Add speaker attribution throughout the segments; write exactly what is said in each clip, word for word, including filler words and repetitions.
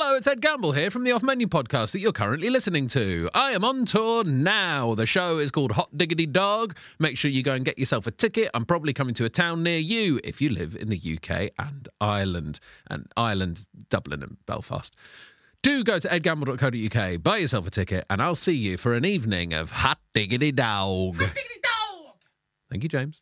Speaker 1: Hello, it's Ed Gamble here from the Off Menu podcast that you're currently listening to. I am on tour now. The show is called Hot Diggity Dog. Make sure you go and get yourself a ticket. I'm probably coming to a town near you if you live in the U K and Ireland. And Ireland, Dublin and Belfast. Do go to ed gamble dot co dot uk, buy yourself a ticket, and I'll see you for an evening of Hot Diggity Dog. Hot Diggity Dog! Thank you, James.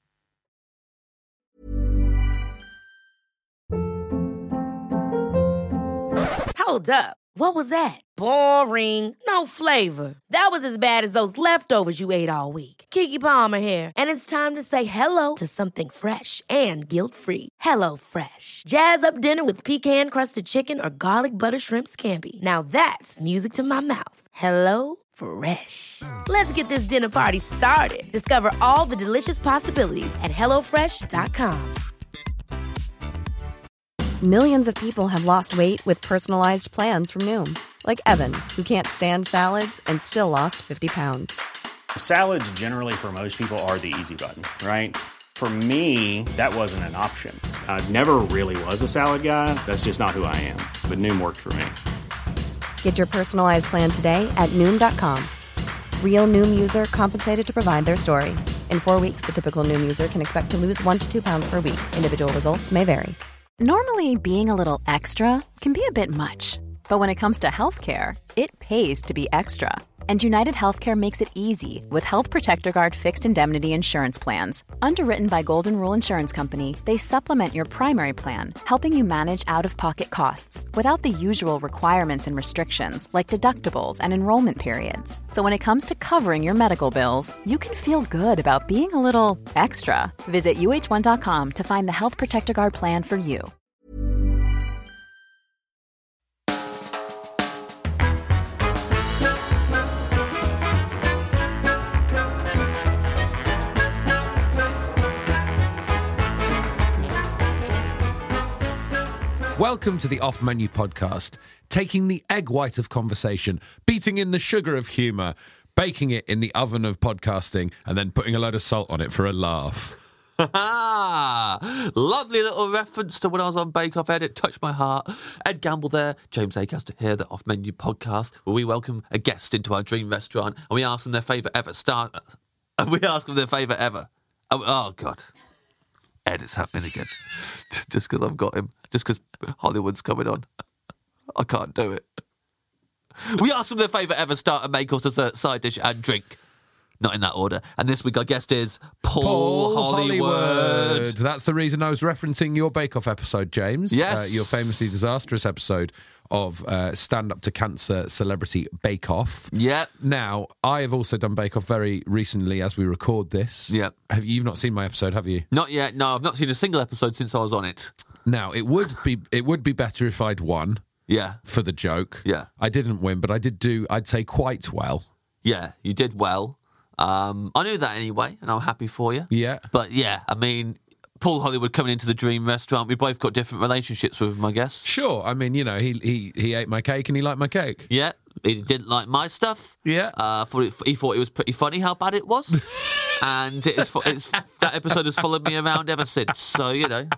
Speaker 2: Hold up. What was that? Boring. No flavor. That was as bad as those leftovers you ate all week. Keke Palmer here, and it's time to say hello to something fresh and guilt-free. Hello Fresh. Jazz up dinner with pecan-crusted chicken or garlic butter shrimp scampi. Now that's music to my mouth. Hello Fresh. Let's get this dinner party started. Discover all the delicious possibilities at hello fresh dot com.
Speaker 3: Millions of people have lost weight with personalized plans from Noom. Like Evan, who can't stand salads and still lost fifty pounds.
Speaker 4: Salads generally for most people are the easy button, right? For me, that wasn't an option. I never really was a salad guy. That's just not who I am. But Noom worked for me.
Speaker 3: Get your personalized plan today at Noom dot com. Real Noom user compensated to provide their story. In four weeks, the typical Noom user can expect to lose one to two pounds per week. Individual results may vary.
Speaker 5: Normally, being a little extra can be a bit much, but when it comes to healthcare, it pays to be extra. And United Healthcare makes it easy with Health Protector Guard fixed indemnity insurance plans. Underwritten by Golden Rule Insurance Company, they supplement your primary plan, helping you manage out-of-pocket costs without the usual requirements and restrictions like deductibles and enrollment periods. So when it comes to covering your medical bills, you can feel good about being a little extra. Visit U H one dot com to find the Health Protector Guard plan for you.
Speaker 1: Welcome to the Off Menu podcast, taking the egg white of conversation, beating in the sugar of humour, baking it in the oven of podcasting, and then putting a load of salt on it for a laugh.
Speaker 6: Lovely little reference to when I was on Bake Off, Ed. It touched my heart. Ed Gamble there, James Acaster here, the Off Menu podcast, where we welcome a guest into our dream restaurant and we ask them their favourite ever start. And we ask them their favourite ever. Oh, oh God. Ed, it's happening again. Just because I've got him. Just because Hollywood's coming on. I can't do it. We ask them their favourite ever starter, main course, dessert, side dish and drink. Not in that order. And this week our guest is Paul,
Speaker 1: Paul
Speaker 6: Hollywood.
Speaker 1: Hollywood. That's the reason I was referencing your Bake Off episode, James.
Speaker 6: Yes.
Speaker 1: Uh, your famously disastrous episode of uh, Stand Up to Cancer Celebrity Bake Off.
Speaker 6: Yep.
Speaker 1: Now, I have also done Bake Off very recently as we record this.
Speaker 6: Yep.
Speaker 1: Have you, you've not seen my episode, have you?
Speaker 6: Not yet. No, I've not seen a single episode since I was on it.
Speaker 1: Now, it would be it would be better if I'd won.
Speaker 6: Yeah.
Speaker 1: For the joke.
Speaker 6: Yeah.
Speaker 1: I didn't win, but I did do, I'd say, quite well.
Speaker 6: Yeah, you did well. Um, I knew that anyway, and I'm happy for you.
Speaker 1: Yeah.
Speaker 6: But yeah, I mean, Paul Hollywood coming into the dream restaurant, we both got different relationships with him, I guess.
Speaker 1: Sure. I mean, you know, he he he ate my cake and he liked my cake.
Speaker 6: Yeah. He didn't like my stuff.
Speaker 1: Yeah.
Speaker 6: Uh, thought it, he thought it was pretty funny how bad it was. And it is, it's, that episode has followed me around ever since. So, you know.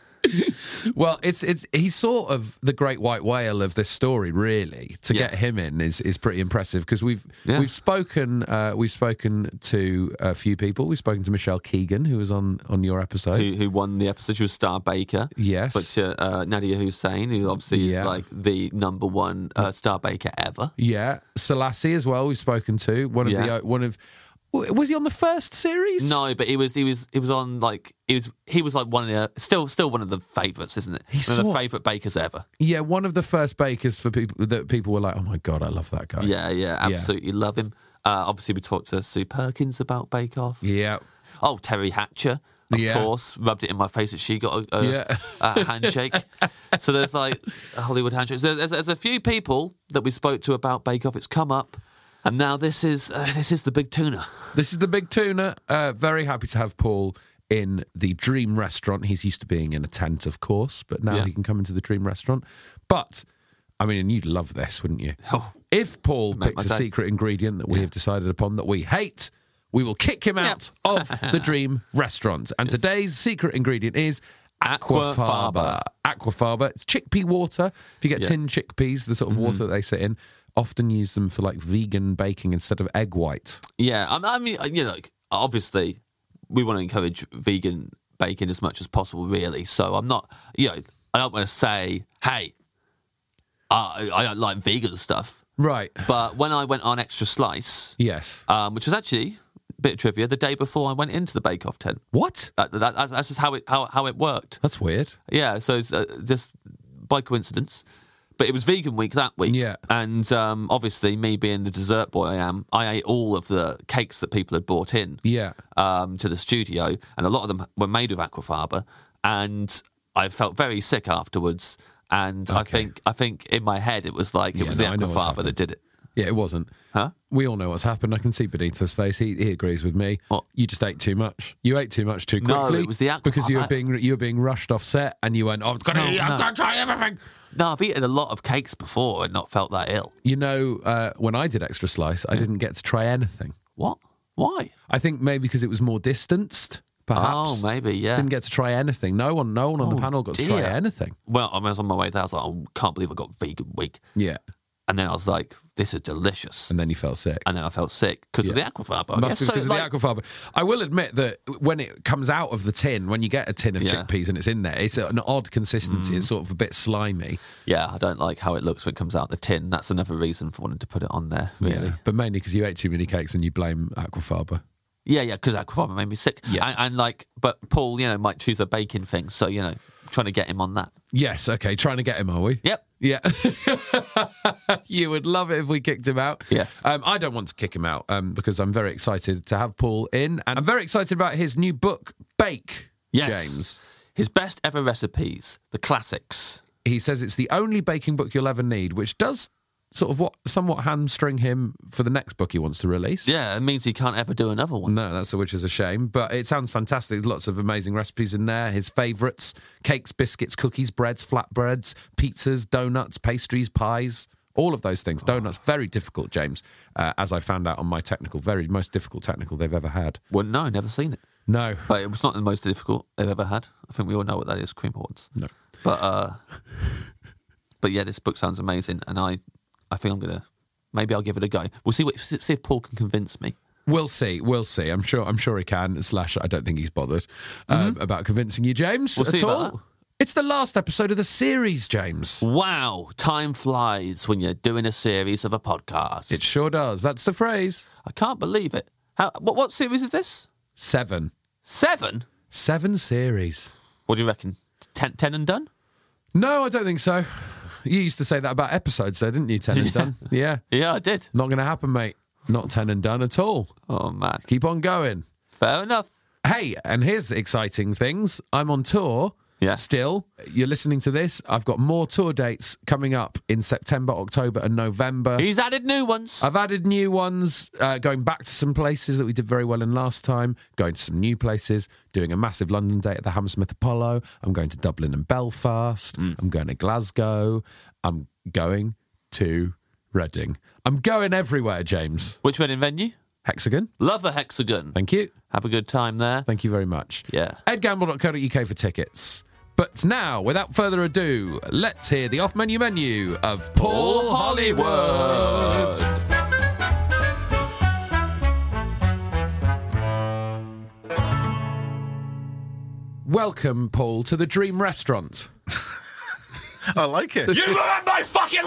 Speaker 1: Well, it's it's he's sort of the great white whale of this story, really. To
Speaker 6: Yeah.
Speaker 1: get him in is, is pretty impressive because we've
Speaker 6: Yeah.
Speaker 1: we've spoken uh, we've spoken to a few people. We've spoken to Michelle Keegan, who was on, on your episode.
Speaker 6: Who, who won the episode? She was Star Baker.
Speaker 1: Yes.
Speaker 6: But uh, uh, Nadia Hussein, who obviously
Speaker 1: Yeah.
Speaker 6: is like the number one uh, Star Baker ever.
Speaker 1: Yeah, Selassie as well. We've spoken to one of
Speaker 6: Yeah.
Speaker 1: the uh, one of. Was he on the first series?
Speaker 6: No, but he was he was he was on like he was he was like one of the still still one of the favourites, isn't it?
Speaker 1: He's
Speaker 6: one of the
Speaker 1: sort-
Speaker 6: favourite bakers ever.
Speaker 1: Yeah, one of the first bakers for people that people were like, "Oh my god, I love that guy."
Speaker 6: Yeah, yeah, absolutely love him. Uh, obviously, we talked to Sue Perkins about Bake Off.
Speaker 1: Yeah.
Speaker 6: Oh, Terry Hatcher, of
Speaker 1: Yeah.
Speaker 6: course, rubbed it in my face that she got a, a,
Speaker 1: Yeah.
Speaker 6: a handshake. So there's like a Hollywood handshake. So there's, there's a few people that we spoke to about Bake Off. It's come up. And now this is uh, this is the big tuna.
Speaker 1: This is the big tuna. Uh, very happy to have Paul in the Dream Restaurant. He's used to being in a tent, of course, but now
Speaker 6: Yeah.
Speaker 1: he can come into the Dream Restaurant. But, I mean, and you'd love this, wouldn't you?
Speaker 6: Oh,
Speaker 1: if Paul
Speaker 6: make
Speaker 1: picks
Speaker 6: my
Speaker 1: a
Speaker 6: day.
Speaker 1: secret ingredient that we have decided upon that we hate, we will kick him out of the Dream Restaurant. And today's secret ingredient is Aquafaba. Aquafaba. It's chickpea water. If you get
Speaker 6: Yeah.
Speaker 1: tin chickpeas, the sort of water that they sit in, often use them for like vegan baking instead of egg white.
Speaker 6: Yeah, I I mean, you know, obviously, we want to encourage vegan baking as much as possible, really. So I'm not, you know, I don't want to say, hey, I, I don't like vegan stuff.
Speaker 1: Right.
Speaker 6: But when I went on Extra Slice,
Speaker 1: Yes.
Speaker 6: um, which was actually a bit of trivia, the day before I went into the Bake Off tent.
Speaker 1: What?
Speaker 6: That, that, that's, that's just how it how, how it worked.
Speaker 1: That's weird.
Speaker 6: Yeah, so it's, uh, just by coincidence. But it was vegan week that week.
Speaker 1: Yeah.
Speaker 6: And um, obviously, me being the dessert boy I am, I ate all of the cakes that people had brought in
Speaker 1: Yeah.
Speaker 6: um, to the studio, and a lot of them were made of aquafaba. And I felt very sick afterwards. And I
Speaker 1: Okay.
Speaker 6: think I think in my head it was like it
Speaker 1: Yeah,
Speaker 6: was
Speaker 1: no,
Speaker 6: the
Speaker 1: I know what's
Speaker 6: aquafaba
Speaker 1: happened.
Speaker 6: that did it.
Speaker 1: Yeah, it wasn't.
Speaker 6: Huh?
Speaker 1: We all know what's happened. I can see Benito's face. He he agrees with me.
Speaker 6: What?
Speaker 1: You just ate too much. You ate too much too
Speaker 6: No,
Speaker 1: quickly.
Speaker 6: it was the aqua-
Speaker 1: because you were
Speaker 6: I-
Speaker 1: being you were being rushed off set, and you went, "Oh, I've got to
Speaker 6: No,
Speaker 1: eat. I've
Speaker 6: no.
Speaker 1: got to try everything."
Speaker 6: No, I've eaten a lot of cakes before and not felt that ill.
Speaker 1: You know, uh, when I did Extra Slice, I didn't get to try anything.
Speaker 6: What? Why?
Speaker 1: I think maybe because it was more distanced. Perhaps.
Speaker 6: Oh, maybe, yeah.
Speaker 1: Didn't get to try anything. No one, no one on the
Speaker 6: Oh,
Speaker 1: panel got to try
Speaker 6: dear.
Speaker 1: anything.
Speaker 6: Well, I was on my way there. I was like, I can't believe I got vegan week.
Speaker 1: Yeah,
Speaker 6: And then I was like, this is delicious.
Speaker 1: and then you felt sick.
Speaker 6: And then I felt sick because of the
Speaker 1: Yeah.
Speaker 6: aquafaba. I
Speaker 1: Must
Speaker 6: guess.
Speaker 1: be
Speaker 6: So,
Speaker 1: because
Speaker 6: like-
Speaker 1: of the aquafaba. I will admit that when it comes out of the tin, when you get a tin of
Speaker 6: Yeah.
Speaker 1: chickpeas and it's in there, it's an odd consistency.
Speaker 6: Mm.
Speaker 1: It's sort of a bit slimy.
Speaker 6: Yeah, I don't like how it looks when it comes out the tin. That's another reason for wanting to put it on there, really.
Speaker 1: Yeah, but mainly because you ate too many cakes and you blame aquafaba.
Speaker 6: Yeah, yeah, because aquafaba made me sick.
Speaker 1: Yeah.
Speaker 6: And, and like, but Paul, you know, might choose a baking thing. So, you know, trying to get him on that.
Speaker 1: Yes, okay, trying to get him, are we?
Speaker 6: Yep.
Speaker 1: Yeah. You would love it if we kicked him out.
Speaker 6: Yeah.
Speaker 1: Um, I don't want to kick him out um, because I'm very excited to have Paul in. And I'm very excited about his new book, Bake,
Speaker 6: Yes.
Speaker 1: James.
Speaker 6: His best ever recipes, the classics.
Speaker 1: He says it's the only baking book you'll ever need, which does sort of what somewhat hamstring him for the next book he wants to release.
Speaker 6: Yeah, it means he can't ever do another one.
Speaker 1: No, that's which is a shame, but it sounds fantastic. There's lots of amazing recipes in there. His favourites: cakes, biscuits, cookies, breads, flatbreads, pizzas, donuts, pastries, pies. All of those things. Donuts, very difficult, James, uh, as I found out on my technical, very most difficult technical they've ever had.
Speaker 6: Well, no, never seen it.
Speaker 1: No,
Speaker 6: But it was not the most difficult they've ever had. I think we all know what that is, cream horns.
Speaker 1: no.
Speaker 6: But uh, but yeah, this book sounds amazing, and I, I think I'm gonna maybe I'll give it a go. We'll see what see if Paul can convince me.
Speaker 1: We'll see. We'll see. I'm sure. I'm sure he can. Slash, I don't think he's bothered um, about convincing you, James.
Speaker 6: We'll
Speaker 1: at
Speaker 6: see about
Speaker 1: all.
Speaker 6: that.
Speaker 1: It's the last episode of the series, James.
Speaker 6: Wow, time flies when you're doing a series of a podcast.
Speaker 1: It sure does. That's the phrase.
Speaker 6: I can't believe it. How? What, what series is this?
Speaker 1: Seven.
Speaker 6: Seven?
Speaker 1: Seven series.
Speaker 6: What do you reckon? Ten, ten and done?
Speaker 1: No, I don't think so. You used to say that about episodes, though, didn't you? Ten and done. Yeah.
Speaker 6: Yeah, I did.
Speaker 1: Not going to happen, mate. Not ten and done at all.
Speaker 6: Oh man,
Speaker 1: Keep on going.
Speaker 6: fair enough.
Speaker 1: Hey, and here's exciting things. I'm on tour.
Speaker 6: Yeah.
Speaker 1: Still, you're listening to this. I've got more tour dates coming up in September, October, and November.
Speaker 6: He's added new ones.
Speaker 1: I've added new ones, uh, going back to some places that we did very well in last time, going to some new places, doing a massive London date at the Hammersmith Apollo. I'm going to Dublin and Belfast. I'm going to Glasgow. I'm going to Reading. I'm going everywhere, James.
Speaker 6: Which wedding venue?
Speaker 1: Hexagon.
Speaker 6: Love the Hexagon.
Speaker 1: Thank you.
Speaker 6: Have a good time there.
Speaker 1: Thank you very much.
Speaker 6: Yeah.
Speaker 1: ed gamble dot co dot uk for tickets. But now, without further ado, let's hear the off-menu menu of Paul Hollywood. Welcome, Paul, to the Dream Restaurant.
Speaker 7: I like it.
Speaker 6: You ruined my fucking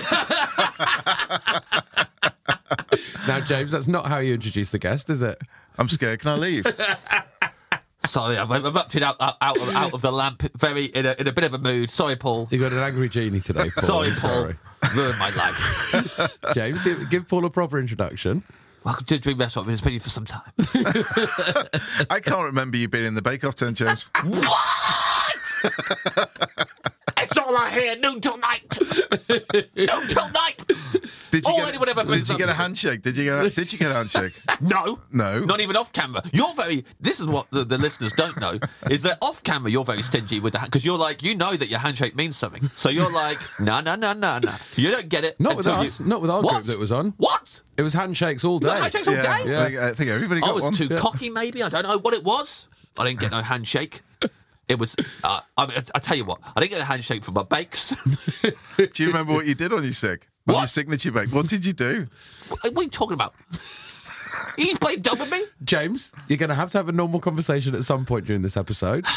Speaker 6: life!
Speaker 1: Now, James, that's not how you introduce the guest, is it?
Speaker 7: I'm scared. Can I leave?
Speaker 6: Sorry, I've erupted out, out, out, of, out of the lamp very in a, in a bit of a mood. Sorry, Paul.
Speaker 1: You got an angry genie today, Paul.
Speaker 6: Sorry,
Speaker 1: I'm
Speaker 6: Paul. Ruined my life.
Speaker 1: James, give, give Paul a proper introduction.
Speaker 6: Welcome to the Dream Restaurant. We've been with you for some time.
Speaker 7: I can't remember you being in the Bake Off tent, James.
Speaker 6: What? It's all I hear. Noon till night. Noon till night.
Speaker 7: Did you
Speaker 6: Oh,
Speaker 7: get?
Speaker 6: anyone ever
Speaker 7: Did you get a
Speaker 6: something?
Speaker 7: handshake? Did you get? A, did you get a handshake?
Speaker 6: No.
Speaker 7: No.
Speaker 6: Not even off camera. You're very. This is what the, the listeners don't know is that off camera you're very stingy with that because you're like you know that your handshake means something. So you're like no no no no no. You don't get it.
Speaker 1: Not with
Speaker 6: until
Speaker 1: us.
Speaker 6: You...
Speaker 1: Not with our
Speaker 6: What?
Speaker 1: group that was on.
Speaker 6: What?
Speaker 1: It was handshakes all
Speaker 6: You got
Speaker 1: day.
Speaker 6: handshakes all
Speaker 7: Yeah,
Speaker 6: day?
Speaker 7: I think, I think everybody got
Speaker 6: I was
Speaker 7: one.
Speaker 6: too
Speaker 1: Yeah.
Speaker 6: cocky, maybe. I don't know what it was. I didn't get no handshake. It was. Uh, I, mean, I, I tell you what, I didn't get a handshake for my bakes.
Speaker 7: Do you remember what you did on your sig? On
Speaker 6: What?
Speaker 7: your signature bake? What did you do?
Speaker 6: What are you talking about? You played dumb with me?
Speaker 1: James, you're going to have to have a normal conversation at some point during this episode.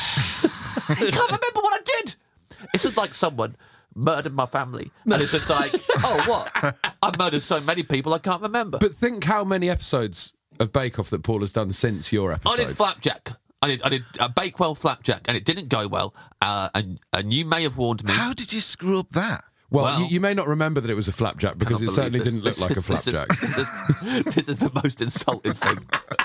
Speaker 6: I can't remember what I did. It's just like someone murdered my family, and it's just like, oh, what? I murdered so many people I can't remember.
Speaker 1: But think how many episodes of Bake Off that Paul has done since your episode.
Speaker 6: I did flapjack. I did. I did uh, Bakewell flapjack, and it didn't go well. Uh, and and you may have warned me.
Speaker 7: How did you screw up that?
Speaker 1: Well,
Speaker 6: Well-
Speaker 1: you, you may not remember that it was a flapjack because it
Speaker 6: Cannot
Speaker 1: certainly
Speaker 6: believe
Speaker 1: didn't
Speaker 6: this.
Speaker 1: look like a
Speaker 6: This is-
Speaker 1: flapjack.
Speaker 6: This is, this is the most insulting thing.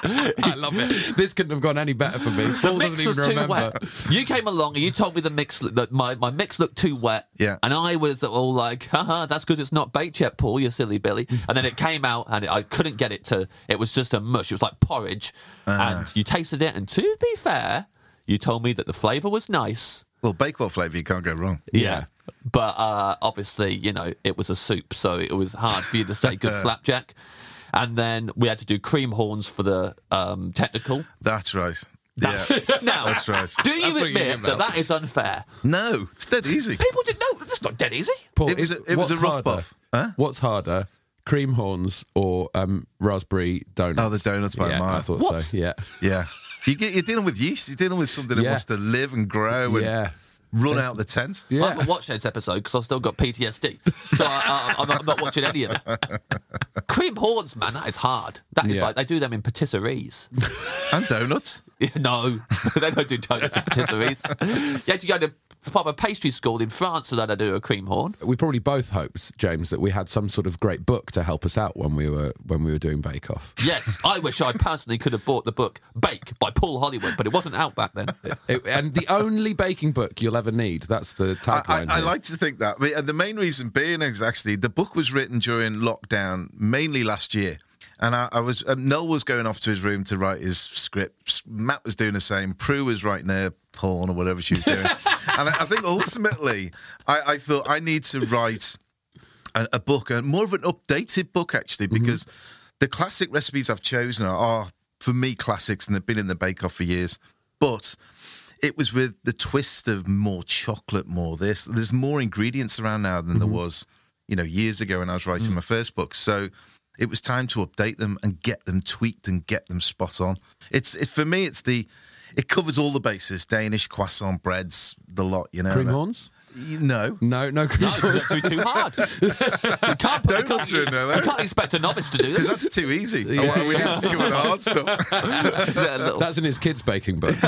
Speaker 1: I love it. This couldn't have gone any better for me.
Speaker 6: The
Speaker 1: Paul
Speaker 6: mix
Speaker 1: doesn't
Speaker 6: was
Speaker 1: even
Speaker 6: too
Speaker 1: remember.
Speaker 6: wet. You came along and you told me the mix that my, my mix looked too wet.
Speaker 7: Yeah.
Speaker 6: And I was all like, haha, that's because it's not baked yet, Paul, you silly Billy. And then it came out and I couldn't get it to, it was just a mush. It was like porridge.
Speaker 7: Uh.
Speaker 6: And you tasted it. And to be fair, you told me that the flavour was nice.
Speaker 7: Well, Bakewell flavour, you can't go wrong.
Speaker 6: Yeah. But uh, obviously, you know, it was a soup, so it was hard for you to say good flapjack. And then we had to do cream horns for the um, technical.
Speaker 7: That's right. Yeah,
Speaker 6: Now,
Speaker 7: that's right.
Speaker 6: do you
Speaker 1: That's what you
Speaker 6: admit
Speaker 1: mean
Speaker 6: that
Speaker 1: about.
Speaker 6: that is unfair?
Speaker 7: No, it's dead easy.
Speaker 6: People didn't know. That's not dead easy.
Speaker 1: Paul,
Speaker 7: It was
Speaker 1: is-
Speaker 7: a- it was
Speaker 1: what's
Speaker 7: a rough
Speaker 1: harder?
Speaker 7: buff. Huh?
Speaker 1: What's harder, cream horns or um, raspberry donuts?
Speaker 7: Oh, the donuts by a
Speaker 1: yeah,
Speaker 7: mile.
Speaker 1: I thought
Speaker 6: What?
Speaker 1: so. Yeah,
Speaker 7: Yeah. You get, you're dealing with yeast. You're dealing with something that
Speaker 1: Yeah.
Speaker 7: wants to live and grow and
Speaker 1: yeah,
Speaker 7: run out the tent.
Speaker 6: I
Speaker 1: yeah.
Speaker 6: haven't watched this episode because I've still got P T S D, so I, I, I'm, not, I'm not watching any of it. Cream horns, man, that is hard. That is
Speaker 1: Yeah.
Speaker 6: like they do them in patisseries.
Speaker 7: And donuts.
Speaker 6: No, they don't do donuts in patisseries. You had to go to proper pastry school in France so that I do a cream horn.
Speaker 1: We probably both hoped, James, that we had some sort of great book to help us out when we were when we were doing Bake Off.
Speaker 6: Yes, I wish I personally could have bought the book Bake by Paul Hollywood, but it wasn't out back then.
Speaker 1: It- and the only baking book you'll ever need. That's the
Speaker 7: I, I,
Speaker 1: tagline.
Speaker 7: I
Speaker 1: here.
Speaker 7: like to think that. I mean, and the main reason being is actually the book was written during lockdown, mainly last year. And I, I was um, Noel was going off to his room to write his script. Matt was doing the same. Prue was writing her porn or whatever she was doing. And I, I think ultimately, I, I thought I need to write a, a book, and more of an updated book actually, because the classic recipes I've chosen are, are for me classics, and they've been in the Bake Off for years. But it was with the twist of more chocolate, more this. There's more ingredients around now than there was, you know, years ago when I was writing my first book. So it was time to update them and get them tweaked and get them spot on. It's, it's for me, it's the, it covers all the bases: Danish, croissant, breads, the lot. You know,
Speaker 1: cream horns?
Speaker 7: You know,
Speaker 1: No, no cream
Speaker 6: No,
Speaker 1: horns.
Speaker 6: it's too, too hard. You can't, put, you
Speaker 7: Donuts
Speaker 6: can't,
Speaker 7: are in there, though.
Speaker 6: you can't expect a novice to do
Speaker 7: because
Speaker 6: this.
Speaker 7: that's too easy.
Speaker 1: Yeah,
Speaker 7: we need
Speaker 1: yeah.
Speaker 7: to do the hard stuff.
Speaker 6: Yeah, a little-
Speaker 1: That's in his kids' baking book.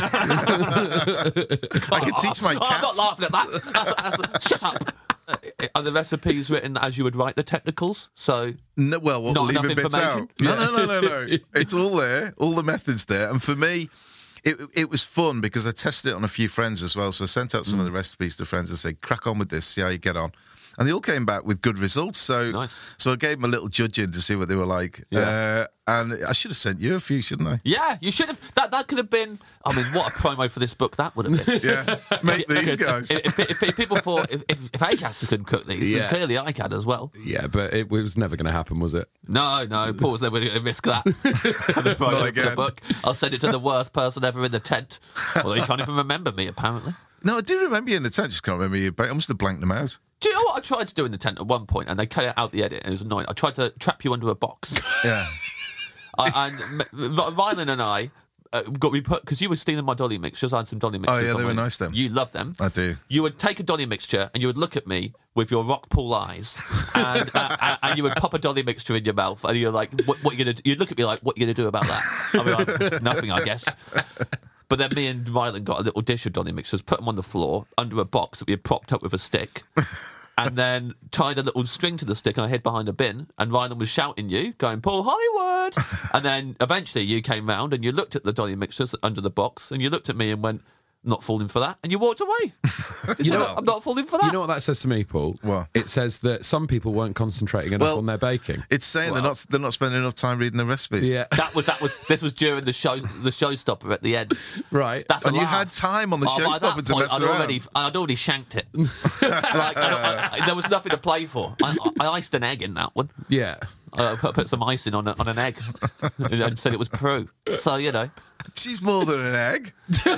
Speaker 7: I could teach my
Speaker 6: Oh, I'm not
Speaker 7: cats.
Speaker 6: laughing at that. That's, that's, shut up. Uh, Are the recipes written as you would write the technicals? So
Speaker 7: No, well, what,
Speaker 6: Not
Speaker 7: leaving
Speaker 6: enough
Speaker 7: bits out.
Speaker 6: information?
Speaker 7: No, no, no, no, no. It's all there. All the methods there. And for me, it it was fun because I tested it on a few friends as well. So I sent out some
Speaker 6: Mm.
Speaker 7: of the recipes to friends and said, crack on with this, see how you get on. And they all came back with good results. So
Speaker 6: Nice.
Speaker 7: so I gave them a little judging to see what they were like.
Speaker 6: Yeah.
Speaker 7: Uh, and I should have sent you a few, shouldn't I?
Speaker 6: yeah, you should have. That that could have been. I mean, what a promo for this book that would have been.
Speaker 7: Yeah. Make these guys.
Speaker 6: If, if, if people thought if, if, if Acaster couldn't cook these,
Speaker 1: Yeah.
Speaker 6: then clearly I can as well.
Speaker 1: Yeah, but it was never going to happen, was it?
Speaker 6: No, no, Paul was never going to risk that. For the promo
Speaker 7: Not
Speaker 6: for the
Speaker 7: again.
Speaker 6: book. I'll send it to the worst person ever in the tent. Well, they can't even remember me, apparently.
Speaker 7: No, I do remember you in the tent. Just can't remember you. But I must have blanked them out.
Speaker 6: Do you know what I tried to do in the tent at one point, and they cut it out the edit, and it was annoying. I tried to trap you under a box.
Speaker 7: Yeah.
Speaker 6: I, and M- M- Rylan and I uh, got me put because you were stealing my dolly mixtures. I had some dolly mixtures.
Speaker 7: Oh, yeah,
Speaker 6: on
Speaker 7: they were
Speaker 6: my-
Speaker 7: nice, them.
Speaker 6: You love them.
Speaker 7: I do.
Speaker 6: You would take a dolly mixture and you would look at me with your rock pool eyes, and, uh, and, and you would pop a dolly mixture in your mouth, and you're like, "What, what are you gonna do?" You'd look at me like, "What are you gonna do about that?" I'd be like, "Nothing, I guess." But then me and Rylan got a little dish of dolly mixtures, put them on the floor under a box that we had propped up with a stick. And then tied a little string to the stick and I hid behind a bin and Rylan was shouting you, going, Paul Hollywood! And then eventually you came round and you looked at the dolly mixtures under the box and you looked at me and went, not falling for that. And you walked away. You know, I'm not falling for that.
Speaker 1: You know what that says to me, Paul?
Speaker 7: What?
Speaker 1: It says that some people weren't concentrating enough
Speaker 7: Well,
Speaker 1: on their baking.
Speaker 7: It's saying they're
Speaker 6: Well-
Speaker 7: not they're not spending enough time reading the recipes.
Speaker 1: Yeah,
Speaker 6: that was, that was, this was during the show, the showstopper at the end.
Speaker 1: right.
Speaker 6: That's
Speaker 7: And
Speaker 6: a
Speaker 7: you
Speaker 6: laugh.
Speaker 7: had time on the
Speaker 6: Oh, by that
Speaker 7: showstopper to
Speaker 6: point,
Speaker 7: mess
Speaker 6: I'd
Speaker 7: around.
Speaker 6: already, I'd already shanked it. like, I, I, there was nothing to play for. I, I iced an egg in that one.
Speaker 1: Yeah.
Speaker 6: I put, put some icing on, a, on an egg and, and said it was Prue. So, you know.
Speaker 7: She's more than an egg.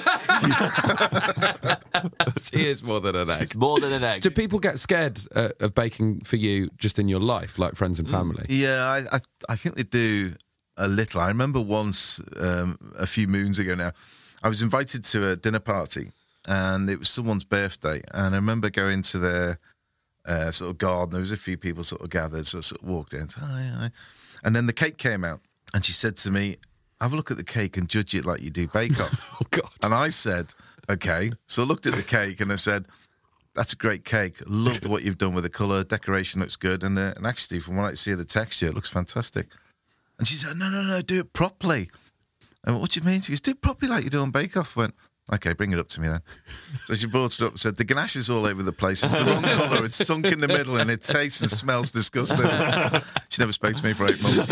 Speaker 1: She is more than an egg.
Speaker 6: It's more than an egg.
Speaker 1: Do people get scared uh, of baking for you just in your life, like friends and family?
Speaker 7: Yeah, I, I, I think they do a little. I remember once, um, a few moons ago now, I was invited to a dinner party, and it was someone's birthday, and I remember going to their uh, sort of garden. There was a few people sort of gathered, so I sort of walked in, and said, hi, hi. And then the cake came out, and she said to me, have a look at the cake and judge it like you do Bake Off.
Speaker 1: Oh, God.
Speaker 7: And I said, okay. So I looked at the cake and I said, that's a great cake. Love what you've done with the colour. Decoration looks good. And, uh, and actually, from what I see of the texture, it looks fantastic. And she said, no, no, no, do it properly. I went, what do you mean? She goes, do it properly like you do on Bake Off. I went, okay, bring it up to me then. So she brought it up and said, the ganache is all over the place. It's the wrong colour. It's sunk in the middle and it tastes and smells disgusting. She never spoke to me for eight months.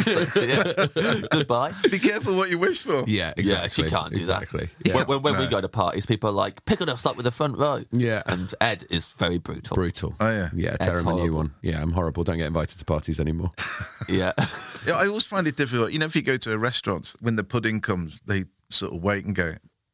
Speaker 6: Yeah. Goodbye.
Speaker 7: Be careful what you wish for.
Speaker 1: Yeah, exactly.
Speaker 6: Yeah, she can't do
Speaker 1: exactly.
Speaker 6: that.
Speaker 1: Yeah.
Speaker 6: When, when, when
Speaker 7: No.
Speaker 6: we go to parties, people are like, pick on us like with the front row.
Speaker 1: Yeah.
Speaker 6: And Ed is very brutal.
Speaker 1: Brutal.
Speaker 7: Oh, yeah.
Speaker 1: Yeah,
Speaker 6: That's
Speaker 1: tear him a new
Speaker 6: horrible.
Speaker 1: one. Yeah, I'm horrible. Don't get invited to parties anymore.
Speaker 6: Yeah.
Speaker 7: Yeah, I always find it difficult. You know, if you go to a restaurant, when the pudding comes, they sort of wait and go,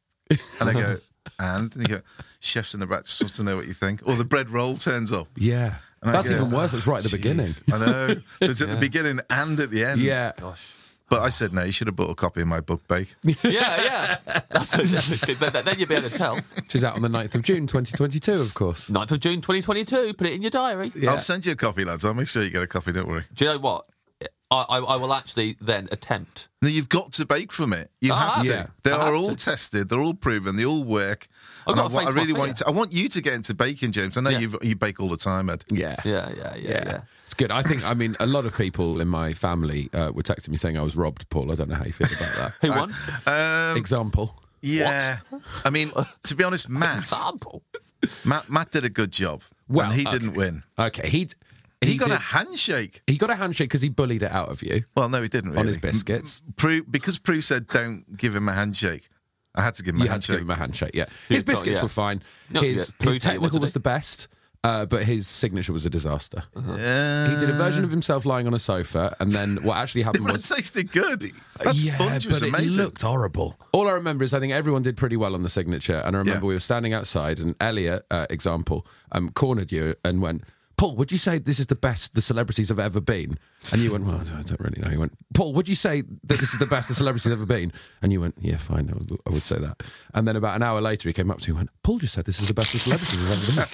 Speaker 7: and I go, and, and you go, chefs in the back just want to know what you think. Or the bread roll turns up.
Speaker 1: Yeah.
Speaker 7: And I
Speaker 1: That's
Speaker 7: go,
Speaker 1: even worse. It's right at the
Speaker 7: "Oh,
Speaker 1: beginning.
Speaker 7: jeez." I know. So it's at the beginning and at the end.
Speaker 1: Yeah.
Speaker 6: Gosh.
Speaker 7: But I said, no, you should have bought a copy of my book, Bake.
Speaker 6: Yeah, yeah. That's a, then, then you'll be able to tell.
Speaker 1: Which is out on the ninth of June, twenty twenty-two, of course.
Speaker 6: ninth of June twenty twenty-two. Put it in your diary.
Speaker 1: Yeah.
Speaker 7: I'll send you a copy, lads. I'll make sure you get a copy, don't worry.
Speaker 6: Do you know what? I, I, I will actually then attempt.
Speaker 7: No, you've got to bake from it. You
Speaker 6: I
Speaker 7: have
Speaker 6: have
Speaker 7: to.
Speaker 1: to.
Speaker 7: They
Speaker 6: I
Speaker 7: are
Speaker 6: have
Speaker 7: all
Speaker 6: to.
Speaker 7: tested. They're all proven. They all work.
Speaker 6: I've
Speaker 7: And
Speaker 6: got
Speaker 7: I,
Speaker 6: to
Speaker 7: wa-
Speaker 6: face
Speaker 7: I
Speaker 6: my
Speaker 7: really want
Speaker 6: fear.
Speaker 7: you to, I want you to get into baking, James. I know
Speaker 6: Yeah.
Speaker 7: you've, you bake all the time, Ed.
Speaker 1: Yeah.
Speaker 6: Yeah, yeah, yeah, yeah.
Speaker 1: It's good. I think, I mean, a lot of people in my family uh, were texting me saying I was robbed, Paul. I don't know how you feel about that.
Speaker 6: Who won?
Speaker 7: Um,
Speaker 1: Example.
Speaker 7: yeah. I mean, to be honest, Matt,
Speaker 6: Example.
Speaker 7: Matt, Matt did a good job.
Speaker 1: Well,
Speaker 7: and he
Speaker 1: okay.
Speaker 7: didn't win.
Speaker 1: Okay, he'd,
Speaker 7: He, got
Speaker 1: did-
Speaker 7: a handshake.
Speaker 1: He got a handshake because he bullied it out of you
Speaker 7: Well, no, he didn't really.
Speaker 1: on his biscuits.
Speaker 7: Prue, because Prue said don't give him a handshake. I had to give him
Speaker 1: You
Speaker 7: a
Speaker 1: had to
Speaker 7: handshake.
Speaker 1: give him a handshake, yeah.
Speaker 6: So
Speaker 1: His
Speaker 6: you thought,
Speaker 1: biscuits
Speaker 6: yeah.
Speaker 1: were fine.
Speaker 6: No,
Speaker 1: his
Speaker 6: yeah,
Speaker 1: his
Speaker 6: Prue did,
Speaker 1: technical
Speaker 6: wasn't
Speaker 1: was
Speaker 6: it?
Speaker 1: the best, uh, but his signature was a disaster.
Speaker 7: Yeah.
Speaker 1: He did a version of himself lying on a sofa, and then what actually happened
Speaker 7: But it
Speaker 1: was...
Speaker 7: tasted good. That
Speaker 1: yeah,
Speaker 7: sponge was
Speaker 1: but
Speaker 7: amazing.
Speaker 1: it looked horrible. All I remember is I think everyone did pretty well on the signature, and I remember
Speaker 7: Yeah.
Speaker 1: we were standing outside, and Elliot, uh, example, um, cornered you and went, Paul, would you say this is the best the celebrities have ever been? And you went, well, I don't, I don't really know. He went, Paul, would you say that this is the best the celebrities have ever been? And you went, yeah, fine, I would, I would say that. And then about an hour later, he came up to you and went, Paul just said this is the best the celebrities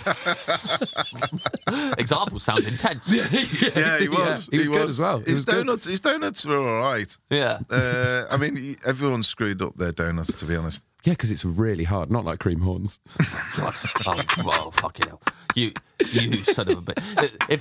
Speaker 1: have ever been.
Speaker 6: Example sounds intense.
Speaker 7: Yeah, he was.
Speaker 1: he was good as well. He
Speaker 7: His
Speaker 1: was good.
Speaker 7: donuts, his donuts were all right.
Speaker 6: Yeah.
Speaker 7: Uh, I mean, he- everyone screwed up their donuts, to be honest.
Speaker 1: Yeah, because it's really hard, not like cream horns.
Speaker 6: God. Oh, well, fucking hell. You, you son of a bitch. If,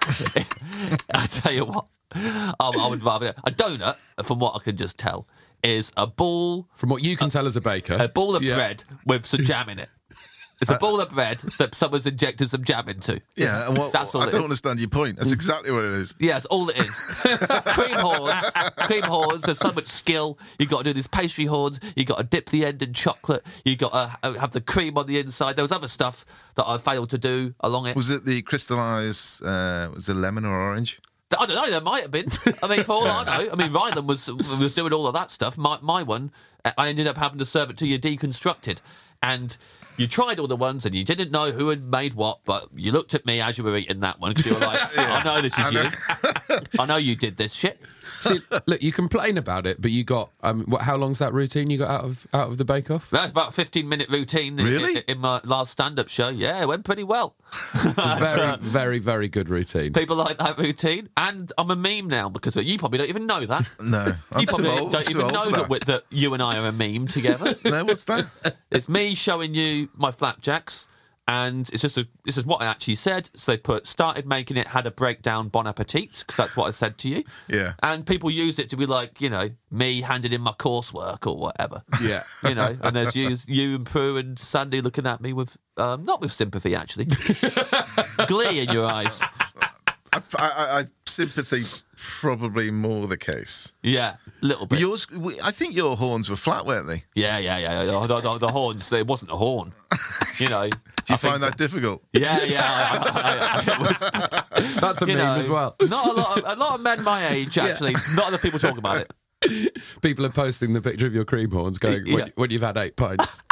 Speaker 6: if I tell you what, I, I would rather a donut. From what I can just tell, is a ball,
Speaker 1: From what you can tell as a baker.
Speaker 6: a ball of
Speaker 1: Yeah.
Speaker 6: bread with some jam in it. It's a ball of bread that someone's injected some jam into.
Speaker 7: Yeah, and what,
Speaker 6: That's all
Speaker 7: I
Speaker 6: it
Speaker 7: don't
Speaker 6: is.
Speaker 7: understand your point. That's exactly what it is.
Speaker 6: Yeah, that's all it is. Cream horns, cream horns. There's so much skill. You got to do these pastry horns. You got to dip the end in chocolate. You got to have the cream on the inside. There was other stuff that I failed to do along it.
Speaker 7: Was it the crystallised, uh, was it lemon or orange?
Speaker 6: I don't know. There might have been. I mean, for all I know, I mean, Ryland was was doing all of that stuff. My my one, I ended up having to serve it to you deconstructed, and you tried all the ones and you didn't know who had made what, but you looked at me as you were eating that one because you were like, I know this is you. I know you did this shit.
Speaker 1: See, look, you complain about it, but you got, um, what, how long's that routine you got out of out of the Bake Off?
Speaker 6: That's about a fifteen minute routine in-
Speaker 7: Really?
Speaker 6: in, in my last stand up show. Yeah, it went pretty well.
Speaker 1: Very, very, very good routine.
Speaker 6: People like that routine. And I'm a meme now because of it. You probably don't even know that.
Speaker 7: No, I'm
Speaker 6: You
Speaker 7: too
Speaker 6: probably
Speaker 7: old,
Speaker 6: don't
Speaker 7: too
Speaker 6: even
Speaker 7: old
Speaker 6: know
Speaker 7: for
Speaker 6: that,
Speaker 7: that.
Speaker 6: we- that you and I are a meme together.
Speaker 7: No, what's that?
Speaker 6: It's me showing you my flapjacks, and it's just a, this is what I actually said. So they put started making it, had a breakdown, bon appetit, because that's what I said to you.
Speaker 7: Yeah.
Speaker 6: And people use it to be like, you know, me handing in my coursework or whatever.
Speaker 1: Yeah.
Speaker 6: You know, and there's you, you and Prue and Sandy looking at me with, um, not with sympathy actually, glee in your eyes.
Speaker 7: I, I, I sympathy probably more the case.
Speaker 6: Yeah, a little
Speaker 7: But
Speaker 6: bit.
Speaker 7: yours, we- I think your horns were flat, weren't they?
Speaker 6: Yeah, yeah, yeah. The, the, the, the horns, it wasn't a horn. You know.
Speaker 7: Do you find that difficult?
Speaker 6: Yeah, yeah. I, I, I, it was,
Speaker 1: That's a
Speaker 6: you
Speaker 1: meme
Speaker 6: know,
Speaker 1: as well.
Speaker 6: Not a lot. Of, a lot of men my age actually. Not other people talk about it.
Speaker 1: People are posting the picture of your cream horns going,
Speaker 6: Yeah.
Speaker 1: when, when you've had eight pints.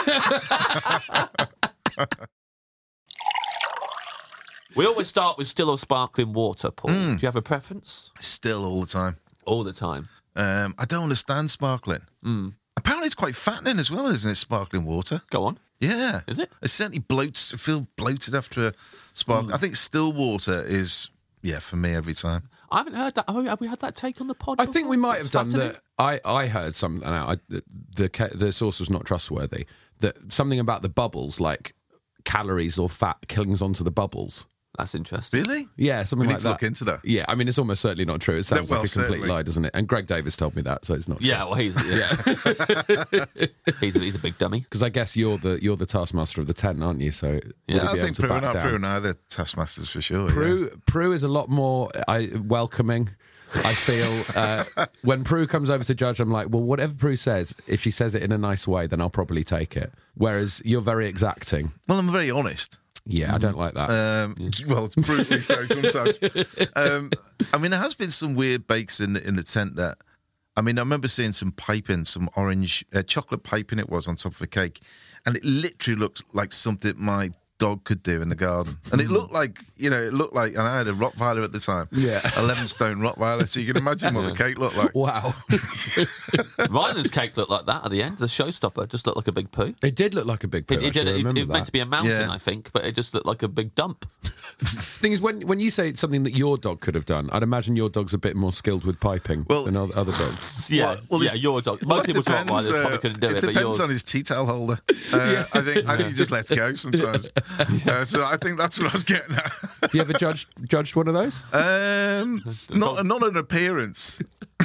Speaker 6: We always start with still or sparkling water, Paul. Do you have a preference?
Speaker 7: Still all the time.
Speaker 6: All the time.
Speaker 7: Um, I don't understand sparkling.
Speaker 6: Mm.
Speaker 7: Apparently, it's quite fattening as well, isn't it? Sparkling water.
Speaker 6: Go on.
Speaker 7: Yeah,
Speaker 6: Is it?
Speaker 7: It certainly bloats. I feel bloated after a spark.
Speaker 6: Mm.
Speaker 7: I think still water is, yeah, for me every time.
Speaker 6: I haven't heard that. Have we- have we had that take on the pod?
Speaker 1: I think we
Speaker 6: before?
Speaker 1: might have done
Speaker 6: Fattening?
Speaker 1: that. I, I heard something out. I, the, the ca- the source was not trustworthy. That something about the bubbles, like calories or fat clings onto the bubbles.
Speaker 6: That's interesting.
Speaker 7: Really?
Speaker 1: Yeah, something
Speaker 7: We
Speaker 1: like
Speaker 7: need to
Speaker 1: that.
Speaker 7: look into that.
Speaker 1: Yeah, I mean, it's almost certainly not true. It sounds
Speaker 7: well,
Speaker 1: like a complete
Speaker 7: certainly.
Speaker 1: lie, doesn't it? And Greg Davis told me that, so it's not.
Speaker 6: Yeah, well, he's yeah. he's, a, he's a big dummy.
Speaker 1: Because I guess you're the you're the taskmaster of the tent, aren't you? So
Speaker 7: Yeah,
Speaker 1: would you
Speaker 7: I
Speaker 1: be able
Speaker 7: think
Speaker 1: to
Speaker 7: Prue and
Speaker 1: back
Speaker 7: I,
Speaker 1: down?
Speaker 7: Prue and I are the taskmasters for sure. yeah.
Speaker 1: Prue, Prue is a lot more I, welcoming. I feel uh, when Prue comes over to judge, I'm like, well, whatever Prue says, if she says it in a nice way, then I'll probably take it. Whereas you're very exacting.
Speaker 7: Well, I'm very honest.
Speaker 1: Yeah, I don't like that.
Speaker 7: Um, Well, it's brutally so sometimes. Um, I mean, there has been some weird bakes in the, in the tent that, I mean, I remember seeing some piping, some orange, uh, chocolate piping it was on top of a cake. And it literally looked like something my dog could do in the garden. And it looked like, you know, it looked like, and I had a Rottweiler at the time.
Speaker 1: Yeah.
Speaker 7: eleven stone Rottweiler. So you can imagine what the cake looked like.
Speaker 1: Wow.
Speaker 6: Ryland's cake looked like that at the end. The showstopper just looked like a big poo.
Speaker 1: It did look like a big poo.
Speaker 6: It, it, did,
Speaker 1: actually, I
Speaker 6: it, it
Speaker 1: remember
Speaker 6: was meant
Speaker 1: that.
Speaker 6: to be a mountain,
Speaker 7: Yeah.
Speaker 6: I think, but it just looked like a big dump.
Speaker 1: Thing is, when when you say it's something that your dog could have done, I'd imagine your dog's a bit more skilled with piping
Speaker 7: Well-
Speaker 1: than other other dogs.
Speaker 6: Yeah,
Speaker 7: Well, well,
Speaker 6: yeah,
Speaker 7: it's-
Speaker 6: your dog.
Speaker 7: well,
Speaker 6: Most
Speaker 7: it
Speaker 6: people's
Speaker 7: depends,
Speaker 6: Rottweilers probably
Speaker 7: uh,
Speaker 6: couldn't do it,
Speaker 7: It
Speaker 6: but
Speaker 7: depends
Speaker 6: yours.
Speaker 7: on his tea towel holder. Uh, I think I think he just lets go sometimes. Uh, so I think that's what I was getting at.
Speaker 1: Have you ever judged judged one of those?
Speaker 7: Um, not not an appearance.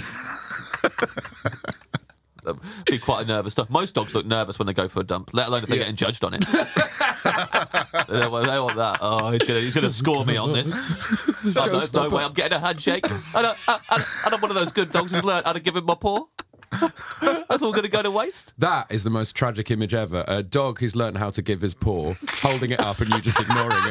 Speaker 6: That'd be quite a nervous dog. Most dogs look nervous when they go for a dump, let alone if they're
Speaker 1: Yeah.
Speaker 6: getting judged on it. they, want, they want that. Oh, he's going he's gonna score me on this. Oh, no, no
Speaker 1: Showstopper.
Speaker 6: way, I'm getting a handshake. I don't, I, I, I'm one of those good dogs who's learned how to give him my paw. That's all going to go to waste.
Speaker 1: That is the most tragic image ever. A dog who's learned how to give his paw, holding it up and you just ignoring him.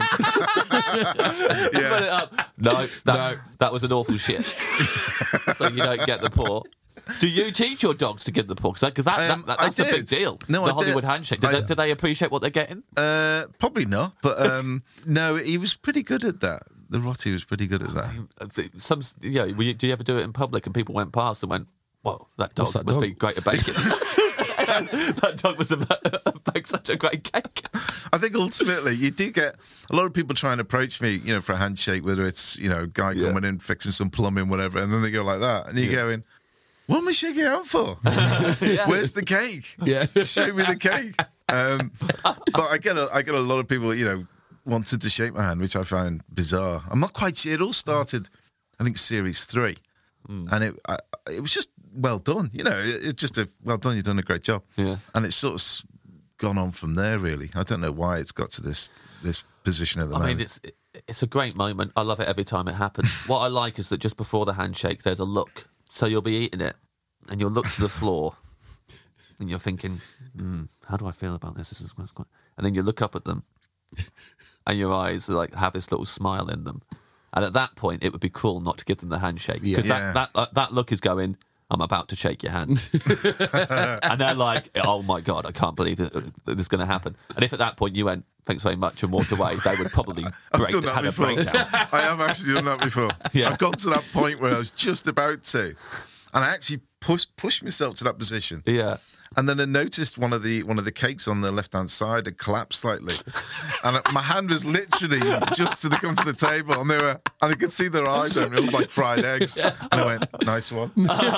Speaker 6: Put it up. No, that,
Speaker 1: No.
Speaker 6: that was an awful shit. So you don't get the paw. Do you teach your dogs to give the paw? Because that, that,
Speaker 7: Um,
Speaker 6: that,
Speaker 7: I
Speaker 6: that's a big
Speaker 7: did.
Speaker 6: deal.
Speaker 7: No,
Speaker 6: the
Speaker 7: I
Speaker 6: Hollywood
Speaker 7: did.
Speaker 6: handshake. Do,
Speaker 7: I-
Speaker 6: they, do they appreciate what they're getting?
Speaker 7: Uh, probably not, but um, no, he was pretty good at that. The Rottie was pretty good at that.
Speaker 6: Some, yeah. Were you, do you ever do it in public and people went past and went, "Whoa, that dog
Speaker 1: What's that
Speaker 6: must
Speaker 1: dog?"
Speaker 6: be great at baking." That dog was about bake such a great cake.
Speaker 7: I think ultimately you do get a lot of people trying to approach me, you know, for a handshake, whether it's, you know, a guy
Speaker 6: Yeah.
Speaker 7: coming in fixing some plumbing, whatever, and then they go like that, and you're going, "What am I shaking your hand for? Where's the cake?
Speaker 1: Yeah.
Speaker 7: Show me the cake." Um, but I get a, I get a lot of people, you know, wanted to shake my hand, which I find bizarre. I'm not quite sure. It all started, I think, series three, and it I, it was just well done. You know, it, it's just a well done. You've done a great job.
Speaker 6: Yeah.
Speaker 7: And it's sort of s- gone on from there. Really, I don't know why it's got to this this position at the
Speaker 6: I
Speaker 7: moment.
Speaker 6: mean, it's it's a great moment. I love it every time it happens. What I like is that just before the handshake, there's a look. So you'll be eating it, and you'll look to the floor, and you're thinking, hmm, "How do I feel about this?" This is quite. And then you look up at them, and your eyes like have this little smile in them. And at that point, it would be cruel not to give them the handshake because
Speaker 7: Yeah.
Speaker 6: that, that that look is going, "I'm about to shake your hand," and they're like, "Oh my god, I can't believe that this is going to happen." And if at that point you went, "Thanks very much," and walked away, they would probably
Speaker 7: I've
Speaker 6: break,
Speaker 7: done that
Speaker 6: had a
Speaker 7: before.
Speaker 6: breakdown.
Speaker 7: I have actually done that before.
Speaker 6: Yeah.
Speaker 7: I've got to that point where I was just about to, and I actually pushed pushed myself to that position.
Speaker 6: Yeah.
Speaker 7: And then I noticed one of the one of the cakes on the left hand side had collapsed slightly, and my hand was literally just to the, come to the table, and they were, and I could see their eyes open, it looked like fried eggs, and I went, "Nice one."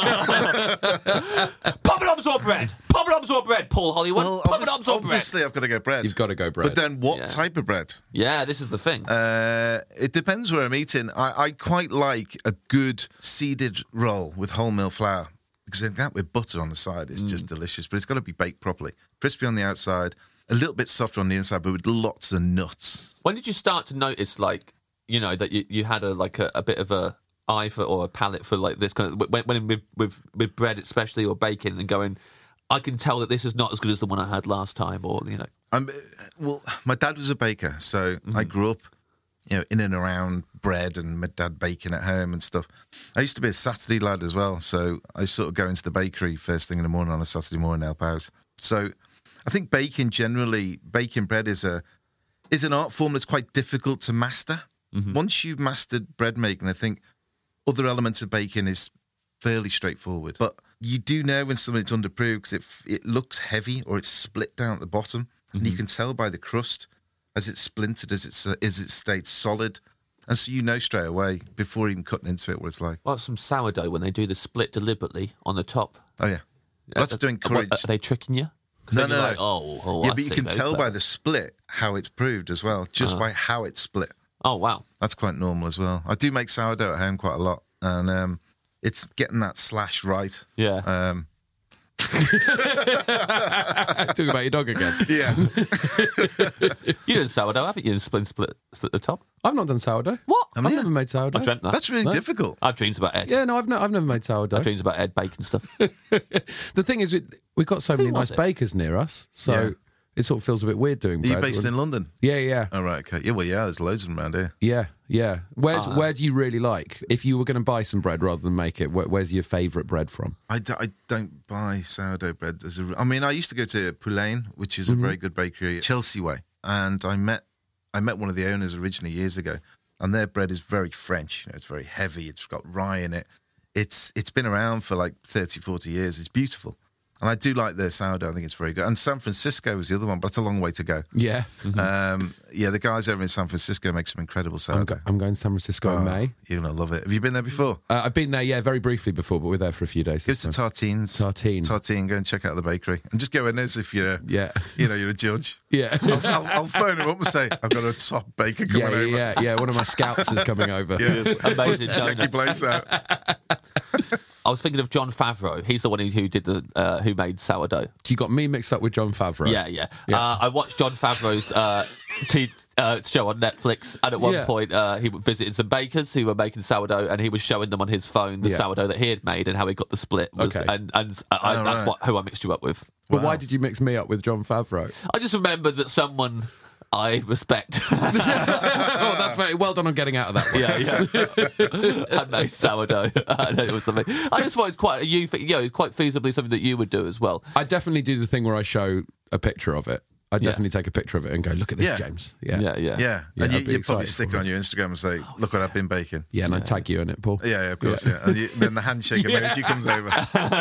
Speaker 6: Poppadoms or bread? Poppadoms or bread, Paul Hollywood?
Speaker 7: Well,
Speaker 6: Poppadoms
Speaker 7: obviously,
Speaker 6: or bread?
Speaker 7: obviously I've got to go bread.
Speaker 1: You've got to go bread.
Speaker 7: But then, what
Speaker 6: Yeah.
Speaker 7: type of bread?
Speaker 6: Yeah, this is the thing.
Speaker 7: Uh, it depends where I'm eating. I, I quite like a good seeded roll with wholemeal flour, because then that with butter on the side is just delicious. But it's got to be baked properly, crispy on the outside, a little bit softer on the inside, but with lots of nuts.
Speaker 6: When did you start to notice, like, you know, that you, you had a like a, a bit of a eye for or a palate for like this kind of when, when with, with with bread, especially or bacon, and going, I can tell that this is not as good as the one I had last time, or you know,
Speaker 7: I'm, well, my dad was a baker, so I grew up you know, in and around bread and my dad baking at home and stuff. I used to be a Saturday lad as well, so I sort of go into the bakery first thing in the morning on a Saturday morning, help out. So I think baking generally, baking bread is a is an art form that's quite difficult to master. Mm-hmm. Once you've mastered bread making, I think other elements of baking is fairly straightforward. But you do know when something's underproved because it, it looks heavy or it's split down at the bottom. Mm-hmm. And you can tell by the crust as it's splintered, as it's, as it stayed solid. And so you know straight away, before even cutting into it, what it's like.
Speaker 6: Like some sourdough when they do the split deliberately on the top.
Speaker 7: Oh, yeah. Well, that's to encourage...
Speaker 6: What, are they tricking you?
Speaker 7: No, no,
Speaker 6: like,
Speaker 7: no.
Speaker 6: Oh, oh,
Speaker 7: yeah,
Speaker 6: I
Speaker 7: but you
Speaker 6: see,
Speaker 7: can tell
Speaker 6: clever.
Speaker 7: by the split how it's proved as well, just
Speaker 6: Uh-huh.
Speaker 7: by how it's split.
Speaker 6: Oh, wow.
Speaker 7: That's quite normal as well. I do make sourdough at home quite a lot, and um, it's getting that slash right.
Speaker 6: Yeah.
Speaker 7: Um,
Speaker 1: Talking about your dog again.
Speaker 7: yeah.
Speaker 6: You done sourdough, haven't you? Split, split, split the top.
Speaker 1: I've not done sourdough.
Speaker 6: What?
Speaker 1: I've
Speaker 7: yeah.
Speaker 1: never made sourdough.
Speaker 6: I dreamt that.
Speaker 7: That's really
Speaker 1: No.
Speaker 7: difficult.
Speaker 6: I have dreams about Ed.
Speaker 1: Yeah, no, I've, no, I've never made
Speaker 6: I
Speaker 1: sourdough.
Speaker 6: have dreams about Ed baking stuff.
Speaker 1: The thing is, we- we've got so many
Speaker 6: was
Speaker 1: nice
Speaker 6: it?
Speaker 1: bakers near us, so
Speaker 7: Yeah.
Speaker 1: it sort of feels a bit weird doing
Speaker 7: Are you
Speaker 1: bread.
Speaker 7: based
Speaker 1: when-
Speaker 7: in London?
Speaker 1: Yeah, yeah,
Speaker 7: Oh, right, okay. Yeah, well, yeah, there's loads of them around here.
Speaker 1: yeah, yeah. Where's
Speaker 6: Ah.
Speaker 1: where do you really like? If you were going to buy some bread rather than make it, where, where's your favourite bread from?
Speaker 7: I, d- I don't buy sourdough bread. As a, I mean, I used to go to Poulain, which is a very good bakery, Chelsea way, and I met I met one of the owners originally years ago, and their bread is very French. You know, it's very heavy. It's got rye in it. It's It's been around for like thirty, forty years. It's beautiful. And I do like their sourdough. I think it's very good. And San Francisco was the other one, but it's a long way to go.
Speaker 1: Yeah,
Speaker 7: Um, yeah, the guys over in San Francisco make some incredible
Speaker 1: I'm,
Speaker 7: sourdough.
Speaker 1: go- I'm going to San Francisco
Speaker 7: Oh,
Speaker 1: in May.
Speaker 7: You're going to love it. Have you been there before?
Speaker 1: Uh, I've been there, yeah, very briefly before, but we're there for a few days.
Speaker 7: Go
Speaker 1: this
Speaker 7: to
Speaker 1: time.
Speaker 7: Tartines.
Speaker 1: Tartine.
Speaker 7: Tartine. Go and check out the bakery. And just go in as if you're,
Speaker 1: Yeah.
Speaker 7: you know, you're a judge.
Speaker 1: Yeah.
Speaker 7: I'll, I'll, I'll phone him up and say, I've got a top baker coming
Speaker 1: Yeah,
Speaker 7: over.
Speaker 1: yeah, yeah, yeah. One of my scouts is coming over.
Speaker 7: Yeah.
Speaker 6: Amazing
Speaker 7: Check your
Speaker 6: donuts.
Speaker 7: place out.
Speaker 6: I was thinking of John Favreau. He's the one who, who did the uh, who made sourdough.
Speaker 1: You got me mixed up with John Favreau.
Speaker 6: Yeah, yeah.
Speaker 1: Yeah.
Speaker 6: Uh, I watched John Favreau's uh, t- uh, show on Netflix, and at one
Speaker 1: Yeah.
Speaker 6: point uh, he visited some bakers who were making sourdough, and he was showing them on his phone the
Speaker 1: Yeah.
Speaker 6: sourdough that he had made and how he got the split. Was,
Speaker 1: Okay.
Speaker 6: And, and I,
Speaker 7: Oh,
Speaker 6: that's
Speaker 7: right.
Speaker 6: what who I mixed you up with.
Speaker 1: But why
Speaker 7: Wow.
Speaker 1: did you mix me up with John Favreau?
Speaker 6: I just remembered that someone I respect
Speaker 1: Oh, that's very well done on getting out of that one.
Speaker 6: yeah, yeah. had made sourdough. I know it was something. I just thought it was quite a you, you know, it's quite feasibly something that you would do as well.
Speaker 1: I definitely do the thing where I show a picture of it. I
Speaker 6: Yeah.
Speaker 1: definitely take a picture of it and go, look at this,
Speaker 7: Yeah.
Speaker 1: James. Yeah.
Speaker 6: Yeah, yeah.
Speaker 7: Yeah.
Speaker 1: Yeah,
Speaker 7: and
Speaker 1: I'd
Speaker 7: you,
Speaker 1: be
Speaker 7: you'd probably
Speaker 1: excited
Speaker 7: stick
Speaker 1: for
Speaker 7: it on your Instagram and say, look what I've been baking.
Speaker 1: Yeah, and I tag you in it, Paul.
Speaker 7: Yeah, yeah, of course, yeah. And you, then the handshake emoji comes over.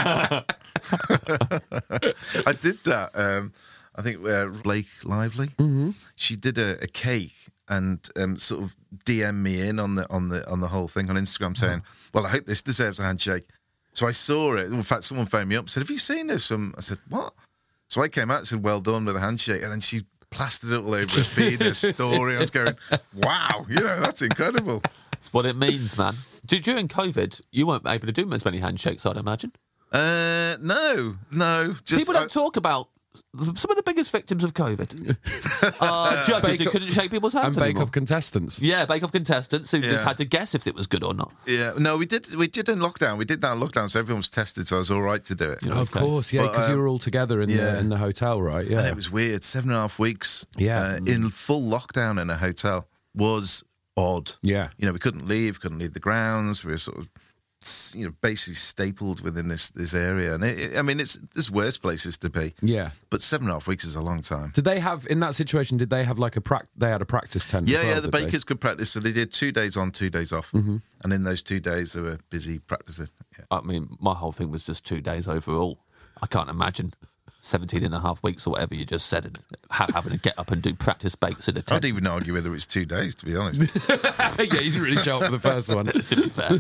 Speaker 7: I did that. Um, I think uh, Blake Lively. Mm-hmm. She did a, a cake and um, sort of D M me in on the on the on the whole thing on Instagram, saying, "Well, I hope this deserves a handshake." So I saw it. In fact, someone phoned me up and said, "Have you seen this?" Um, I said, "What?" So I came out and said, "Well done" with a handshake, and then she plastered it all over her feed, her story. I was going, "Wow, you know, that's incredible."
Speaker 6: That's what it means, man. D- During COVID, you weren't able to do as many handshakes, I'd imagine.
Speaker 7: Uh, no, no. Just
Speaker 6: People don't
Speaker 7: I-
Speaker 6: talk about some of the biggest victims of COVID. uh, judges
Speaker 1: Bake
Speaker 6: who
Speaker 1: Off-
Speaker 6: couldn't shake people's hands
Speaker 1: And Bake
Speaker 6: anymore.
Speaker 1: Off contestants.
Speaker 6: Yeah, Bake Off contestants who just
Speaker 7: Yeah.
Speaker 6: had to guess if it was good or not.
Speaker 7: Yeah, no, we did. We did in lockdown. We did that in lockdown, so everyone was tested, so I was all right to do it.
Speaker 1: Oh, of course, yeah,
Speaker 7: But,
Speaker 1: because you
Speaker 7: um,
Speaker 1: were all together in,
Speaker 7: yeah.
Speaker 1: the, in the hotel, right? Yeah.
Speaker 7: And it was weird. Seven and a half weeks.
Speaker 1: Yeah.
Speaker 7: uh, in full lockdown in a hotel was odd.
Speaker 1: Yeah.
Speaker 7: you know, we couldn't leave, couldn't leave the grounds. We were sort of, you know, basically stapled within this this area. And it, it- I mean, it's there's worse places to be.
Speaker 1: Yeah.
Speaker 7: But seven and a half weeks is a long time.
Speaker 1: Did they have, in that situation, did they have like a prac? They had a practice tent
Speaker 7: Yeah,
Speaker 1: as well,
Speaker 7: yeah, the
Speaker 1: did they?
Speaker 7: bakers could practice. So they did two days on, two days off.
Speaker 1: Mm-hmm.
Speaker 7: And in those two days, they were busy practicing. Yeah.
Speaker 6: I mean, my whole thing was just two days overall. I can't imagine seventeen and a half weeks or whatever you just said and ha- having to get up and do practice bakes in a
Speaker 7: I'd
Speaker 6: tent.
Speaker 7: even argue whether it's two days, to be honest.
Speaker 1: Yeah, you didn't really show up for the first one.
Speaker 6: To be fair,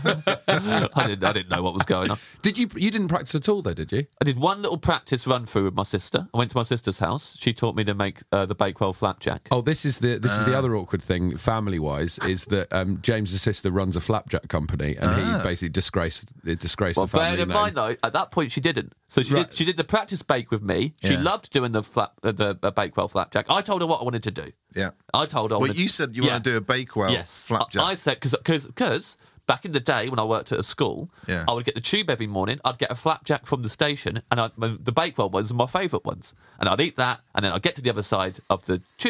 Speaker 6: I didn't. I didn't know what was going on.
Speaker 1: Did you? You didn't practice at all, though, did you?
Speaker 6: I did one little practice run through with my sister. I went to my sister's house. She taught me to make uh, the Bakewell flapjack.
Speaker 1: Oh, this is the this is the other awkward thing, family wise, is that um, James's sister runs a flapjack company, and he basically disgraced it disgraced
Speaker 6: Well,
Speaker 1: the family
Speaker 6: bear in
Speaker 1: name.
Speaker 6: mind though, at that point she didn't. So she
Speaker 1: Right.
Speaker 6: did. She did the practice bake with me. She
Speaker 7: Yeah.
Speaker 6: loved doing the flap, uh, the uh, Bakewell flapjack. I told her what I wanted to do.
Speaker 7: Yeah.
Speaker 6: I told her. I
Speaker 7: Well,
Speaker 6: wanted,
Speaker 7: you said you
Speaker 6: Yeah.
Speaker 7: want to do a Bakewell
Speaker 6: yes.
Speaker 7: flapjack.
Speaker 6: I, I said because because back in the day when I worked at a school,
Speaker 7: Yeah.
Speaker 6: I would get the tube every morning. I'd get a flapjack from the station, and I'd, the Bakewell ones are my favourite ones. And I'd eat that, and then I'd get to the other side of the tube,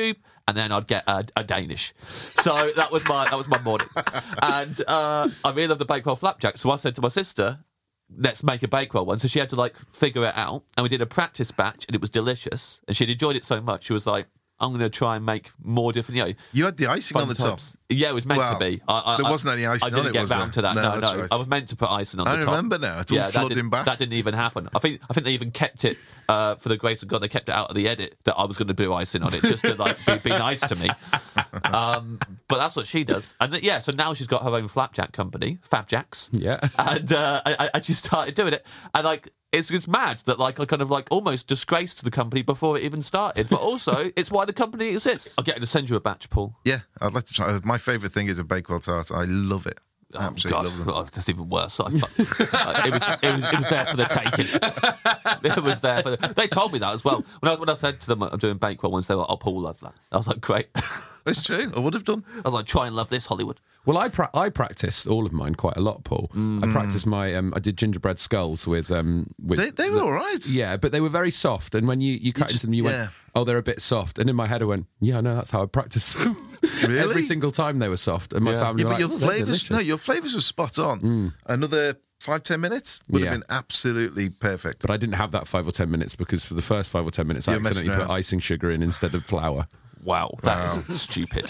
Speaker 6: and then I'd get a, a Danish. So that was my that was my morning. And uh, I really love the Bakewell flapjack. So I said to my sister, let's make a Bakewell one. So she had to like figure it out, and we did a practice batch, and it was delicious. And she'd enjoyed it so much, she was like, I'm going to try and make more different, you know.
Speaker 7: You had the icing on the
Speaker 6: types.
Speaker 7: top.
Speaker 6: Yeah, it was meant
Speaker 7: Well,
Speaker 6: to be. I, I,
Speaker 7: there wasn't any icing
Speaker 6: I didn't
Speaker 7: on it,
Speaker 6: get
Speaker 7: was
Speaker 6: round
Speaker 7: there?
Speaker 6: to that.
Speaker 7: No,
Speaker 6: No,
Speaker 7: that's
Speaker 6: no.
Speaker 7: right.
Speaker 6: I was meant to put icing on
Speaker 7: I
Speaker 6: the top.
Speaker 7: remember now. It's all
Speaker 6: yeah, that
Speaker 7: flooding
Speaker 6: didn't,
Speaker 7: back.
Speaker 6: that didn't even happen. I think I think they even kept it, uh, for the grace of God, they kept it out of the edit that I was going to do icing on it just to like be, be nice to me. Um, but that's what she does. And th- yeah, so now she's got her own flapjack company, Fabjacks.
Speaker 1: Yeah.
Speaker 6: And uh, I, I just started doing it. And like, It's it's mad that like I kind of like almost disgraced the company before it even started, but also it's why the company exists. I'll get to send you a batch, Paul.
Speaker 7: Yeah, I'd like to try. My favourite thing is a Bakewell tart. I love it.
Speaker 6: Oh,
Speaker 7: Absolutely
Speaker 6: God.
Speaker 7: love them.
Speaker 6: Oh, that's even worse. I, uh, it, was, it, was, it was there for the taking. It was there for the... They told me that as well. When I, was, when I said to them I'm doing Bakewell once, they were like, oh, Paul loves that. I was like, great.
Speaker 7: It's true. I would have done.
Speaker 6: I was like, try and love this, Hollywood.
Speaker 1: Well, I pra- I practiced all of mine quite a lot, Paul. I practiced my um, I did gingerbread skulls with um with
Speaker 7: They, they were all right.
Speaker 1: yeah, but they were very soft. And when you, you cut
Speaker 7: just-
Speaker 1: into them, you
Speaker 7: yeah.
Speaker 1: went, oh, they're a bit soft. And in my head, I went, yeah, I know, that's how I practiced them.
Speaker 7: Really?
Speaker 1: Every single time they were soft. And my
Speaker 6: Yeah.
Speaker 1: family
Speaker 7: Yeah,
Speaker 1: were
Speaker 7: but
Speaker 1: like,
Speaker 7: your
Speaker 1: oh, they're
Speaker 7: flavours, no,
Speaker 1: delicious.
Speaker 7: your flavours were spot on. Another five, ten minutes would
Speaker 1: Yeah.
Speaker 7: have been absolutely perfect.
Speaker 1: But I didn't have that five or ten minutes because for the first five or ten minutes, I
Speaker 7: You're messing
Speaker 1: accidentally put
Speaker 7: around.
Speaker 1: icing sugar in instead of flour.
Speaker 6: Wow, that is stupid.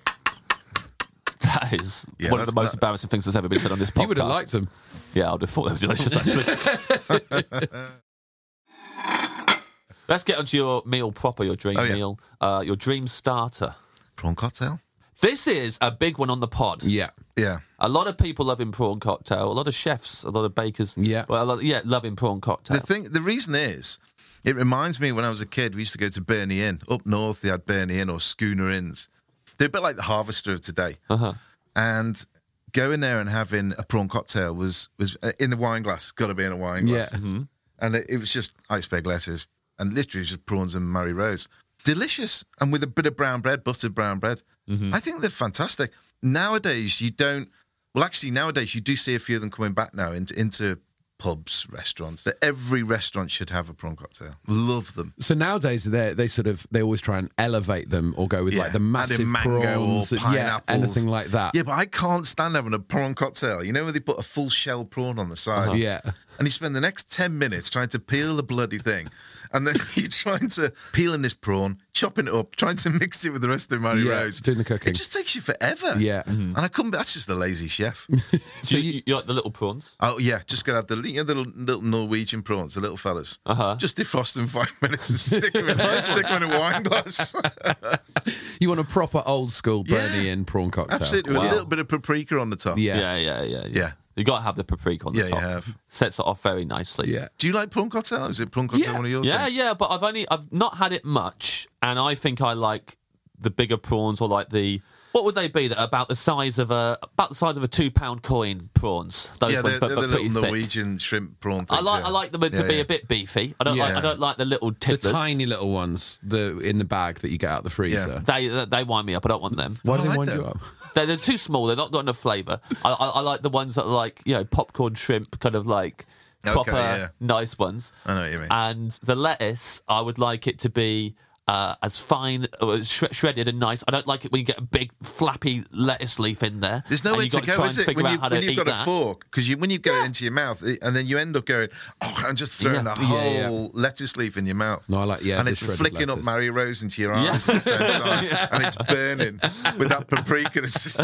Speaker 6: That is
Speaker 7: Yeah,
Speaker 6: one of the
Speaker 7: that's
Speaker 6: most
Speaker 7: not-
Speaker 6: embarrassing things that's ever been said on this podcast.
Speaker 1: You would have liked them.
Speaker 6: Yeah, I'd have thought they were delicious, actually. Let's get onto your meal proper, your dream
Speaker 7: Oh, yeah.
Speaker 6: meal, uh, your dream starter.
Speaker 7: Prawn cocktail?
Speaker 6: This is a big one on the pod.
Speaker 1: Yeah.
Speaker 7: Yeah.
Speaker 6: A lot of people loving prawn cocktail. A lot of chefs, a lot of bakers.
Speaker 1: Yeah.
Speaker 6: Well, a lot, yeah, loving prawn cocktail.
Speaker 7: The thing, the reason is, it reminds me when I was a kid, we used to go to Burney Inn. Up north, they had Burney Inn or Schooner Inns. They're a bit like the Harvester of today.
Speaker 6: Uh-huh.
Speaker 7: And going there and having a prawn cocktail was was in a wine glass. Got to be in a wine glass.
Speaker 1: Yeah.
Speaker 6: Mm-hmm.
Speaker 7: And it, it was just iceberg lettuce and literally just prawns and Mary Rose. Delicious. And with a bit of brown bread, buttered brown bread.
Speaker 6: Mm-hmm.
Speaker 7: I think they're fantastic. Nowadays, you don't... Well, actually, nowadays, you do see a few of them coming back now into, into pubs, restaurants. That every restaurant should have a prawn cocktail. Love them.
Speaker 1: So nowadays they they sort of they always try and elevate them or go with
Speaker 7: Yeah,
Speaker 1: like the
Speaker 7: adding
Speaker 1: massive
Speaker 7: mango
Speaker 1: prawns,
Speaker 7: or
Speaker 1: yeah,
Speaker 7: pineapples.
Speaker 1: anything like that.
Speaker 7: Yeah, but I can't stand having a prawn cocktail. You know when they put a full shell prawn on the side?
Speaker 1: Yeah.
Speaker 7: And you spend the next ten minutes trying to peel the bloody thing. And then you're trying to peeling this prawn, chopping it up, trying to mix it with the rest of the Mary
Speaker 1: Yeah,
Speaker 7: Rose.
Speaker 1: doing the cooking.
Speaker 7: It just takes you forever.
Speaker 1: Yeah.
Speaker 7: And I couldn't be, that's just the lazy chef.
Speaker 6: So you, you like the little prawns?
Speaker 7: Oh, yeah, just got to have the, you know, the little, little Norwegian prawns, the little fellas.
Speaker 6: Uh-huh.
Speaker 7: Just defrost them five minutes and stick them in, stick them in a wine glass.
Speaker 1: You want a proper old school
Speaker 7: Yeah.
Speaker 1: Burney Inn prawn cocktail.
Speaker 7: Absolutely, with
Speaker 6: Wow.
Speaker 7: a little bit of paprika on the top.
Speaker 1: Yeah.
Speaker 6: Yeah, yeah, yeah. Yeah.
Speaker 7: Yeah.
Speaker 6: You got to have the paprika on the
Speaker 7: Yeah, you
Speaker 6: top.
Speaker 7: have.
Speaker 6: Sets it off very nicely.
Speaker 1: Yeah.
Speaker 7: Do you like prawn cocktail? Is it prawn cocktail
Speaker 1: Yeah.
Speaker 7: one of your
Speaker 6: Yeah,
Speaker 7: things?
Speaker 6: yeah, but I've only I've not had it much, and I think I like the bigger prawns or like the what would they be that are about the size of a about the size of a two pound coin prawns. Those
Speaker 7: Yeah,
Speaker 6: ones,
Speaker 7: they're,
Speaker 6: but,
Speaker 7: they're
Speaker 6: but
Speaker 7: the
Speaker 6: pretty
Speaker 7: little
Speaker 6: thick.
Speaker 7: Norwegian shrimp prawn things.
Speaker 6: I like
Speaker 7: yeah.
Speaker 6: I like them to
Speaker 7: Yeah,
Speaker 6: be
Speaker 7: yeah.
Speaker 6: a bit beefy. I don't like I
Speaker 1: Yeah.
Speaker 6: don't like the little
Speaker 1: The
Speaker 6: tiddlers.
Speaker 1: tiny little ones, the in the bag that you get out the freezer.
Speaker 6: They they wind me up. I don't want them.
Speaker 1: Why
Speaker 7: Oh,
Speaker 1: do
Speaker 7: I
Speaker 1: they
Speaker 7: like
Speaker 1: wind
Speaker 7: them.
Speaker 1: you up?
Speaker 6: They're, they're too small. They're not got enough flavour. I, I, I like the ones that are like you know popcorn shrimp, kind of like
Speaker 7: Okay,
Speaker 6: proper
Speaker 7: yeah.
Speaker 6: nice ones.
Speaker 7: I know what you mean.
Speaker 6: And the lettuce, I would like it to be uh, as fine, uh, sh- shredded and nice. I don't like it when you get a big flappy lettuce leaf in there.
Speaker 7: There's no
Speaker 6: and
Speaker 7: way
Speaker 6: you've
Speaker 7: to
Speaker 6: got
Speaker 7: go,
Speaker 6: try
Speaker 7: is
Speaker 6: and
Speaker 7: it?
Speaker 6: figure
Speaker 7: When,
Speaker 6: out
Speaker 7: you,
Speaker 6: how
Speaker 7: when
Speaker 6: to
Speaker 7: you've
Speaker 6: eat
Speaker 7: got
Speaker 6: that.
Speaker 7: a fork, because you, when you get it into your mouth, it, and then you end up going, oh, and just throwing
Speaker 6: Yeah.
Speaker 7: the
Speaker 1: Yeah,
Speaker 7: whole
Speaker 1: yeah.
Speaker 7: lettuce leaf in your mouth.
Speaker 1: No, I like- yeah,
Speaker 7: and
Speaker 1: the
Speaker 7: it's
Speaker 1: shredded
Speaker 7: flicking
Speaker 1: lettuce.
Speaker 7: up Mary Rose into your
Speaker 6: Yeah.
Speaker 7: arms at the same time, and it's burning with that paprika. It's just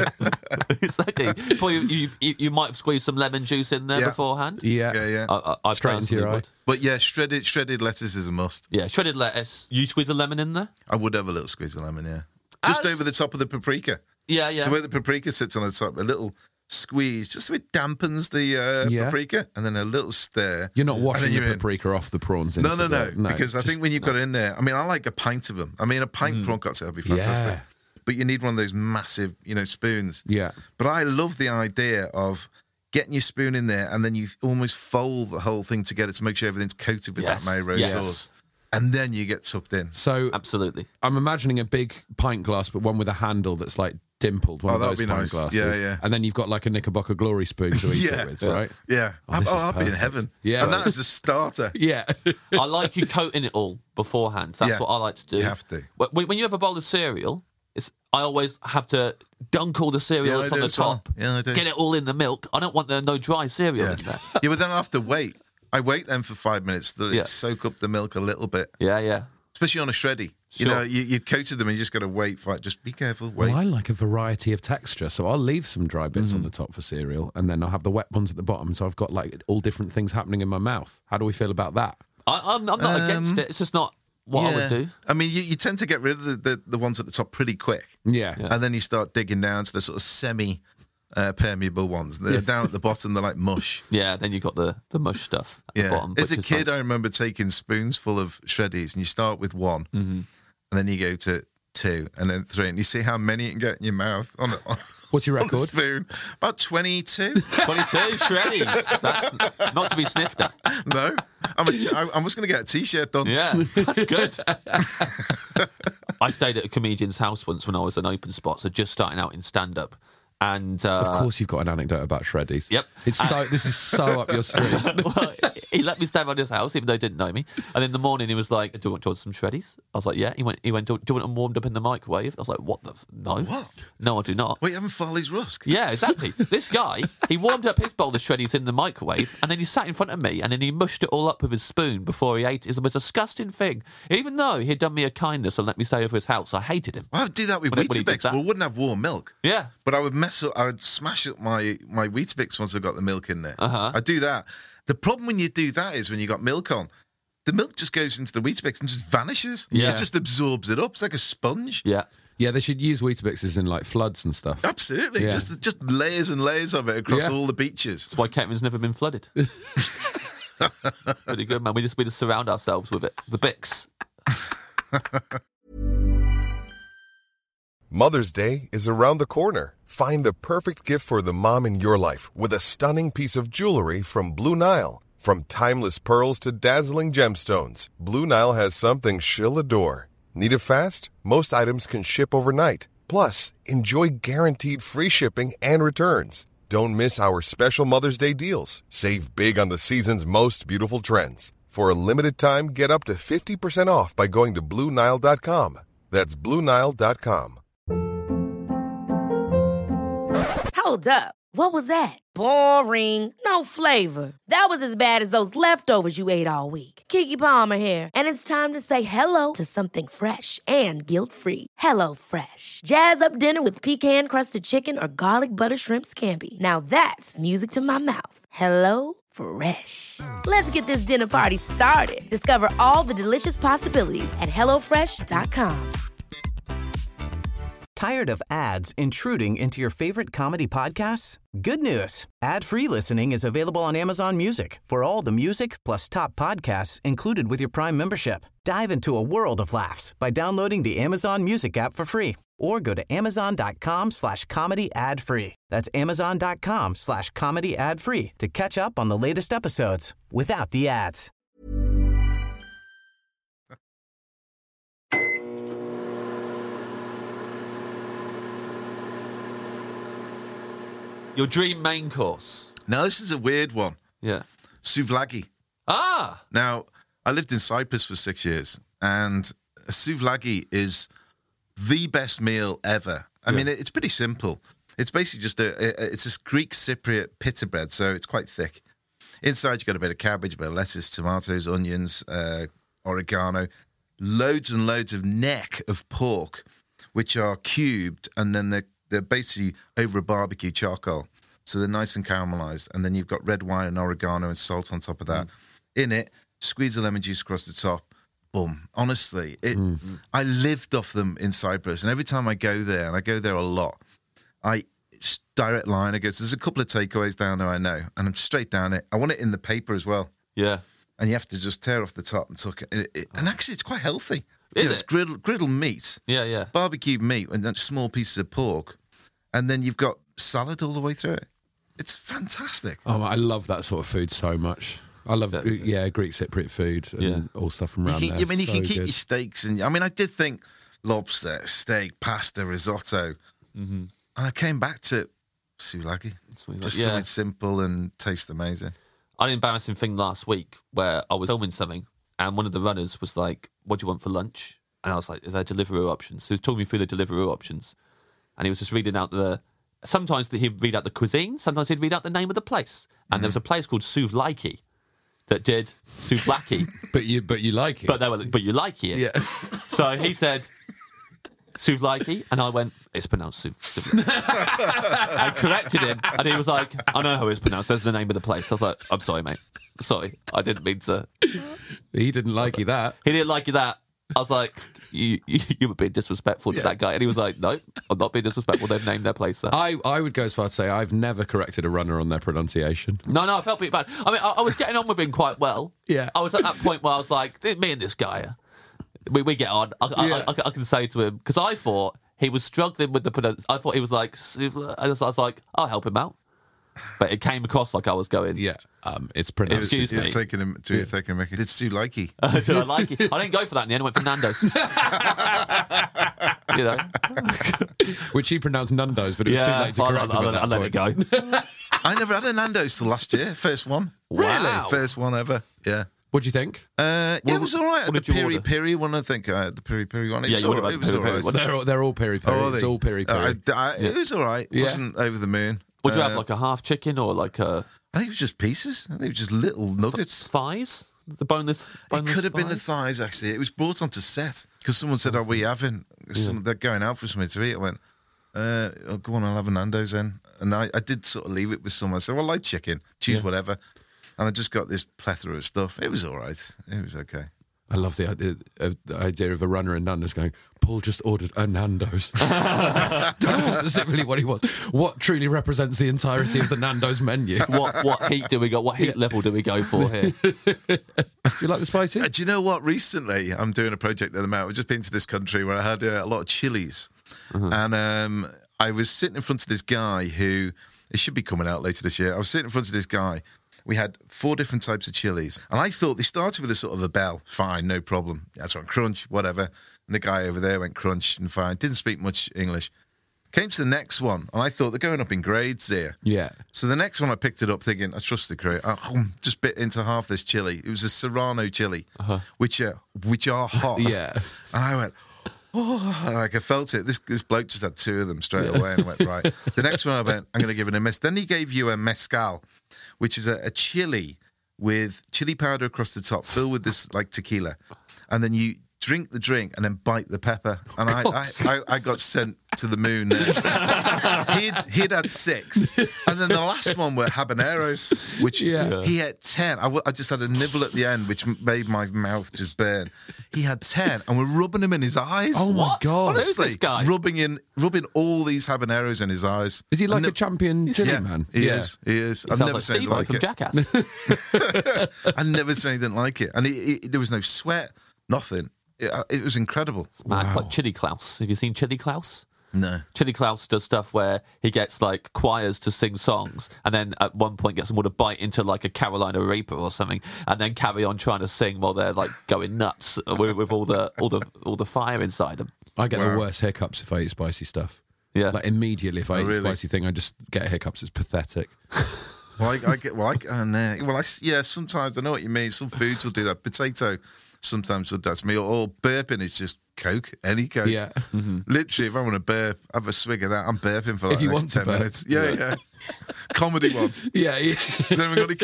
Speaker 6: Exactly. Before you, you, you, you might have squeezed some lemon juice in there
Speaker 7: Yeah.
Speaker 6: beforehand.
Speaker 1: Yeah.
Speaker 7: yeah, yeah.
Speaker 6: I, I, I
Speaker 1: Straight into your
Speaker 6: personally
Speaker 1: eye.
Speaker 6: would.
Speaker 7: But yeah, shredded shredded lettuce is a must.
Speaker 6: Yeah, shredded lettuce. You squeeze a lemon in there?
Speaker 7: I would have a little squeeze of lemon, yeah, just
Speaker 6: As-
Speaker 7: over the top of the paprika.
Speaker 6: Yeah, yeah.
Speaker 7: So where the paprika sits on the top, a little squeeze, just so it dampens the uh,
Speaker 1: Yeah.
Speaker 7: paprika, and then a little stir.
Speaker 1: You're not
Speaker 7: and
Speaker 1: washing
Speaker 7: then
Speaker 1: your
Speaker 7: you're in.
Speaker 1: paprika off the prawns.
Speaker 7: No,
Speaker 1: into
Speaker 7: no, no,
Speaker 1: the-
Speaker 7: Because I
Speaker 1: just-
Speaker 7: think when you've got it in there, I mean, I like a pint of them. I mean, a pint prawn cocktail would be fantastic.
Speaker 1: Yeah.
Speaker 7: But you need one of those massive, you know, spoons.
Speaker 1: Yeah.
Speaker 7: But I love the idea of getting your spoon in there and then you almost fold the whole thing together to make sure everything's coated with
Speaker 6: Yes,
Speaker 7: that Mary Rose
Speaker 6: yes.
Speaker 7: sauce. And then you get sucked in.
Speaker 1: So
Speaker 6: Absolutely.
Speaker 1: I'm imagining a big pint glass, but one with a handle that's like dimpled, one
Speaker 7: Oh,
Speaker 1: of
Speaker 7: that'd
Speaker 1: those
Speaker 7: be
Speaker 1: pint
Speaker 7: nice.
Speaker 1: glasses.
Speaker 7: Yeah, yeah.
Speaker 1: And then you've got like a Knickerbocker Glory spoon to eat
Speaker 7: Yeah.
Speaker 1: it with,
Speaker 7: Yeah.
Speaker 1: right?
Speaker 7: Yeah.
Speaker 1: Oh,
Speaker 7: Oh,
Speaker 1: this is
Speaker 7: I'd be in
Speaker 1: perfect.
Speaker 7: heaven.
Speaker 1: Yeah.
Speaker 7: And that is a starter.
Speaker 1: Yeah.
Speaker 6: I like you coating it all beforehand. That's
Speaker 7: Yeah.
Speaker 6: what I like to do.
Speaker 7: You have to.
Speaker 6: When, when you have a bowl of cereal, it's, I always have to dunk all the cereal
Speaker 7: Yeah, I
Speaker 6: that's on
Speaker 7: do
Speaker 6: the
Speaker 7: as well.
Speaker 6: top.
Speaker 7: Yeah, I do.
Speaker 6: Get it all in the milk. I don't want there no dry cereal
Speaker 7: Yeah.
Speaker 6: in there.
Speaker 7: Yeah, but then I have to wait. I wait then for five minutes to
Speaker 6: Yeah.
Speaker 7: soak up the milk a little bit,
Speaker 6: Yeah, yeah.
Speaker 7: especially on a shreddy. You
Speaker 6: Sure.
Speaker 7: know, you, you coated them and you just got to wait for it. Just be careful, wait.
Speaker 1: Well, I like a variety of texture, so I'll leave some dry bits
Speaker 7: Mm.
Speaker 1: on the top for cereal, and then I'll have the wet ones at the bottom, so I've got like all different things happening in my mouth. How do we feel about that?
Speaker 6: I, I'm, I'm not against
Speaker 7: Um,
Speaker 6: it. It's just not what I would do.
Speaker 7: I mean, you, you tend to get rid of the, the, the ones at the top pretty quick.
Speaker 1: Yeah.
Speaker 6: Yeah.
Speaker 7: And then you start digging down to the sort of semi uh, permeable ones. They're down at the bottom, they're like mush.
Speaker 6: Yeah, then you've got the, the mush stuff at
Speaker 7: Yeah.
Speaker 6: the bottom.
Speaker 7: As a
Speaker 6: which is
Speaker 7: kid,
Speaker 6: fine.
Speaker 7: I remember taking spoons full of shreddies, and you start with one,
Speaker 6: Mm-hmm.
Speaker 7: and then you go to two, and then three, and you see how many you can get in your mouth on a, on,
Speaker 1: What's your
Speaker 7: on a
Speaker 1: record?
Speaker 7: spoon. About twenty-two.
Speaker 6: twenty-two shreddies. That's not to be sniffed at.
Speaker 7: No, I'm, a t- I- I'm just going to get a T-shirt done.
Speaker 6: Yeah, that's good. I stayed at a comedian's house once when I was an open spot, so just starting out in stand-up. And uh,
Speaker 1: Of course, you've got an anecdote about shreddies.
Speaker 6: Yep.
Speaker 1: It's so. This is so up your street.
Speaker 6: well, he let me stay around his house, even though he didn't know me. And in the morning, he was like, "Do you want, do you want some shreddies?" I was like, "Yeah." He went, "He went, do you want them warmed up in the microwave?" I was like, "What the? F- no,
Speaker 7: What?
Speaker 6: No, I do not."
Speaker 7: Wait, you having Farley's Rusk?
Speaker 6: Yeah, exactly. This guy, he warmed up his bowl of shreddies in the microwave, and then he sat in front of me, and then he mushed it all up with his spoon before he ate it. It was the most disgusting thing. Even though he'd done me a kindness and let me stay over his house, I hated him.
Speaker 7: Well, I would do that with
Speaker 6: When it- when he did
Speaker 7: Weetabix,
Speaker 6: that.
Speaker 7: but we wouldn't have warm milk.
Speaker 6: Yeah.
Speaker 7: But I would mess up, I would smash up my, my Weetabix once I got the milk in there.
Speaker 6: Uh-huh.
Speaker 7: I do that. The problem when you do that is when you got milk on, the milk just goes into the Weetabix and just vanishes.
Speaker 6: Yeah.
Speaker 7: It just absorbs it up. It's like a sponge.
Speaker 6: Yeah.
Speaker 1: Yeah, they should use Weetabixes in like floods and stuff.
Speaker 7: Absolutely.
Speaker 1: Yeah.
Speaker 7: Just just layers and layers of it across
Speaker 1: Yeah.
Speaker 7: all the beaches.
Speaker 6: That's why Kevin's never been flooded. Pretty good, man. We just we just surround ourselves with it. The Bix.
Speaker 8: Mother's Day is around the corner. Find the perfect gift for the mom in your life with a stunning piece of jewelry from Blue Nile. From timeless pearls to dazzling gemstones, Blue Nile has something she'll adore. Need it fast? Most items can ship overnight. Plus, enjoy guaranteed free shipping and returns. Don't miss our special Mother's Day deals. Save big on the season's most beautiful trends. For a limited time, get up to fifty percent off by going to Blue Nile dot com. That's Blue Nile dot com.
Speaker 2: Hold up. What was that? Boring. No flavor. That was as bad as those leftovers you ate all week. Keke Palmer here, and it's time to say hello to something fresh and guilt-free. Hello Fresh. Jazz up dinner with pecan-crusted chicken or garlic butter shrimp scampi. Now that's music to my mouth. Hello Fresh. Let's get this dinner party started. Discover all the delicious possibilities at hello fresh dot com.
Speaker 9: Tired of ads intruding into your favorite comedy podcasts? Good news. Ad-free listening is available on Amazon Music for all the music plus top podcasts included with your Prime membership. Dive into a world of laughs by downloading the Amazon Music app for free or go to amazon.com slash comedy ad free. That's amazon.com slash comedy ad free to catch up on the latest episodes without the ads.
Speaker 6: Your dream main course.
Speaker 7: Now, this is a weird one.
Speaker 6: Yeah.
Speaker 7: Souvlaki.
Speaker 6: Ah!
Speaker 7: Now, I lived in Cyprus for six years, and a souvlaki is the best meal ever. I
Speaker 6: Yeah.
Speaker 7: mean, it, it's pretty simple. It's basically just a, a it's this Greek Cypriot pita bread, so it's quite thick. Inside, you've got a bit of cabbage, a bit of lettuce, tomatoes, onions, uh, oregano, loads and loads of neck of pork, which are cubed, and then they're, they're basically over a barbecue charcoal. So they're nice and caramelized. And then you've got red wine and oregano and salt on top of that. Mm. In it, squeeze the lemon juice across the top. Boom. Honestly, it. Mm. I lived off them in Cyprus. And every time I go there, and I go there a lot, I it's direct line. I go, so there's a couple of takeaways down there I know. And I'm straight down it. I want it in the paper as well.
Speaker 6: Yeah.
Speaker 7: And you have to just tear off the top and tuck it. it, it and actually, it's quite healthy.
Speaker 6: Is
Speaker 7: you know,
Speaker 6: it?
Speaker 7: It's griddle, griddle meat.
Speaker 6: Yeah, yeah.
Speaker 7: Barbecued meat and then small pieces of pork. And then you've got salad all the way through it. It's fantastic.
Speaker 1: Oh, I love that sort of food so much. I love,
Speaker 6: Yeah.
Speaker 1: yeah, Greek Cypriot food and
Speaker 6: Yeah.
Speaker 1: all stuff from
Speaker 7: You
Speaker 1: around
Speaker 7: can,
Speaker 1: there.
Speaker 7: I mean, you
Speaker 1: So
Speaker 7: can keep
Speaker 1: good.
Speaker 7: your steaks. And I mean, I did think lobster, steak, pasta, risotto. Mm-hmm. And I came back to souvlaki. Just
Speaker 6: yeah.
Speaker 7: something simple and tastes amazing.
Speaker 6: I had an embarrassing thing last week where I was filming something and one of the runners was like, what do you want for lunch? And I was like, is there Deliveroo options? So he was talking me through the Deliveroo options. And he was just reading out the... Sometimes he'd read out the cuisine, sometimes he'd read out the name of the place. And mm. there was a place called Souvlaki that did souvlaki.
Speaker 1: but you but you like it.
Speaker 6: But, they were, but you like it.
Speaker 1: Yeah.
Speaker 6: So he said... Souvlaki, and I went, it's pronounced Souvlaki. I corrected him, and he was like, I know how it's pronounced, there's the name of the place. I was like, I'm sorry, mate. Sorry, I didn't mean to.
Speaker 1: He didn't like you that.
Speaker 6: He didn't like you that. I was like, you, you, you were being disrespectful
Speaker 1: yeah.
Speaker 6: to that guy. And he was like, no, I'm not being disrespectful. They've named their place there.
Speaker 1: I, I would go as far to say I've never corrected a runner on their pronunciation.
Speaker 6: No, no, I felt a bit bad. I mean, I, I was getting on with him quite well.
Speaker 1: Yeah.
Speaker 6: I was at that point where I was like, me and this guy, we, we get on. I,
Speaker 1: yeah.
Speaker 6: I, I, I can say to him, because I thought he was struggling with the pronunciation. I thought he was like, I was, I was like, I'll help him out. But it came across like I was going,
Speaker 1: yeah, um, it's pronounced.
Speaker 6: Excuse
Speaker 7: you're
Speaker 6: me.
Speaker 7: Taking him, to, yeah. taking him, did Sue like you?
Speaker 6: Uh, did I like it? I didn't go for that in the end. I went for Nando's. You know,
Speaker 1: which he pronounced Nando's, but it was
Speaker 6: yeah,
Speaker 1: too late to correct
Speaker 6: I'll,
Speaker 1: him.
Speaker 6: I'll, I'll let it go.
Speaker 7: I never had a Nando's till last year. First one,
Speaker 1: really,
Speaker 6: wow.
Speaker 7: first one ever. Yeah.
Speaker 1: What do you think?
Speaker 7: Uh, yeah, it was all right.
Speaker 6: What
Speaker 7: The
Speaker 6: did you
Speaker 7: peri
Speaker 6: order?
Speaker 7: peri one, I think. Uh, the peri peri one. It
Speaker 6: Yeah,
Speaker 7: was
Speaker 6: you
Speaker 7: all
Speaker 6: would
Speaker 7: right.
Speaker 6: have
Speaker 7: It was
Speaker 6: had
Speaker 7: all
Speaker 6: peri-peri
Speaker 7: right.
Speaker 6: one.
Speaker 1: They're all, they're all peri peri.
Speaker 7: Oh,
Speaker 1: It's
Speaker 7: they-
Speaker 1: all peri peri.
Speaker 7: Uh, I, I, it was all right. It
Speaker 1: Yeah.
Speaker 7: wasn't over the moon.
Speaker 6: Would you
Speaker 7: Uh,
Speaker 6: have like a half chicken or like a
Speaker 7: I think it was just pieces. I think it was just little nuggets.
Speaker 6: thighs? The boneless.
Speaker 7: It
Speaker 6: boneless
Speaker 7: could have been the
Speaker 6: thighs?
Speaker 7: thighs, actually. It was brought onto set because someone said, "Are we having?" Some, they're going out for something to eat. I went, uh, oh, "Go on, I'll have a Nando's then." And I, I did sort of leave it with someone. I said, "Well, I like chicken. Choose
Speaker 6: Yeah.
Speaker 7: whatever." And I just got this plethora of stuff. It was all right. It was okay.
Speaker 1: I love the idea, uh, the idea of a runner in Nando's going, Paul just ordered a Nando's. That's specifically what he wants. What truly represents the entirety of the Nando's menu.
Speaker 6: What what heat do we go? What heat level do we go for here?
Speaker 1: You like the spicy?
Speaker 7: Uh, do you know what? Recently, I'm doing a project at the moment. I've just been to this country where I had uh, a lot of chilies.
Speaker 6: Uh-huh.
Speaker 7: And um, I was sitting in front of this guy who, it should be coming out later this year. I was sitting in front of this guy. We had four different types of chilies. And I thought they started with a sort of a bell. Fine, no problem. That's one, crunch, whatever. And the guy over there went crunch and fine. Didn't speak much English. Came to the next one, and I thought they're going up in grades here.
Speaker 1: Yeah.
Speaker 7: So the next one, I picked it up thinking, I trust the crew. I oh, just bit into half this chili. It was a Serrano chili, uh-huh. which, are, which are hot.
Speaker 1: Yeah.
Speaker 7: And I went, oh, like I felt it. This this bloke just had two of them straight yeah. away. And I went, right. The next one, I went, I'm going to give it a miss. Then he gave you a mezcal, which is a, a chili with chili powder across the top, filled with this like tequila. And then you drink the drink and then bite the pepper. And I, I, I, I got sent to the moon there. he'd, he'd had six. And then the last one were habaneros, which
Speaker 1: yeah.
Speaker 7: he had ten. I, w- I just had a nibble at the end, which made my mouth just burn. He had ten, and we're rubbing them in his eyes.
Speaker 1: Oh, my
Speaker 6: What?
Speaker 1: God.
Speaker 7: Honestly,
Speaker 6: Who's this guy?
Speaker 7: rubbing in, rubbing all these habaneros in his eyes.
Speaker 1: Is he like
Speaker 7: And
Speaker 1: a
Speaker 7: the-
Speaker 1: champion chili
Speaker 7: yeah,
Speaker 1: man?
Speaker 7: He
Speaker 1: yeah.
Speaker 7: is. He is.
Speaker 6: He
Speaker 7: I've
Speaker 6: sounds
Speaker 7: never
Speaker 6: like
Speaker 7: seen
Speaker 6: Steve
Speaker 7: anything like
Speaker 6: from
Speaker 7: it.
Speaker 6: Jackass.
Speaker 7: I've never seen anything like it. And he, he, there was no sweat, nothing. It, it was incredible.
Speaker 6: Man,
Speaker 1: Wow.
Speaker 6: like Chili Klaus. Have you seen Chili Klaus?
Speaker 7: No.
Speaker 6: Chili Klaus does stuff where he gets like choirs to sing songs, and then at one point gets them all to bite into like a Carolina Reaper or something, and then carry on trying to sing while they're like going nuts with, with all the all the all the fire inside them.
Speaker 1: I get
Speaker 7: Wow.
Speaker 1: the worst hiccups if I eat spicy stuff.
Speaker 6: Yeah.
Speaker 1: Like immediately if I
Speaker 7: Oh,
Speaker 1: eat
Speaker 7: really?
Speaker 1: spicy thing, I just get hiccups. It's pathetic.
Speaker 7: Well, I, I get, well, I, oh, no. well, I, yeah, sometimes I know what you mean. Some foods will do that. Potato sometimes that's me. Or, or burping is just Coke, any Coke.
Speaker 1: Yeah. Mm-hmm.
Speaker 7: Literally, if I want to burp, have a swig of that. I'm burping for like
Speaker 1: If you
Speaker 7: the next
Speaker 1: want to
Speaker 7: ten
Speaker 1: burp.
Speaker 7: minutes. Yeah, yeah. Comedy one.
Speaker 1: Yeah. yeah.
Speaker 7: Has anyone got any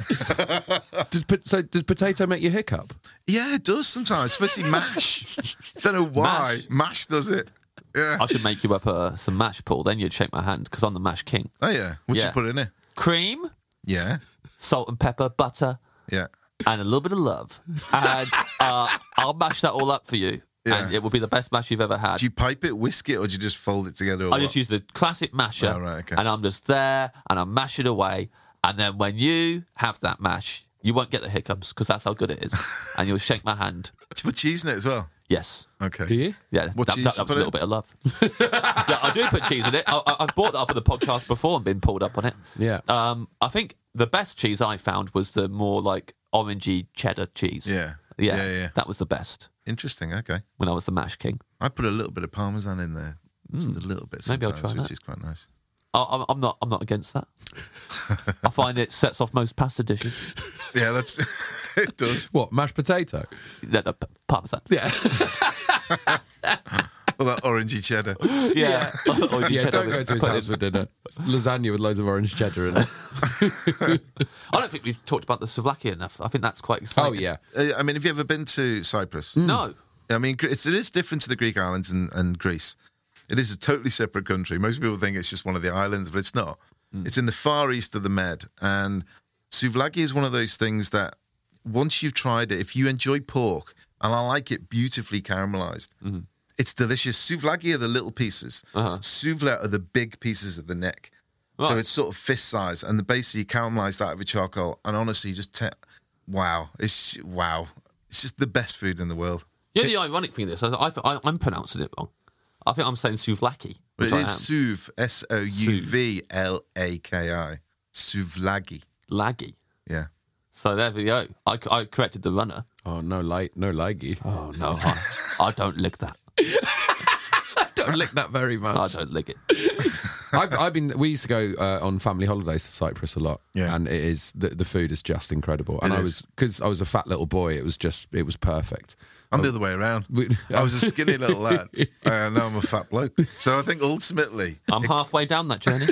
Speaker 7: Coke?
Speaker 1: does, po- so does potato make you hiccup?
Speaker 7: Yeah, it does sometimes, especially mash. Don't know why. Mash, mash does it. Yeah.
Speaker 6: I should make you up uh, some mash, Paul. Then you'd shake my hand because I'm the mash king.
Speaker 7: Oh, yeah. What
Speaker 6: Yeah.
Speaker 7: you put in it?
Speaker 6: Cream,
Speaker 7: Yeah.
Speaker 6: salt and pepper, butter,
Speaker 7: Yeah.
Speaker 6: and a little bit of love. And uh, I'll mash that all up for you.
Speaker 7: Yeah.
Speaker 6: And it will be the best mash you've ever had.
Speaker 7: Do you pipe it, whisk it, or do you just fold it together? Or
Speaker 6: I
Speaker 7: what?
Speaker 6: just use the classic masher,
Speaker 7: Oh, right, okay.
Speaker 6: and I'm just there, and I mash it away. And then when you have that mash, you won't get the hiccups because that's how good it is. And you'll shake my hand.
Speaker 7: Do you put cheese in it as well?
Speaker 6: Yes.
Speaker 7: Okay.
Speaker 1: Do you?
Speaker 6: Yeah,
Speaker 7: What
Speaker 6: that,
Speaker 7: cheese
Speaker 6: that,
Speaker 7: you
Speaker 6: that was
Speaker 7: put
Speaker 6: a little
Speaker 7: in?
Speaker 6: bit of love. Yeah, I do put cheese in it. I, I, I've brought that up on the podcast before and been pulled up on it.
Speaker 1: Yeah.
Speaker 6: Um, I think the best cheese I found was the more like orangey cheddar cheese.
Speaker 7: Yeah.
Speaker 6: Yeah,
Speaker 7: Yeah, yeah.
Speaker 6: that was the best
Speaker 7: Interesting. Okay.
Speaker 6: when I was the mash king.
Speaker 7: I put a little bit of Parmesan in there. Just a little bit
Speaker 6: Maybe I'll
Speaker 7: sometimes,
Speaker 6: try
Speaker 7: which
Speaker 6: that.
Speaker 7: is quite nice.
Speaker 6: I- I'm, I'm not. I'm not against that. I find it sets off most pasta dishes.
Speaker 7: Yeah, that's it does.
Speaker 1: What, mashed potato?
Speaker 6: The, the p- pasta.
Speaker 1: Yeah.
Speaker 7: All that orangey cheddar.
Speaker 6: Yeah. Or you
Speaker 1: Yeah,
Speaker 6: cheddar
Speaker 1: don't
Speaker 6: with-
Speaker 1: go to his
Speaker 6: put
Speaker 1: house
Speaker 6: in-
Speaker 1: for dinner. Lasagna with loads of orange cheddar in it.
Speaker 6: I don't think we've talked about the souvlaki enough. I think that's quite
Speaker 1: Oh,
Speaker 6: exciting.
Speaker 1: yeah.
Speaker 7: Uh, I mean, have you ever been to Cyprus?
Speaker 6: No.
Speaker 7: I mean, it's, it is different to the Greek islands and, and Greece. It is a totally separate country. Most people think it's just one of the islands, but it's not. Mm. It's in the far east of the Med. And souvlaki is one of those things that once you've tried it, if you enjoy pork, and I like it beautifully caramelized, mm-hmm. it's delicious. Souvlaki are the little pieces. Uh-huh. Souvla are the big pieces of the neck. Right. So it's sort of fist size. And the basically caramelized that with charcoal. And honestly, just te- wow. It's wow. It's just the best food in the world.
Speaker 6: Yeah, the ironic thing is, I, I, I'm pronouncing it wrong. I think I'm saying souvlaki.
Speaker 7: But it
Speaker 6: I
Speaker 7: is
Speaker 6: am.
Speaker 7: Suv, S O U V L A K I. Souvlaki.
Speaker 6: Laggy.
Speaker 7: Yeah.
Speaker 6: So there we go. I, I corrected the runner.
Speaker 1: Oh, no light, no laggy.
Speaker 6: Oh, no. I, I don't lick that.
Speaker 1: I don't lick that very much.
Speaker 6: I don't lick it.
Speaker 1: I've, I've been. We used to go uh, on family holidays to Cyprus a lot,
Speaker 7: Yeah.
Speaker 1: and it is the, the food is just incredible. And
Speaker 7: It
Speaker 1: I
Speaker 7: is.
Speaker 1: was because I was a fat little boy. It was just it was perfect.
Speaker 7: I'm the other way around.
Speaker 1: We-
Speaker 7: I was a skinny little lad. Uh, now I'm a fat bloke. So I think ultimately,
Speaker 6: I'm halfway down that journey.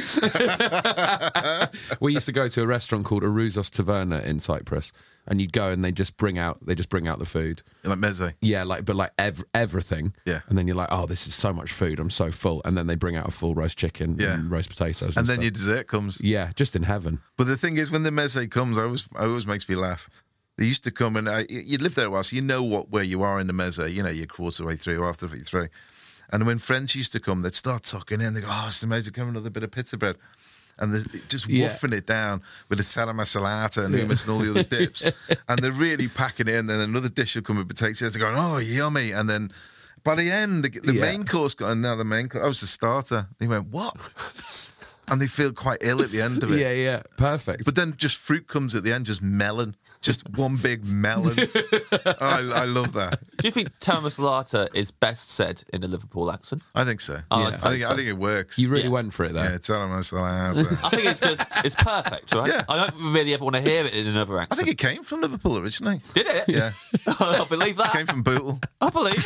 Speaker 1: We used to go to a restaurant called Arousos Taverna in Cyprus, and you'd go and they just bring out they just bring out the food.
Speaker 7: like meze.
Speaker 1: Yeah, like but like ev- everything.
Speaker 7: Yeah.
Speaker 1: And then you're like, oh, this is so much food. I'm so full. And then they bring out a full roast chicken
Speaker 7: Yeah.
Speaker 1: and roast potatoes. And,
Speaker 7: And then
Speaker 1: stuff.
Speaker 7: your dessert comes.
Speaker 1: yeah, just in heaven.
Speaker 7: But the thing is, when the meze comes, I always, I always makes me laugh. They used to come and I, you live there a while, so you know what where you are in the meze. You know, you're quarter way through, half the way through. And when friends used to come, they'd start talking in. They go, "Oh, it's amazing! Come another bit of pizza bread," and they're just
Speaker 1: Yeah.
Speaker 7: woofing it down with the salama salata and hummus and all the other dips. And they're really packing it in. Then another dish will come with potatoes. They're going, "Oh, yummy!" And then by the end, the, the
Speaker 1: Yeah.
Speaker 7: main course got another main course. I was the starter. They went, "What?" And they feel quite ill at the end of it.
Speaker 1: Yeah, yeah, perfect.
Speaker 7: But then just fruit comes at the end, just melon. Just one big melon. I, I love that.
Speaker 6: Do you think tiramisu is best said in a Liverpool accent?
Speaker 7: I think so.
Speaker 6: Oh,
Speaker 1: Yeah.
Speaker 6: I'd
Speaker 7: I
Speaker 6: say
Speaker 7: think
Speaker 6: so.
Speaker 7: I think it works.
Speaker 1: you really
Speaker 6: Yeah.
Speaker 1: went for it there.
Speaker 7: yeah, tell them I said I answer.
Speaker 6: I think it's just, it's perfect, right?
Speaker 7: Yeah.
Speaker 6: I don't really ever want to hear it in another
Speaker 7: I
Speaker 6: accent.
Speaker 7: think it came from Liverpool originally.
Speaker 6: Did it?
Speaker 7: Yeah,
Speaker 6: I believe
Speaker 7: it came
Speaker 6: that.
Speaker 7: from Bootle.
Speaker 6: I believe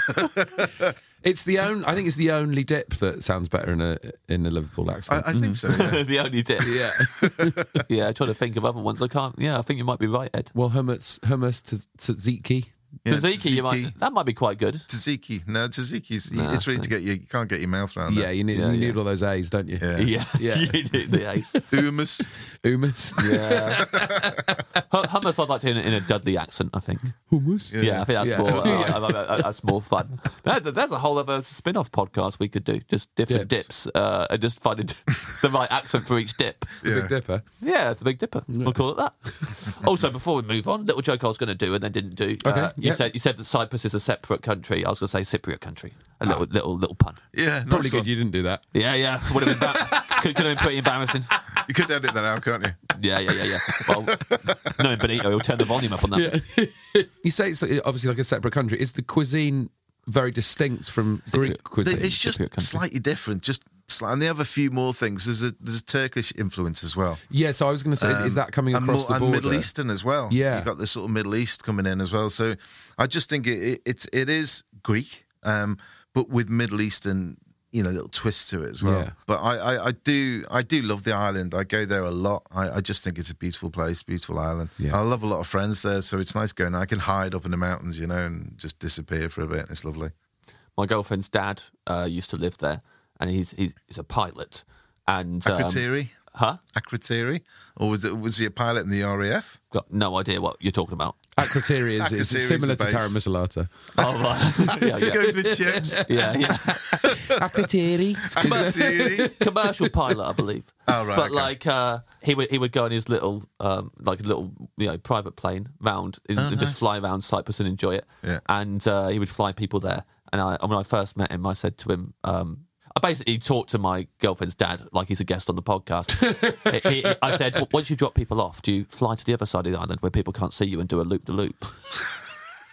Speaker 6: it.
Speaker 1: It's the only. I think it's the only dip that sounds better in a in a Liverpool
Speaker 7: I,
Speaker 1: accent.
Speaker 7: I think so. Yeah.
Speaker 6: The only dip.
Speaker 1: yeah.
Speaker 6: Yeah, I try to think of other ones. I can't. Yeah, I think you might be right, Ed.
Speaker 1: Well, hummus, hummus, tz- tzatziki.
Speaker 7: Yeah,
Speaker 6: Tzatziki, you
Speaker 7: tzatziki.
Speaker 6: might, that might be quite good.
Speaker 7: Tzatziki. No, tzatziki's.
Speaker 6: Nah,
Speaker 7: it's really to get you. You can't get your mouth around
Speaker 1: Yeah,
Speaker 7: it.
Speaker 1: you need
Speaker 6: Yeah,
Speaker 1: you
Speaker 6: yeah.
Speaker 1: need all those A's, don't you?
Speaker 7: Yeah.
Speaker 6: Yeah,
Speaker 1: Yeah.
Speaker 6: you do the ace.
Speaker 7: Hummus.
Speaker 1: Hummus.
Speaker 6: Yeah, Hu- hummus I'd like to in a, in a Dudley accent. I think.
Speaker 1: Hummus.
Speaker 6: Yeah, I think that's
Speaker 1: Yeah.
Speaker 6: more. Uh, uh, uh, that's more fun. That, there's a whole other spin-off podcast we could do, just different
Speaker 1: Dips.
Speaker 6: dips, uh, and just finding the right accent for each dip.
Speaker 1: The
Speaker 7: Yeah.
Speaker 1: Big Dipper.
Speaker 6: Yeah, the Big Dipper. We'll call it that. Also, before we move on, little joke I was going to do and then didn't do.
Speaker 1: Okay,
Speaker 6: Uh, you
Speaker 1: yeah.
Speaker 6: said you said that Cyprus is a separate country. I was going to say Cypriot country. A little little little pun.
Speaker 7: Yeah, nice
Speaker 1: Probably good
Speaker 7: one.
Speaker 1: you didn't do that.
Speaker 6: Yeah, yeah. Would have been ba- could, could have been pretty embarrassing.
Speaker 7: You could edit that out, can't you?
Speaker 6: Yeah, yeah, yeah, yeah. Well, knowing Benito, he'll turn the volume up on that.
Speaker 1: Yeah. You say it's obviously like a separate country. Is the cuisine very distinct from Greek cuisine?
Speaker 7: It's just
Speaker 6: Cypriot country.
Speaker 7: slightly different. Just sli- and they have a few more things. There's a there's a Turkish influence as well.
Speaker 1: Yeah, so I was going to say, is that coming
Speaker 7: and
Speaker 1: across
Speaker 7: more-
Speaker 1: the
Speaker 7: and
Speaker 1: border?
Speaker 7: Middle Eastern as well.
Speaker 1: Yeah.
Speaker 7: You've got this sort of Middle East coming in as well. So I just think it, it it's it is Greek, um, but with Middle Eastern, you know, little twist to it as well.
Speaker 1: Yeah.
Speaker 7: But I, I, I do I do love the island. I go there a lot. I, I just think it's a beautiful place, beautiful island.
Speaker 1: Yeah.
Speaker 7: I love a lot of friends there, so it's nice going. I can hide up in the mountains, you know, and just disappear for a bit. It's lovely.
Speaker 6: My girlfriend's dad uh, used to live there, and he's he's, he's a pilot. And um,
Speaker 7: Akrotiri?
Speaker 6: huh?
Speaker 7: Akrotiri? Or was it was he a pilot in the R A F?
Speaker 6: Got no idea what you're talking about.
Speaker 1: Akrotiri is, is
Speaker 7: Akrotiri is
Speaker 1: similar
Speaker 7: the
Speaker 1: to
Speaker 7: base.
Speaker 1: tiramisu latte.
Speaker 6: Oh right. yeah,
Speaker 7: It
Speaker 6: yeah,
Speaker 7: goes with chips.
Speaker 6: yeah, yeah.
Speaker 1: Akrotiri.
Speaker 7: Akrotiri.
Speaker 6: Commercial pilot, I believe.
Speaker 7: Oh, right,
Speaker 6: But
Speaker 7: okay.
Speaker 6: like uh, he would he would go on his little um, like a little you know private plane round and,
Speaker 7: Oh,
Speaker 6: and
Speaker 7: nice.
Speaker 6: just fly around Cyprus and enjoy it.
Speaker 7: Yeah.
Speaker 6: And uh, he would fly people there. And I when I first met him, I said to him. Um, I basically talked to my girlfriend's dad like he's a guest on the podcast. he, he, I said, well, once you drop people off, do you fly to the other side of the island where people can't see you and do a loop-the-loop?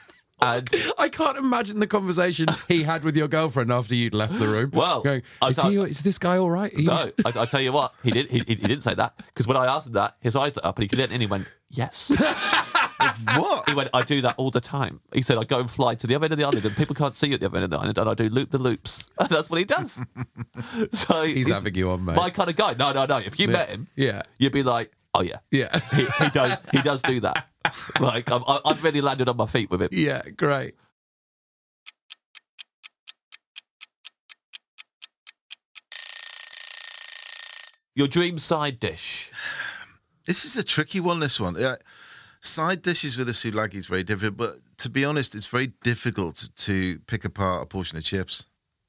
Speaker 6: And
Speaker 1: I can't imagine the conversation he had with your girlfriend after you'd left the room.
Speaker 6: Well,
Speaker 1: going,
Speaker 6: I
Speaker 1: is,
Speaker 6: thought-
Speaker 1: he, is this guy all right? Are you-
Speaker 6: no, I, I tell you what, he did. He, he, he didn't say that because when I asked him that, his eyes lit up and he could, and he went, "Yes."
Speaker 7: What?
Speaker 6: He went, "I do that all the time." He said, "I go and fly to the other end of the island, and people can't see you at the other end of the island, and I do loop the loops." And that's what he does. So
Speaker 1: He's having you on, mate.
Speaker 6: My kind of guy. No, no, no. If you
Speaker 1: Yeah.
Speaker 6: met him,
Speaker 1: Yeah.
Speaker 6: you'd be like, "Oh yeah,
Speaker 1: Yeah.
Speaker 6: he, he does. He does do that." Like I'm, I- I've really landed on my feet with him.
Speaker 1: Yeah, great.
Speaker 6: Your dream side dish.
Speaker 7: This is a tricky one, this one. Yeah. Side dishes with a souvlaki is very difficult, but to be honest, it's very difficult to pick apart a portion of chips.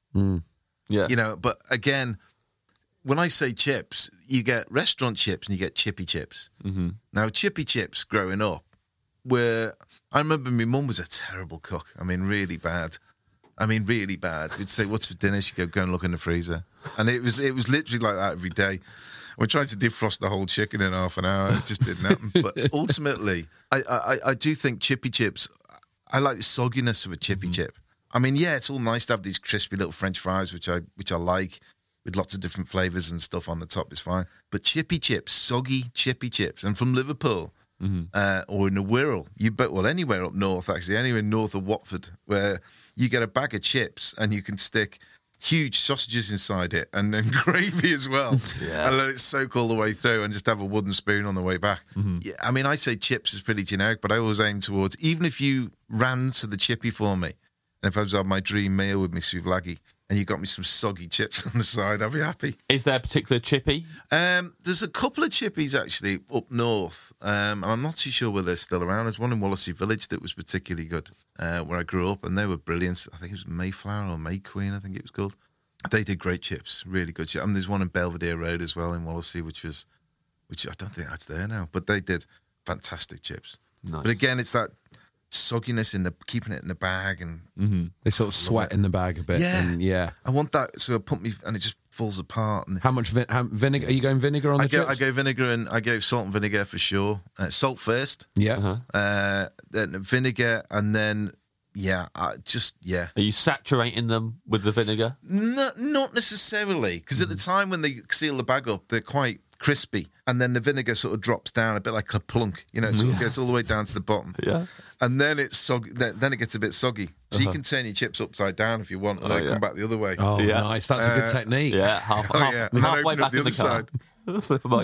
Speaker 6: Yeah.
Speaker 7: You know, but again, when I say chips, you get restaurant chips and you get chippy chips. Mm-hmm. Now, chippy chips growing up, where I remember my mum was a terrible cook. I mean, really bad. I mean, really bad. We'd say, "What's for dinner?" She'd go, "Go and look in the freezer." And it was it was literally like that every day. We're trying to defrost the whole chicken in half an hour. It just didn't happen. But ultimately, I, I, I do think chippy chips, I like the sogginess of a chippy chip. I mean, yeah, it's all nice to have these crispy little French fries, which I which I like, with lots of different flavours and stuff on the top. It's fine. But chippy chips, soggy chippy chips, and from Liverpool uh, or in the Wirral, you bet, well, anywhere up north, actually, anywhere north of Watford, where you get a bag of chips and you can stick huge sausages inside it and then gravy as well.
Speaker 6: Yeah.
Speaker 7: And let it soak all the way through and just have a wooden spoon on the way back. Yeah, I mean, I say chips is pretty generic, but I always aim towards, even if you ran to the chippy for me, and if I was on my dream meal with me souvlaki, and you got me some soggy chips on the side, I'd be happy.
Speaker 6: Is there a particular chippy?
Speaker 7: Um, there's a couple of chippies actually up north, um, and I'm not too sure whether they're still around. There's one in Wallasey Village that was particularly good, uh, where I grew up, and they were brilliant. I think it was Mayflower or May Queen, I think it was called. They did great chips, really good chips. And there's one in Belvedere Road as well in Wallasey, which was, which I don't think that's there now, but they did fantastic chips.
Speaker 6: Nice.
Speaker 7: But again, it's that sogginess in the keeping it in the bag, and
Speaker 1: They sort of sweat in the bag a bit.
Speaker 7: Yeah.
Speaker 1: And yeah.
Speaker 7: I want that. So I put me, and it just falls apart. And
Speaker 1: How much vin- how, vinegar? Are you going vinegar on
Speaker 7: I
Speaker 1: the
Speaker 7: go,
Speaker 1: chips?
Speaker 7: I go vinegar and I go salt and vinegar for sure. Uh, salt first,
Speaker 1: Yeah.
Speaker 7: uh, then vinegar, and then yeah, I just yeah.
Speaker 6: Are you saturating them with the vinegar?
Speaker 7: Not not necessarily, because at the time when they seal the bag up, they're quite crispy, and then the vinegar sort of drops down a bit like a plunk, you know, it sort of gets all the way down to the bottom.
Speaker 6: Yeah.
Speaker 7: And then it's soggy. Then then it gets a bit soggy, so you can turn your chips upside down if you want, and
Speaker 6: Oh,
Speaker 7: then
Speaker 6: yeah.
Speaker 7: come back the other way.
Speaker 1: Oh,
Speaker 6: Yeah.
Speaker 1: nice. That's a good
Speaker 7: Uh,
Speaker 1: technique.
Speaker 6: Yeah, half,
Speaker 7: Oh,
Speaker 6: half,
Speaker 7: yeah. And then
Speaker 6: halfway
Speaker 7: open up
Speaker 6: back
Speaker 7: the
Speaker 6: in the
Speaker 7: other
Speaker 6: car.
Speaker 7: side.
Speaker 6: Flip them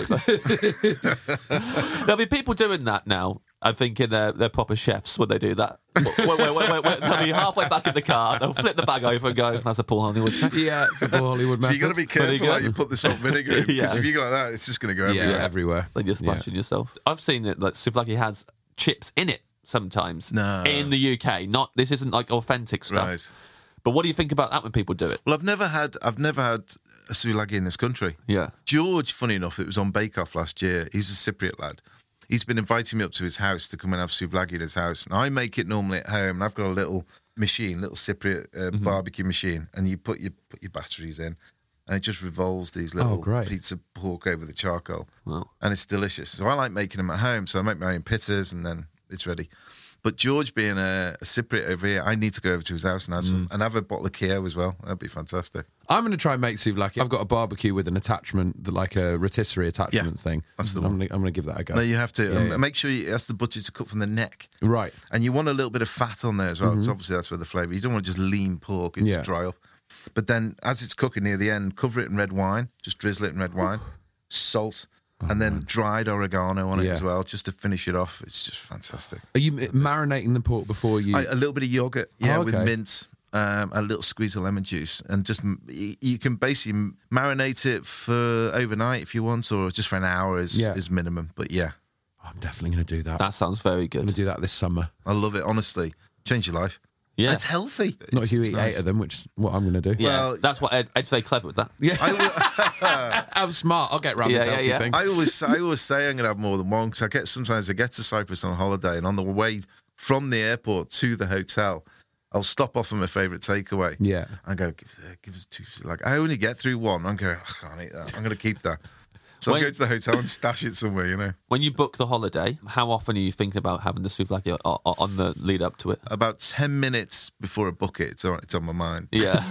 Speaker 6: over. There'll be people doing that now. I'm thinking they're, they're proper chefs when they do that. Wait, wait, wait, wait, wait. They'll be halfway back in the car. They'll flip the bag over and go, "That's a Paul Hollywood trick."
Speaker 1: Yeah, it's a Paul Hollywood
Speaker 7: So
Speaker 1: method.
Speaker 7: you got to be
Speaker 6: Pretty
Speaker 7: careful how
Speaker 6: good.
Speaker 7: you put the salt and vinegar in, because
Speaker 6: Yeah.
Speaker 7: if you go like that, it's just going to go
Speaker 1: yeah,
Speaker 7: everywhere.
Speaker 1: everywhere.
Speaker 6: Then you're splashing yourself. I've seen it that souvlaki has chips in it sometimes.
Speaker 7: No.
Speaker 6: In the U K. Not This isn't like authentic stuff.
Speaker 7: Right.
Speaker 6: But what do you think about that when people do it?
Speaker 7: Well, I've never had I've never had a souvlaki in this country.
Speaker 6: Yeah.
Speaker 7: George, funny enough, it was on Bake Off last year. He's a Cypriot lad. He's been inviting me up to his house to come and have souvlaki in his house. And I make it normally at home, and I've got a little machine, little Cypriot uh,
Speaker 6: Mm-hmm.
Speaker 7: barbecue machine, and you put your put your batteries in, and it just revolves these little
Speaker 1: great.
Speaker 7: pizza pork over the charcoal,
Speaker 6: Wow.
Speaker 7: and it's delicious. So I like making them at home. So I make my own pizzas, and then it's ready. But George, being a, a Cypriot over here, I need to go over to his house and have some, and have a bottle of Keo as well. That'd be fantastic.
Speaker 1: I'm going to try and make souvlaki. I've got a barbecue with an attachment, that- like a rotisserie attachment
Speaker 7: Yeah,
Speaker 1: thing.
Speaker 7: that's the
Speaker 1: I'm
Speaker 7: one.
Speaker 1: Gonna, I'm going to give that a go.
Speaker 7: No, you have to.
Speaker 1: Yeah,
Speaker 7: and
Speaker 1: yeah.
Speaker 7: Make sure you ask the butcher to cut from the neck.
Speaker 1: Right.
Speaker 7: And you want a little bit of fat on there as well, because obviously that's where the flavour. You don't want just lean pork and
Speaker 1: Yeah.
Speaker 7: just dry up. But then, as it's cooking near the end, cover it in red wine. Just drizzle it in red wine, salt, and then dried oregano on it
Speaker 1: Yeah.
Speaker 7: as well, just to finish it off. It's just fantastic.
Speaker 1: Are you m- marinating the pork before you?
Speaker 7: I, a little bit of yogurt, yeah,
Speaker 1: Oh,
Speaker 7: with
Speaker 1: okay.
Speaker 7: mint, um, a little squeeze of lemon juice, and just m- y- you can basically m- marinate it for overnight if you want, or just for an hour is
Speaker 1: Yeah.
Speaker 7: is minimum. But yeah,
Speaker 1: I'm definitely going to do that.
Speaker 6: That sounds very
Speaker 1: I'm going to
Speaker 6: good.
Speaker 1: do that this summer.
Speaker 7: I love it. Honestly, change your life.
Speaker 6: Yeah.
Speaker 7: And it's healthy.
Speaker 1: Not
Speaker 7: It's-
Speaker 1: if you
Speaker 7: it's
Speaker 1: eat
Speaker 7: nice.
Speaker 1: eight of them, which is what I'm going to do.
Speaker 6: Yeah,
Speaker 7: Well-
Speaker 6: that's what Ed, Ed's very clever with that.
Speaker 1: Yeah.
Speaker 7: I will-
Speaker 1: I'm smart. I'll get round
Speaker 6: Yeah,
Speaker 1: this
Speaker 6: yeah,
Speaker 1: healthy
Speaker 6: yeah.
Speaker 1: thing.
Speaker 7: I always, I always say I'm going to have more than one, because I get sometimes I get to Cyprus on holiday, and on the way from the airport to the hotel, I'll stop off on my favourite takeaway.
Speaker 1: Yeah.
Speaker 7: I go, give, us- uh, give us two. Like I only get through one. I'm going, I can't eat that. I'm going to keep that. So
Speaker 6: When-
Speaker 7: I'll go to the hotel and stash it somewhere, you know.
Speaker 6: When you book the holiday, how often are you thinking about having the souvlaki on, on the lead up to it?
Speaker 7: About ten minutes before I book it, it's on, it's on my mind.
Speaker 6: Yeah.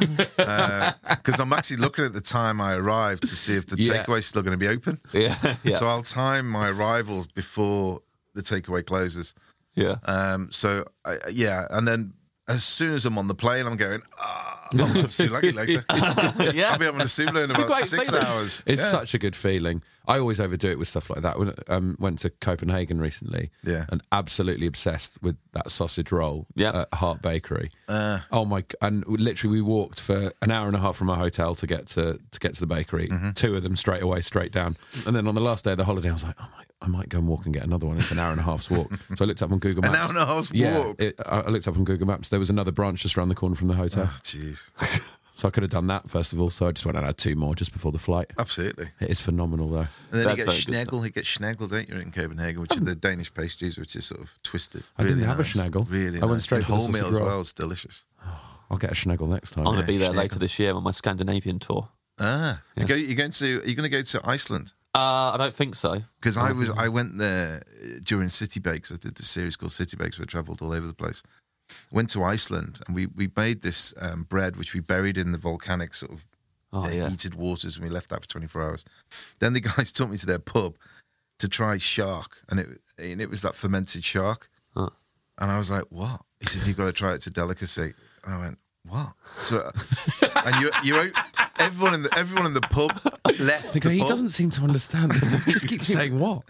Speaker 7: Because I'm actually looking at the time I arrive to see if the
Speaker 1: Yeah.
Speaker 7: takeaway's still going to be open.
Speaker 6: yeah. Yeah.
Speaker 7: So I'll time my arrivals before the takeaway closes.
Speaker 6: yeah.
Speaker 7: Um, so, I, yeah, and then as soon as I'm on the plane, I'm going, ah, I'll have souvlaki later.
Speaker 6: yeah.
Speaker 7: I'll be having a souvlaki in
Speaker 6: It's a
Speaker 7: about
Speaker 6: great
Speaker 7: six
Speaker 6: feeling.
Speaker 7: hours.
Speaker 1: It's
Speaker 7: Yeah.
Speaker 1: such a good feeling. I always overdo it with stuff like that. When um, went to Copenhagen recently,
Speaker 7: Yeah.
Speaker 1: and absolutely obsessed with that sausage roll
Speaker 6: Yeah.
Speaker 1: at Hart Bakery.
Speaker 7: Uh,
Speaker 1: Oh my! And literally, we walked for an hour and a half from our hotel to get to to get to the bakery.
Speaker 7: Mm-hmm.
Speaker 1: Two of them straight away, straight down. And then on the last day of the holiday, I was like, oh my, I might go and walk and get another one. It's an hour and a half's walk. So I looked up on Google
Speaker 7: An
Speaker 1: Maps.
Speaker 7: hour and a half's
Speaker 1: yeah,
Speaker 7: walk?
Speaker 1: it, I I looked up on Google Maps. There was another branch just around the corner from the hotel.
Speaker 7: oh, jeez.
Speaker 1: So I could have done that first of all. So I just went and had two more just before the flight.
Speaker 7: Absolutely.
Speaker 1: It is phenomenal though.
Speaker 7: And then
Speaker 6: That's
Speaker 7: you get
Speaker 6: very good
Speaker 7: schnegel. You get schnegel, don't you, in Copenhagen, which are the Danish pastries, which is sort of twisted.
Speaker 1: I didn't
Speaker 7: Really
Speaker 1: have a
Speaker 7: nice.
Speaker 1: schnegel.
Speaker 7: Really
Speaker 1: I went
Speaker 7: nice.
Speaker 1: straight
Speaker 7: And
Speaker 1: for the
Speaker 7: wholemeal
Speaker 1: sausage
Speaker 7: as
Speaker 1: roll.
Speaker 7: well. It's delicious.
Speaker 1: I'll get a schnegel next time.
Speaker 6: I'm going to be there
Speaker 7: Schnegel.
Speaker 6: later this year on my Scandinavian tour.
Speaker 7: Ah, you go, you're going to? Are you going to go to Iceland?
Speaker 6: Uh, I don't think so.
Speaker 7: Because I was, I went there uh, during City Bakes. I did this series called City Bakes, where I travelled all over the place. Went to Iceland, and we we made this um, bread, which we buried in the volcanic sort of
Speaker 6: Oh,
Speaker 7: uh,
Speaker 6: yeah.
Speaker 7: heated waters, and we left that for twenty-four hours. Then the guys took me to their pub to try shark, and it and it was that fermented shark.
Speaker 6: Huh.
Speaker 7: And I was like, "What?" He said, "You've got to try it. It's a delicacy." And I went, "What?" So, and you, you, everyone in the everyone in the pub left.
Speaker 1: Because
Speaker 7: the
Speaker 1: he
Speaker 7: pub.
Speaker 1: doesn't seem to understand. He just keeps saying what?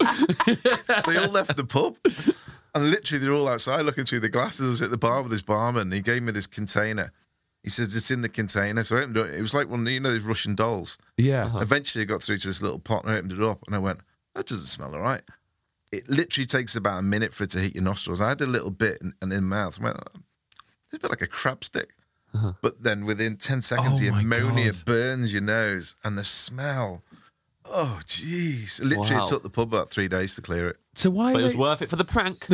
Speaker 7: They all left the pub. And literally, they're all outside looking through the glasses. I was at the bar with this barman. And he gave me this container. He says, it's in the container. So I opened it. It was like one of, you know, those Russian dolls.
Speaker 1: Yeah.
Speaker 7: Eventually, I got through to this little pot and I opened it up. And I went, that doesn't smell all right. It literally takes about a minute for it to hit your nostrils. I had a little bit and in, in my mouth. I went, it's a bit like a crab stick.
Speaker 6: Uh-huh.
Speaker 7: But then within ten seconds,
Speaker 1: Oh,
Speaker 7: the
Speaker 1: my
Speaker 7: ammonia
Speaker 1: God.
Speaker 7: burns your nose. And the smell. Oh, jeez. Literally,
Speaker 6: Wow.
Speaker 7: it took the pub about three days to clear it.
Speaker 1: So why?
Speaker 6: But it
Speaker 1: Are
Speaker 6: was
Speaker 1: they,
Speaker 6: worth it for the prank.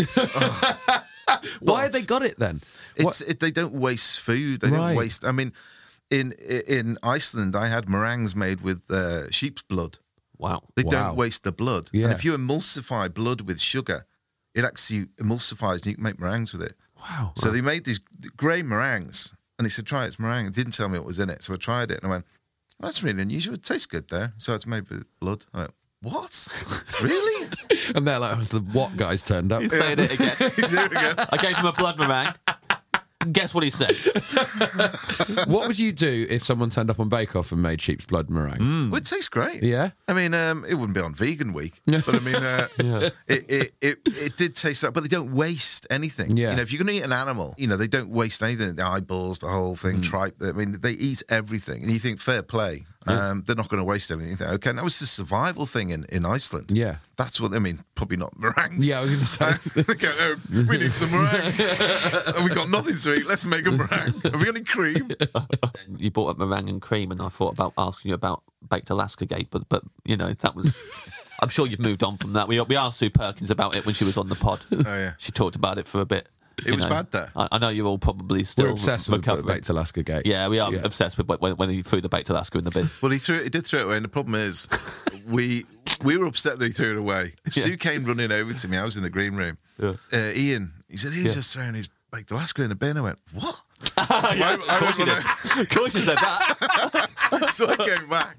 Speaker 1: why have they got it then?
Speaker 7: It's it, they don't waste food. They
Speaker 1: Right.
Speaker 7: don't waste. I mean, in in Iceland, I had meringues made with uh, sheep's blood.
Speaker 6: Wow.
Speaker 7: They
Speaker 1: Wow.
Speaker 7: don't waste the blood.
Speaker 1: Yeah.
Speaker 7: And if you emulsify blood with sugar, it actually emulsifies and you can make meringues with it.
Speaker 1: Wow.
Speaker 7: So they made these grey meringues, and he said, "Try it, it's meringue." He didn't tell me what was in it, so I tried it, and I went, "That's really unusual. It tastes good there." So it's made with blood. I went, "What? Really?"
Speaker 1: And they're like, "Was the what guys turned up?"
Speaker 6: He's saying it again.
Speaker 7: He's here again.
Speaker 6: I gave him a blood meringue. Guess what he said?
Speaker 1: What would you do if someone turned up on Bake Off and made sheep's blood meringue?
Speaker 7: Well, it tastes great.
Speaker 1: Yeah.
Speaker 7: I mean, um, it wouldn't be on vegan week, but I mean, uh, it, it, it it did taste like, but they don't waste anything.
Speaker 1: Yeah.
Speaker 7: You know, if you're going to eat an animal, you know, they don't waste anything. The eyeballs, the whole thing, tripe. I mean, they eat everything, and you think fair play. Um, they're not going to waste everything. You think, okay, and that was the survival thing in, in Iceland.
Speaker 1: Yeah.
Speaker 7: That's what I mean. Probably not meringues.
Speaker 1: Yeah, I was going to say.
Speaker 7: They go, oh, we need some meringue. And we got nothing to eat. Let's make a meringue. Have we got any cream?
Speaker 6: You brought up meringue and cream, and I thought about asking you about Baked Alaska Gate, but but you know that was. I'm sure you've moved on from that. We we asked Sue Perkins about it when she was on the pod.
Speaker 7: Oh yeah.
Speaker 6: She talked about it for a bit.
Speaker 7: It
Speaker 6: you
Speaker 7: was
Speaker 6: know.
Speaker 7: bad there.
Speaker 6: I, I know you're all probably still
Speaker 1: We're obsessed with
Speaker 6: recovering.
Speaker 1: Baked Alaska Gate.
Speaker 6: Yeah, we are
Speaker 1: Yeah.
Speaker 6: obsessed with when, when he threw the Baked Alaska in the bin.
Speaker 7: Well, he threw it. He did throw it away, and the problem is, we we were upset that he threw it away. Sue came running over to me. I was in the green room.
Speaker 6: Yeah.
Speaker 7: Uh, Ian, he said he's
Speaker 6: Yeah.
Speaker 7: just throwing his baked Alaska in the bin. I went, what?
Speaker 6: Yeah,
Speaker 7: I- I
Speaker 6: of course you
Speaker 7: went
Speaker 6: did. Of course you said that.
Speaker 7: So I came back.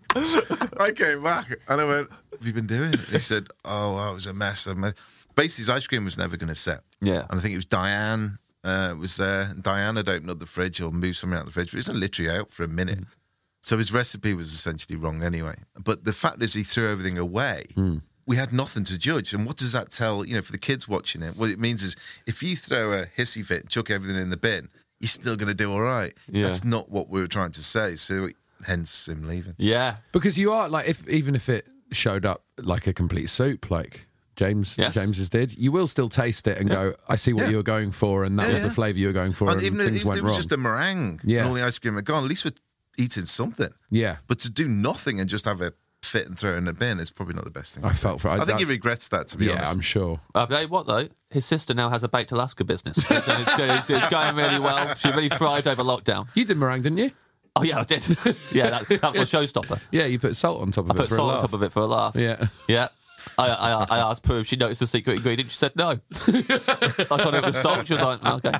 Speaker 7: I came back, and I went, "Have you been doing it?" He said, "Oh, well, it was a mess." A mess. Basically, his ice cream was never going to set.
Speaker 6: Yeah.
Speaker 7: And I think it was Diane uh, was there. Diane had opened up the fridge or moved something out of the fridge, but it was literally out for a minute. So his recipe was essentially wrong anyway. But the fact is, he threw everything away. We had nothing to judge. And what does that tell, you know, for the kids watching it? What it means is if you throw a hissy fit, chuck everything in the bin, you're still going to do all right.
Speaker 6: Yeah.
Speaker 7: That's not what we were trying to say. So hence him leaving.
Speaker 6: Yeah.
Speaker 1: Because you are like, if even if it showed up like a complete soup, like James
Speaker 6: Yes.
Speaker 1: James's did, you will still taste it and go, "I see what
Speaker 7: Yeah.
Speaker 1: you were going for, and that
Speaker 7: Yeah,
Speaker 1: was the
Speaker 7: yeah.
Speaker 1: flavour you were going for."
Speaker 7: And
Speaker 1: And,
Speaker 7: even if,
Speaker 1: things
Speaker 7: if
Speaker 1: went
Speaker 7: it was
Speaker 1: wrong.
Speaker 7: just a meringue
Speaker 1: Yeah.
Speaker 7: and all the ice cream had gone, at least we're eating something.
Speaker 1: yeah,
Speaker 7: But to do nothing and just have it fit and throw it in a bin is probably not the best thing.
Speaker 1: I felt for.
Speaker 7: I think he
Speaker 1: that's-
Speaker 7: regrets that, to be
Speaker 1: Yeah,
Speaker 7: honest.
Speaker 1: I'm sure.
Speaker 6: I'll tell you what, though, his sister now has a Baked Alaska business. It's, it's, it's, it's going really well. She really thrived over lockdown.
Speaker 1: You did meringue, didn't you?
Speaker 6: Oh, yeah, I did. Yeah, that, that was a showstopper.
Speaker 1: Yeah, you put salt on top of
Speaker 6: I
Speaker 1: it
Speaker 6: put
Speaker 1: for
Speaker 6: salt
Speaker 1: a
Speaker 6: on
Speaker 1: laugh.
Speaker 6: top of it for a laugh.
Speaker 1: Yeah.
Speaker 6: Yeah. I, I, I asked Prue if she noticed the secret ingredient. She said no. I thought it was salt. She was like, okay.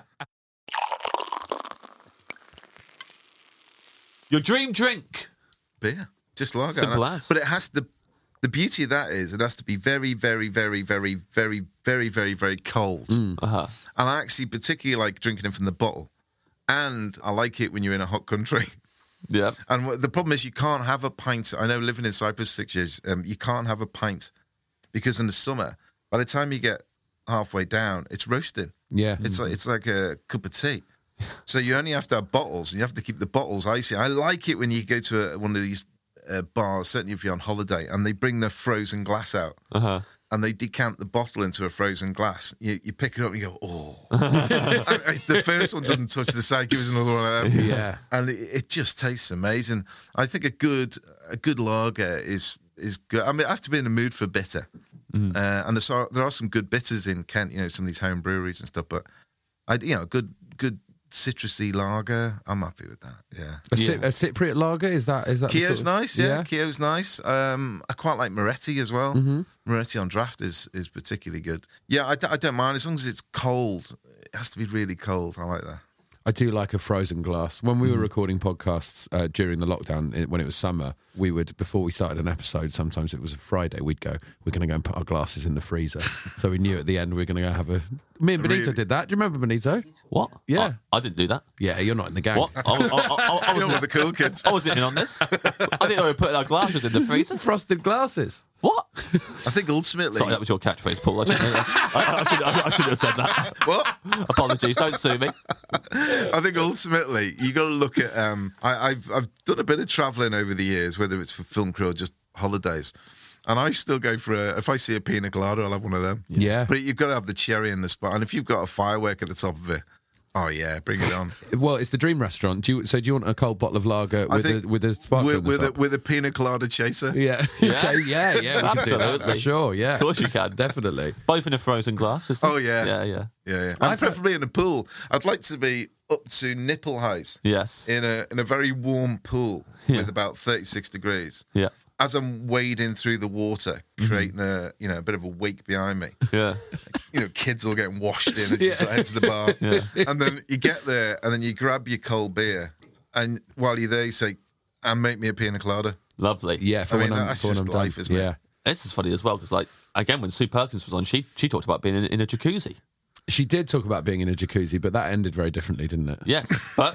Speaker 6: Your dream drink.
Speaker 7: Beer. Just lager.
Speaker 6: Simple
Speaker 7: And I-
Speaker 6: as.
Speaker 7: But it has to, the beauty of that is it has to be very, very, very, very, very, very, very, very cold.
Speaker 6: Uh-huh.
Speaker 7: And I actually particularly like drinking it from the bottle. And I like it when you're in a hot country.
Speaker 6: Yeah.
Speaker 7: And what- the problem is you can't have a pint. I know living in Cyprus six years, um, you can't have a pint because in the summer, by the time you get halfway down, it's roasting.
Speaker 1: Yeah.
Speaker 7: It's like it's like a cup of tea. So you only have to have bottles, and you have to keep the bottles icy. I like it when you go to a, one of these uh, bars, certainly if you're on holiday, and they bring the frozen glass out.
Speaker 6: Uh-huh.
Speaker 7: And they decant the bottle into a frozen glass. You, you pick it up and you go, oh. I, I, the first one doesn't touch the side, give us another one of them.
Speaker 1: Yeah.
Speaker 7: And it, it just tastes amazing. I think a good a good lager is is good. I mean, I have to be in the mood for bitter.
Speaker 6: Mm.
Speaker 7: Uh, and there's, there are some good bitters in Kent, you know, some of these home breweries and stuff. But, I, you know, good good citrusy lager, I'm happy with that, yeah.
Speaker 1: A, Cyp- a Cypriot lager, is that is that the
Speaker 7: Keogh's
Speaker 1: sort of-
Speaker 7: nice, yeah. Keogh's nice. Um, I quite like Moretti as well.
Speaker 1: Mm-hmm.
Speaker 7: Moretti on draft is is particularly good. Yeah, I, d- I don't mind as long as it's cold. It has to be really cold. I like that.
Speaker 1: I do like a frozen glass. When we were recording podcasts uh, during the lockdown, it- when it was summer, we would, before we started an episode, sometimes it was a Friday, we'd go, we're going to go and put our glasses in the freezer. So we knew at the end we were going to go have a... Me and Benito
Speaker 7: Really?
Speaker 1: did that. Do you remember Benito?
Speaker 6: What?
Speaker 1: Yeah.
Speaker 6: I, I didn't do that.
Speaker 1: Yeah, you're not in the gang.
Speaker 6: What? I, I, I, I, I,
Speaker 7: You know,
Speaker 6: wasn't,
Speaker 7: with the cool kids.
Speaker 6: I wasn't in on this. I think they were putting our glasses in the freezer.
Speaker 1: Frosted glasses.
Speaker 6: What?
Speaker 7: I think ultimately...
Speaker 6: Sorry, that was your catchphrase, Paul. I shouldn't, have, I, I, should, I, I shouldn't have said that.
Speaker 7: What?
Speaker 6: Apologies. Don't sue me.
Speaker 7: I think ultimately you got to look at. Um, I, I've I've done a bit of travelling over the years, whether it's for film crew or just holidays, and I still go for a. If I see a pina colada, I'll have one of them.
Speaker 1: Yeah.
Speaker 7: But you've got to have the cherry in the spot, and if you've got a firework at the top of it, oh yeah, bring it on.
Speaker 1: Well, it's the Dream Restaurant. Do you, so do you want a cold bottle of lager
Speaker 7: I
Speaker 1: with a,
Speaker 7: think
Speaker 1: with a sparkler
Speaker 7: with,
Speaker 1: on the
Speaker 7: with a
Speaker 1: top?
Speaker 7: with a pina colada chaser.
Speaker 1: Yeah.
Speaker 6: Yeah.
Speaker 1: Okay, yeah, yeah. We can do that for
Speaker 6: Absolutely.
Speaker 1: sure, yeah.
Speaker 6: Of course you can.
Speaker 1: Definitely.
Speaker 6: Both in a frozen glass. Isn't it?
Speaker 7: Oh, yeah.
Speaker 6: Yeah, yeah.
Speaker 7: Yeah, yeah. And
Speaker 1: I've-
Speaker 7: preferably in a pool. I'd like to be up to nipple height
Speaker 6: Yes.
Speaker 7: in a in a very warm pool
Speaker 6: Yeah.
Speaker 7: with about thirty-six degrees.
Speaker 6: Yeah.
Speaker 7: As I'm wading through the water, creating a you know a bit of a wake behind me.
Speaker 6: Yeah.
Speaker 7: You know, kids all getting washed in as you sort of head to the bar, and then you get there, and then you grab your cold beer, and while you're there, you say, "And make me a pina colada."
Speaker 6: Lovely.
Speaker 1: Yeah, for
Speaker 7: I mean,
Speaker 1: when I'm,
Speaker 7: that's
Speaker 1: for when
Speaker 7: just
Speaker 1: I'm
Speaker 7: life,
Speaker 1: done.
Speaker 7: isn't it?
Speaker 1: Yeah.
Speaker 6: This is funny as well because, like, again, when Sue Perkins was on, she she talked about being in, in a jacuzzi.
Speaker 1: She did talk about being in a jacuzzi, but that ended very differently, didn't it?
Speaker 6: Yes, but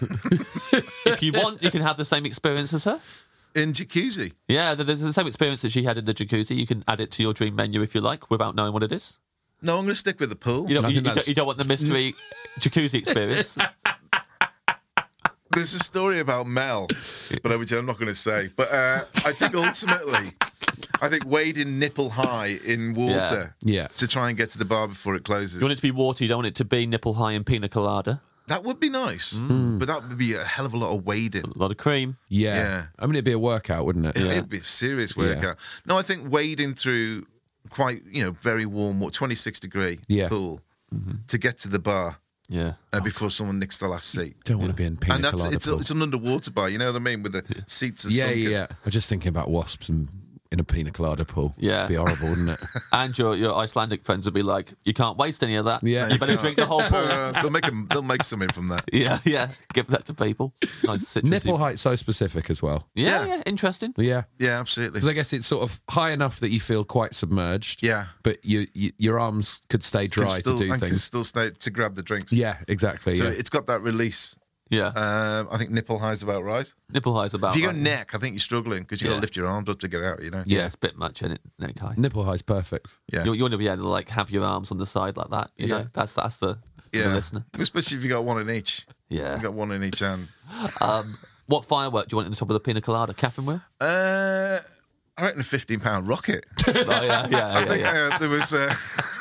Speaker 6: if you want, you can have the same experience as her.
Speaker 7: In jacuzzi.
Speaker 6: Yeah, the, the, the same experience that she had in the jacuzzi. You can add it to your dream menu if you like, without knowing what it is.
Speaker 7: No, I'm going to stick with the pool.
Speaker 6: You don't,
Speaker 1: I
Speaker 6: you,
Speaker 1: think
Speaker 6: you don't,
Speaker 1: that's-
Speaker 6: you don't want the mystery jacuzzi experience.
Speaker 7: There's a story about Mel, but which I'm not going to say. But uh, I think ultimately, I think wading nipple high in water
Speaker 1: Yeah. Yeah.
Speaker 7: to try and get to the bar before it closes.
Speaker 6: You want it to be water. You don't want it to be nipple high in pina colada.
Speaker 7: That would be nice,
Speaker 1: Mm.
Speaker 7: but that would be a hell of a lot of wading.
Speaker 6: A lot of cream.
Speaker 1: Yeah.
Speaker 7: Yeah.
Speaker 1: I mean, it'd be a workout, wouldn't it?
Speaker 7: It- It'd be a serious workout. No, I think wading through quite, you know, very warm water, twenty-six degree
Speaker 1: Yeah.
Speaker 7: pool to get to the bar
Speaker 6: Yeah.
Speaker 7: uh, before someone nicks the last seat.
Speaker 1: Don't want to be in pina
Speaker 7: And that's
Speaker 1: colada
Speaker 7: it's, a,
Speaker 1: pool.
Speaker 7: it's an underwater bar, you know what I mean, with the seats are
Speaker 1: Yeah,
Speaker 7: sunken.
Speaker 1: yeah, yeah. I'm just thinking about wasps and in a pina colada pool.
Speaker 6: Yeah.
Speaker 1: It'd be horrible, wouldn't it?
Speaker 6: And your your Icelandic friends would be like, you can't waste any of that.
Speaker 1: Yeah.
Speaker 6: You better drink the whole pool.
Speaker 7: Uh, they'll make 'em- they'll make something from that.
Speaker 6: Yeah, yeah. Give that to people. Nice citrusy.
Speaker 1: Nipple height so specific as well.
Speaker 6: Yeah,
Speaker 7: Yeah.
Speaker 6: yeah. Interesting.
Speaker 1: Yeah.
Speaker 7: Yeah, absolutely.
Speaker 1: Because I guess it's sort of high enough that you feel quite submerged.
Speaker 7: Yeah.
Speaker 1: But you, you your arms could stay
Speaker 7: Can
Speaker 1: dry
Speaker 7: still,
Speaker 1: to do
Speaker 7: and can
Speaker 1: things.
Speaker 7: still stay to grab the drinks.
Speaker 1: Yeah, exactly.
Speaker 7: So
Speaker 1: yeah.
Speaker 7: it's got that release.
Speaker 6: Yeah.
Speaker 7: Um, I think nipple high's about right.
Speaker 6: Nipple high's about
Speaker 7: If you go
Speaker 6: right.
Speaker 7: neck, I think you're struggling because you got
Speaker 6: Yeah.
Speaker 7: to lift your arms up to get out. You know.
Speaker 6: Yeah, it's a bit much, isn't it? Neck high.
Speaker 1: Nipple high's perfect.
Speaker 7: Yeah.
Speaker 6: You, you want to be able to like have your arms on the side like that. You
Speaker 1: Yeah.
Speaker 6: know, that's that's the, for
Speaker 7: Yeah.
Speaker 6: the listener.
Speaker 7: Especially if you got one in each.
Speaker 6: Yeah.
Speaker 7: You got one in each hand.
Speaker 6: Um, what firework do you want in the top of the pina colada? Catherine will?
Speaker 7: Uh, I reckon a fifteen pound rocket.
Speaker 6: Oh, yeah, yeah,
Speaker 7: I
Speaker 6: yeah,
Speaker 7: think
Speaker 6: yeah.
Speaker 7: uh, there was, uh,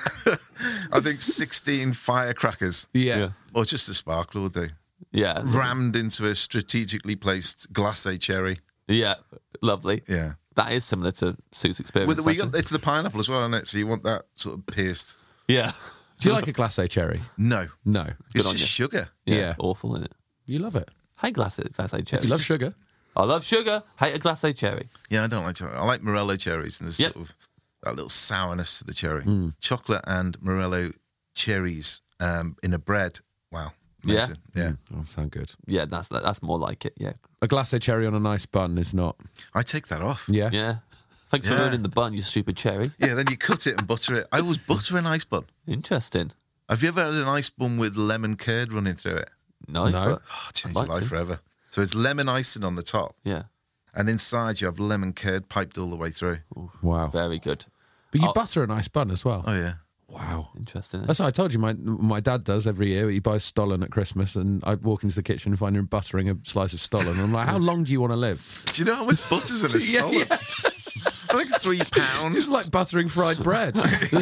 Speaker 7: I think sixteen firecrackers,
Speaker 1: Yeah.
Speaker 6: Yeah.
Speaker 7: or just a sparkler will do,
Speaker 6: Yeah.
Speaker 7: rammed into a strategically placed glacé cherry.
Speaker 6: Yeah. Lovely.
Speaker 7: Yeah.
Speaker 6: That is similar to Sue's experience.
Speaker 7: With the, we got,
Speaker 6: actually.
Speaker 7: it's the pineapple as well, isn't it? So you want that sort of pierced.
Speaker 6: Yeah.
Speaker 1: Do you like a glacé cherry?
Speaker 7: No.
Speaker 1: No.
Speaker 7: It's
Speaker 6: on
Speaker 7: just
Speaker 6: you.
Speaker 7: sugar.
Speaker 6: yeah.
Speaker 1: Yeah.
Speaker 6: Awful, isn't it?
Speaker 1: You love it.
Speaker 6: Hate glacé, glacé cherries.
Speaker 1: You love sugar.
Speaker 6: I love sugar. Hate a glacé cherry.
Speaker 7: Yeah, I don't like cherry. I like Morello cherries, and there's
Speaker 6: Yep.
Speaker 7: sort of that little sourness to the cherry.
Speaker 1: Mm.
Speaker 7: Chocolate and Morello cherries um, in a bread. Wow. Amazing. Yeah.
Speaker 1: Mm, that sound good.
Speaker 6: Yeah, that's that's more like it. Yeah,
Speaker 1: A glacé cherry on a nice bun is not.
Speaker 7: I take that off.
Speaker 1: Yeah.
Speaker 6: yeah. Thanks for
Speaker 7: Yeah.
Speaker 6: ruining the bun, you stupid cherry.
Speaker 7: Yeah, then you cut it and butter it. I always butter an ice bun.
Speaker 6: Interesting.
Speaker 7: Have you ever had an ice bun with lemon curd running through it?
Speaker 6: No,
Speaker 1: No.
Speaker 6: but
Speaker 7: Oh, change
Speaker 6: I'd
Speaker 7: your
Speaker 6: like
Speaker 7: life
Speaker 6: to.
Speaker 7: forever. So it's lemon icing on the top,
Speaker 6: Yeah,
Speaker 7: and inside you have lemon curd piped all the way through.
Speaker 1: Wow.
Speaker 6: very good.
Speaker 1: But you
Speaker 6: Oh.
Speaker 1: butter a nice bun as well.
Speaker 7: Oh, yeah.
Speaker 1: Wow.
Speaker 6: Interesting.
Speaker 1: That's what I told you. My my dad does every year. He buys Stollen at Christmas, and I walk into the kitchen and find him buttering a slice of Stollen. I'm like, how long do you want to live?
Speaker 7: Do you know how much butter's in a
Speaker 1: Yeah,
Speaker 7: Stollen?
Speaker 1: yeah.
Speaker 7: I think three pounds.
Speaker 1: It's like buttering fried bread.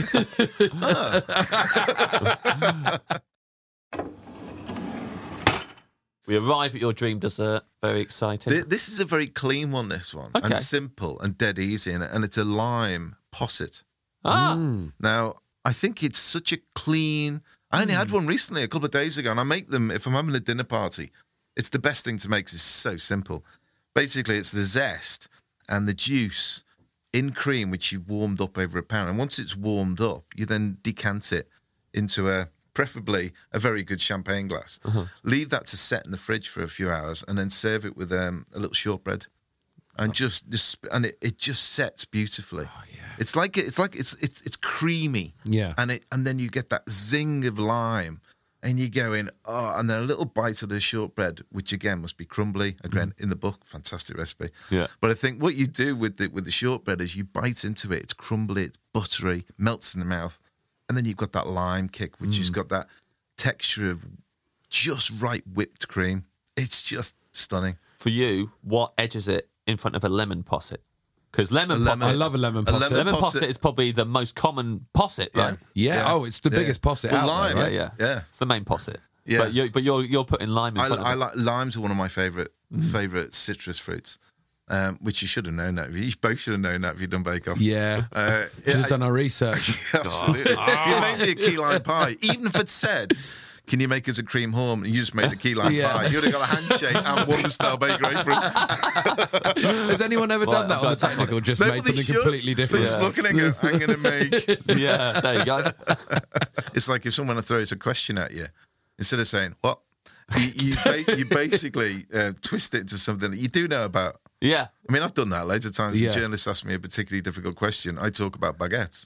Speaker 6: We arrive at your dream dessert. Very exciting.
Speaker 7: Th- This is a very clean one, this one.
Speaker 6: Okay.
Speaker 7: And simple and dead easy. And, and it's a lime posset.
Speaker 6: ah,
Speaker 7: Now, I think it's such a clean... I only had one recently, a couple of days ago, and I make them if I'm having a dinner party. It's the best thing to make 'cause it's so simple. Basically, it's the zest and the juice in cream, which you warmed up over a pan. And once it's warmed up, you then decant it into a, preferably, a very good champagne glass. Leave that to set in the fridge for a few hours and then serve it with um, a little shortbread. And just, just and it, it just sets beautifully. Oh, yeah. It's like it's like it's it's it's creamy.
Speaker 1: Yeah.
Speaker 7: And it and then you get that zing of lime, and you go in, oh, and then a little bite of the shortbread, which again must be crumbly. Again, in the book, fantastic recipe.
Speaker 6: Yeah.
Speaker 7: But I think what you do with the with the shortbread is you bite into it. It's crumbly, it's buttery, melts in the mouth, and then you've got that lime kick, which has got that texture of just right whipped cream. It's just stunning.
Speaker 6: for you, what edges it in front of a lemon posset? Because lemon,
Speaker 7: lemon-
Speaker 6: posset,
Speaker 1: I love a lemon
Speaker 7: A
Speaker 1: posset.
Speaker 7: lemon
Speaker 6: lemon
Speaker 7: posset.
Speaker 6: posset is probably the most common posset, right?
Speaker 1: Yeah.
Speaker 7: Yeah.
Speaker 1: Oh, it's the
Speaker 7: Yeah.
Speaker 1: biggest posset
Speaker 7: Well,
Speaker 1: out
Speaker 7: lime,
Speaker 1: there,
Speaker 6: Yeah,
Speaker 1: right?
Speaker 6: yeah,
Speaker 7: Yeah.
Speaker 6: It's the main posset.
Speaker 7: Yeah.
Speaker 6: But you, but you're you're putting lime in
Speaker 7: I,
Speaker 6: front
Speaker 7: I
Speaker 6: of it.
Speaker 7: like limes are one of my favourite favourite citrus fruits, um, which you should have known that. You both should have known that if you'd done Bake Off.
Speaker 1: Yeah.
Speaker 7: Uh,
Speaker 1: Should have
Speaker 7: I-
Speaker 1: done our research.
Speaker 7: Absolutely. If you made me a key lime pie, even if it said, "Can you make us a cream horn?" and you just made a key lime
Speaker 1: Yeah.
Speaker 7: pie, you'd have got a handshake and one style baked grapefruit.
Speaker 1: Has anyone ever done
Speaker 6: Right,
Speaker 1: that
Speaker 6: I've
Speaker 1: on the
Speaker 6: got that
Speaker 1: technical? Just
Speaker 7: No,
Speaker 1: made
Speaker 7: but they
Speaker 1: something
Speaker 7: should.
Speaker 1: completely
Speaker 7: They're
Speaker 1: different.
Speaker 7: just looking and go, "I'm going to make."
Speaker 6: Yeah, there you go.
Speaker 7: It's like if someone throws a question at you, instead of saying "what," you you, ba- you basically uh, twist it into something that you do know about.
Speaker 6: Yeah.
Speaker 7: I mean, I've done that loads of times.
Speaker 1: Yeah.
Speaker 7: When journalists ask me a particularly difficult question, I talk about baguettes.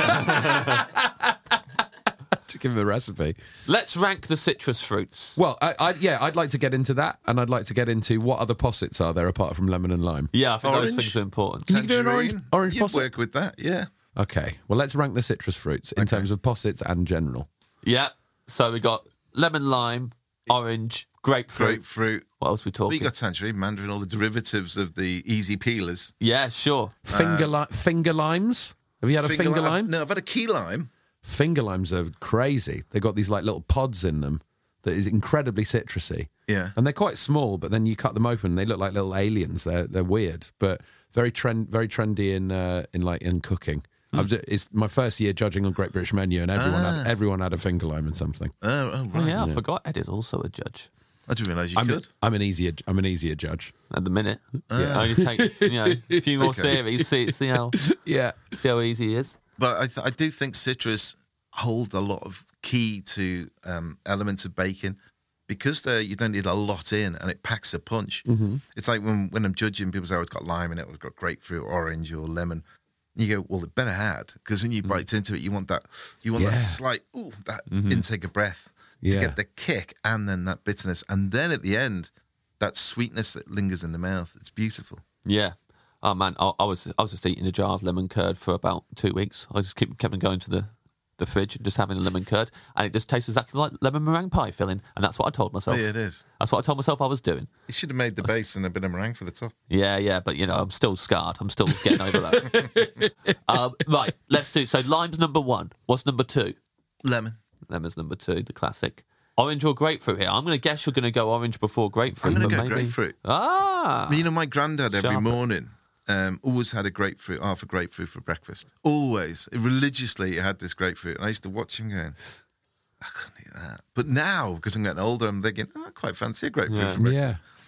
Speaker 1: To give him a recipe.
Speaker 6: Let's rank the citrus fruits.
Speaker 1: Well, I, I, yeah, I'd like to get into that, and I'd like to get into what other possets are there apart from lemon and lime.
Speaker 6: Yeah, I think
Speaker 7: Orange.
Speaker 6: those things are important.
Speaker 1: Can you do an orange-
Speaker 7: Tangerine,
Speaker 1: orange
Speaker 7: you'd
Speaker 1: posset?
Speaker 7: work with that, yeah.
Speaker 1: Okay, well, let's rank the citrus fruits in terms of possets and general.
Speaker 6: Yeah. So we got lemon, lime, orange, grapefruit.
Speaker 7: Grapefruit.
Speaker 6: What else we
Speaker 7: Well,
Speaker 6: talking?
Speaker 7: you got tangerine, mandarin, all the derivatives of the easy peelers.
Speaker 6: Yeah, sure.
Speaker 1: Finger, li- finger limes? Have you had a finger,
Speaker 7: lime?
Speaker 1: lime?
Speaker 7: No, I've had a key lime.
Speaker 1: Finger limes are crazy. They've got these like little pods in them that is incredibly citrusy.
Speaker 7: Yeah.
Speaker 1: And they're quite small, but then you cut them open, they look like little aliens. They're they're weird, but very trend very trendy in uh, in like in cooking.
Speaker 7: Hmm.
Speaker 1: I was, it's my first year judging on Great British Menu, and everyone had everyone had a finger lime and something.
Speaker 7: Oh, oh
Speaker 6: Oh,
Speaker 7: right.
Speaker 6: yeah, I forgot Ed is also a judge
Speaker 7: I didn't realise you
Speaker 1: I'm,
Speaker 7: could.
Speaker 1: I'm an easier I'm an easier judge.
Speaker 6: at the minute. Yeah. Only take you know a few more
Speaker 7: Okay.
Speaker 6: series, see see how
Speaker 1: Yeah.
Speaker 6: see how easy it is.
Speaker 7: But I, th- I do think citrus hold a lot of key to um, elements of baking because they you don't need a lot in and it packs a punch. Mm-hmm. It's like when, when I'm judging, people say, oh, it's got lime in it, or it's got grapefruit, orange, or lemon. You go, well, it better had, because when you bite into it, you want that, you want
Speaker 1: Yeah.
Speaker 7: that slight, ooh, that intake of breath to
Speaker 1: Yeah.
Speaker 7: get the kick and then that bitterness. And then at the end, that sweetness that lingers in the mouth. It's beautiful.
Speaker 6: Yeah. Oh man, I, I was I was just eating a jar of lemon curd for about two weeks. I just keep kept on going to the, the fridge and just having the lemon curd, and it just tastes exactly like lemon meringue pie filling. And that's what I told
Speaker 7: Oh,
Speaker 6: myself.
Speaker 7: yeah, it is.
Speaker 6: That's what I told myself I was doing.
Speaker 7: You should have made the base and a bit of meringue for the top.
Speaker 6: Yeah, yeah, but you know, I'm still scarred. I'm still getting over that. um, right, let's do. So lime's number one. What's number two?
Speaker 7: Lemon.
Speaker 6: Lemon's number two, the classic. Orange or grapefruit here? I'm going to guess you're going to go orange before grapefruit.
Speaker 7: I'm gonna
Speaker 6: but
Speaker 7: go
Speaker 6: maybe...
Speaker 7: grapefruit.
Speaker 6: Ah,
Speaker 7: You know, my granddad every
Speaker 6: Sharper.
Speaker 7: morning um, always had a grapefruit, half a grapefruit for breakfast. Always. Religiously, he had this grapefruit. And I used to watch him going, I couldn't eat that. But now, because I'm getting older, I'm thinking, oh, I quite fancy a grapefruit
Speaker 6: Yeah.
Speaker 7: for breakfast.
Speaker 1: Yeah.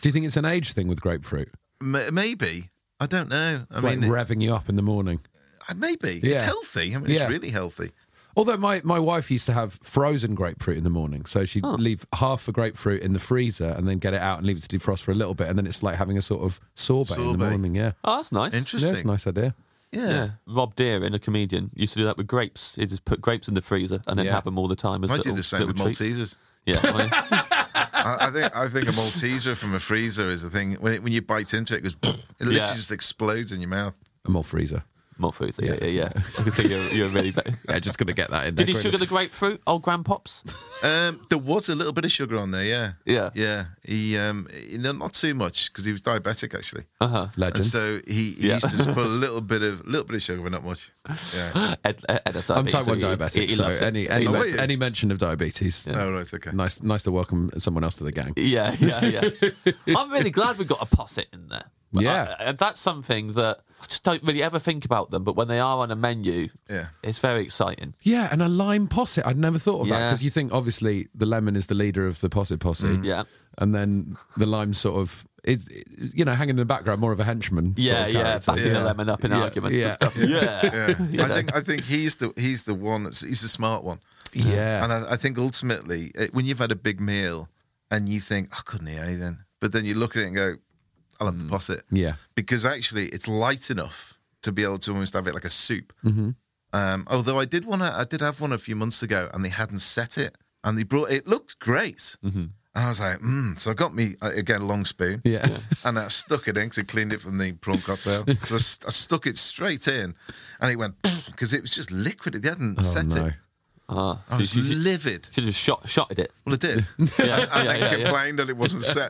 Speaker 1: Do you think it's an age thing with grapefruit?
Speaker 7: M- maybe. I don't know. I
Speaker 1: like
Speaker 7: mean,
Speaker 1: revving you up in the morning.
Speaker 7: uh, maybe.
Speaker 1: Yeah.
Speaker 7: It's healthy. I mean,
Speaker 1: Yeah.
Speaker 7: it's really healthy.
Speaker 1: Although my, my wife used to have frozen grapefruit in the morning. So she'd leave half a grapefruit in the freezer and then get it out and leave it to defrost for a little bit. And then it's like having a sort of sorbet, in the
Speaker 7: Sorbet.
Speaker 1: morning. Yeah.
Speaker 6: Oh, that's nice.
Speaker 1: Yeah,
Speaker 7: Interesting.
Speaker 1: it's a nice idea.
Speaker 7: Yeah.
Speaker 6: Yeah. Rob Deere, a comedian, used to do that with grapes. He'd just put grapes in the freezer and then
Speaker 1: Yeah.
Speaker 6: have them all the time as
Speaker 7: I
Speaker 6: little,
Speaker 7: do the same with
Speaker 6: little treats.
Speaker 7: Maltesers.
Speaker 6: Yeah. I mean,
Speaker 7: I, I think I think a Malteser from a freezer is the thing. When it, when you bite into it, it goes. It literally
Speaker 6: Yeah.
Speaker 7: just explodes in your mouth.
Speaker 1: A malt freezer.
Speaker 6: more food. Yeah, yeah, yeah. I can see you're, you're really.
Speaker 1: Yeah, just going to get that in
Speaker 6: Did
Speaker 1: there.
Speaker 6: he sugar the grapefruit, old grandpops?
Speaker 7: Um, there was a little bit of sugar on there, yeah.
Speaker 6: Yeah.
Speaker 7: Yeah. He, um, he, no, not too much because he was diabetic actually.
Speaker 6: Uh huh.
Speaker 1: Legend.
Speaker 7: And so he, he
Speaker 6: Yeah.
Speaker 7: used to just put a little bit of little bit of sugar, but not much. Yeah.
Speaker 6: Ed, Ed, Ed has
Speaker 1: I'm
Speaker 6: diabetes,
Speaker 1: type
Speaker 6: so
Speaker 1: one
Speaker 6: he-
Speaker 1: diabetic,
Speaker 6: he- he
Speaker 1: so
Speaker 6: loves it.
Speaker 1: any
Speaker 6: He
Speaker 1: any,
Speaker 7: Oh,
Speaker 1: men-
Speaker 7: are you?
Speaker 1: any mention of diabetes,
Speaker 7: Oh, right, okay.
Speaker 1: nice nice to welcome someone else to the gang.
Speaker 6: Yeah, yeah, yeah. I'm really glad we got a posset in there. But
Speaker 1: Yeah.
Speaker 6: I- and that's something that I just don't really ever think about them. But when they are on a menu,
Speaker 7: Yeah.
Speaker 6: it's very exciting.
Speaker 1: Yeah, and a lime posset. I'd never thought of that
Speaker 6: Yeah.
Speaker 1: because you think obviously the lemon is the leader of the posset posse.
Speaker 6: Yeah.
Speaker 1: And then the lime sort of is, you know, hanging in the background, more of a henchman. sort
Speaker 6: Yeah,
Speaker 1: of
Speaker 6: yeah.
Speaker 1: character.
Speaker 6: Backing
Speaker 7: Yeah.
Speaker 6: the lemon up in
Speaker 1: Yeah,
Speaker 6: arguments
Speaker 1: yeah.
Speaker 6: and stuff. Yeah.
Speaker 7: Yeah. I think I think he's the he's the one. That's, he's the smart one.
Speaker 1: Yeah.
Speaker 7: And I, I think ultimately, eh, when you've had a big meal and you think, I couldn't eat anything, but then you look at it and go, I'll have the posset.
Speaker 1: Yeah.
Speaker 7: Because actually, it's light enough to be able to almost have it like a soup.
Speaker 1: Mm-hmm.
Speaker 7: Um, although I did want to, I did have one a few months ago, and they hadn't set it, and they brought it. Looked great,
Speaker 1: Mm-hmm.
Speaker 7: and I was like, mm. So I got me uh, again a long spoon,
Speaker 1: Yeah.
Speaker 7: and I stuck it in because I cleaned it from the prawn cocktail. So I, st- I stuck it straight in, and it went because it was just liquid. They hadn't
Speaker 1: Oh,
Speaker 7: set
Speaker 1: no.
Speaker 7: it.
Speaker 6: Ah,
Speaker 7: I was
Speaker 6: so you
Speaker 7: livid.
Speaker 6: should have shot, shotted it.
Speaker 7: Well, it did.
Speaker 6: Yeah,
Speaker 7: and
Speaker 6: yeah,
Speaker 7: then
Speaker 6: yeah, yeah.
Speaker 7: complained that it wasn't set.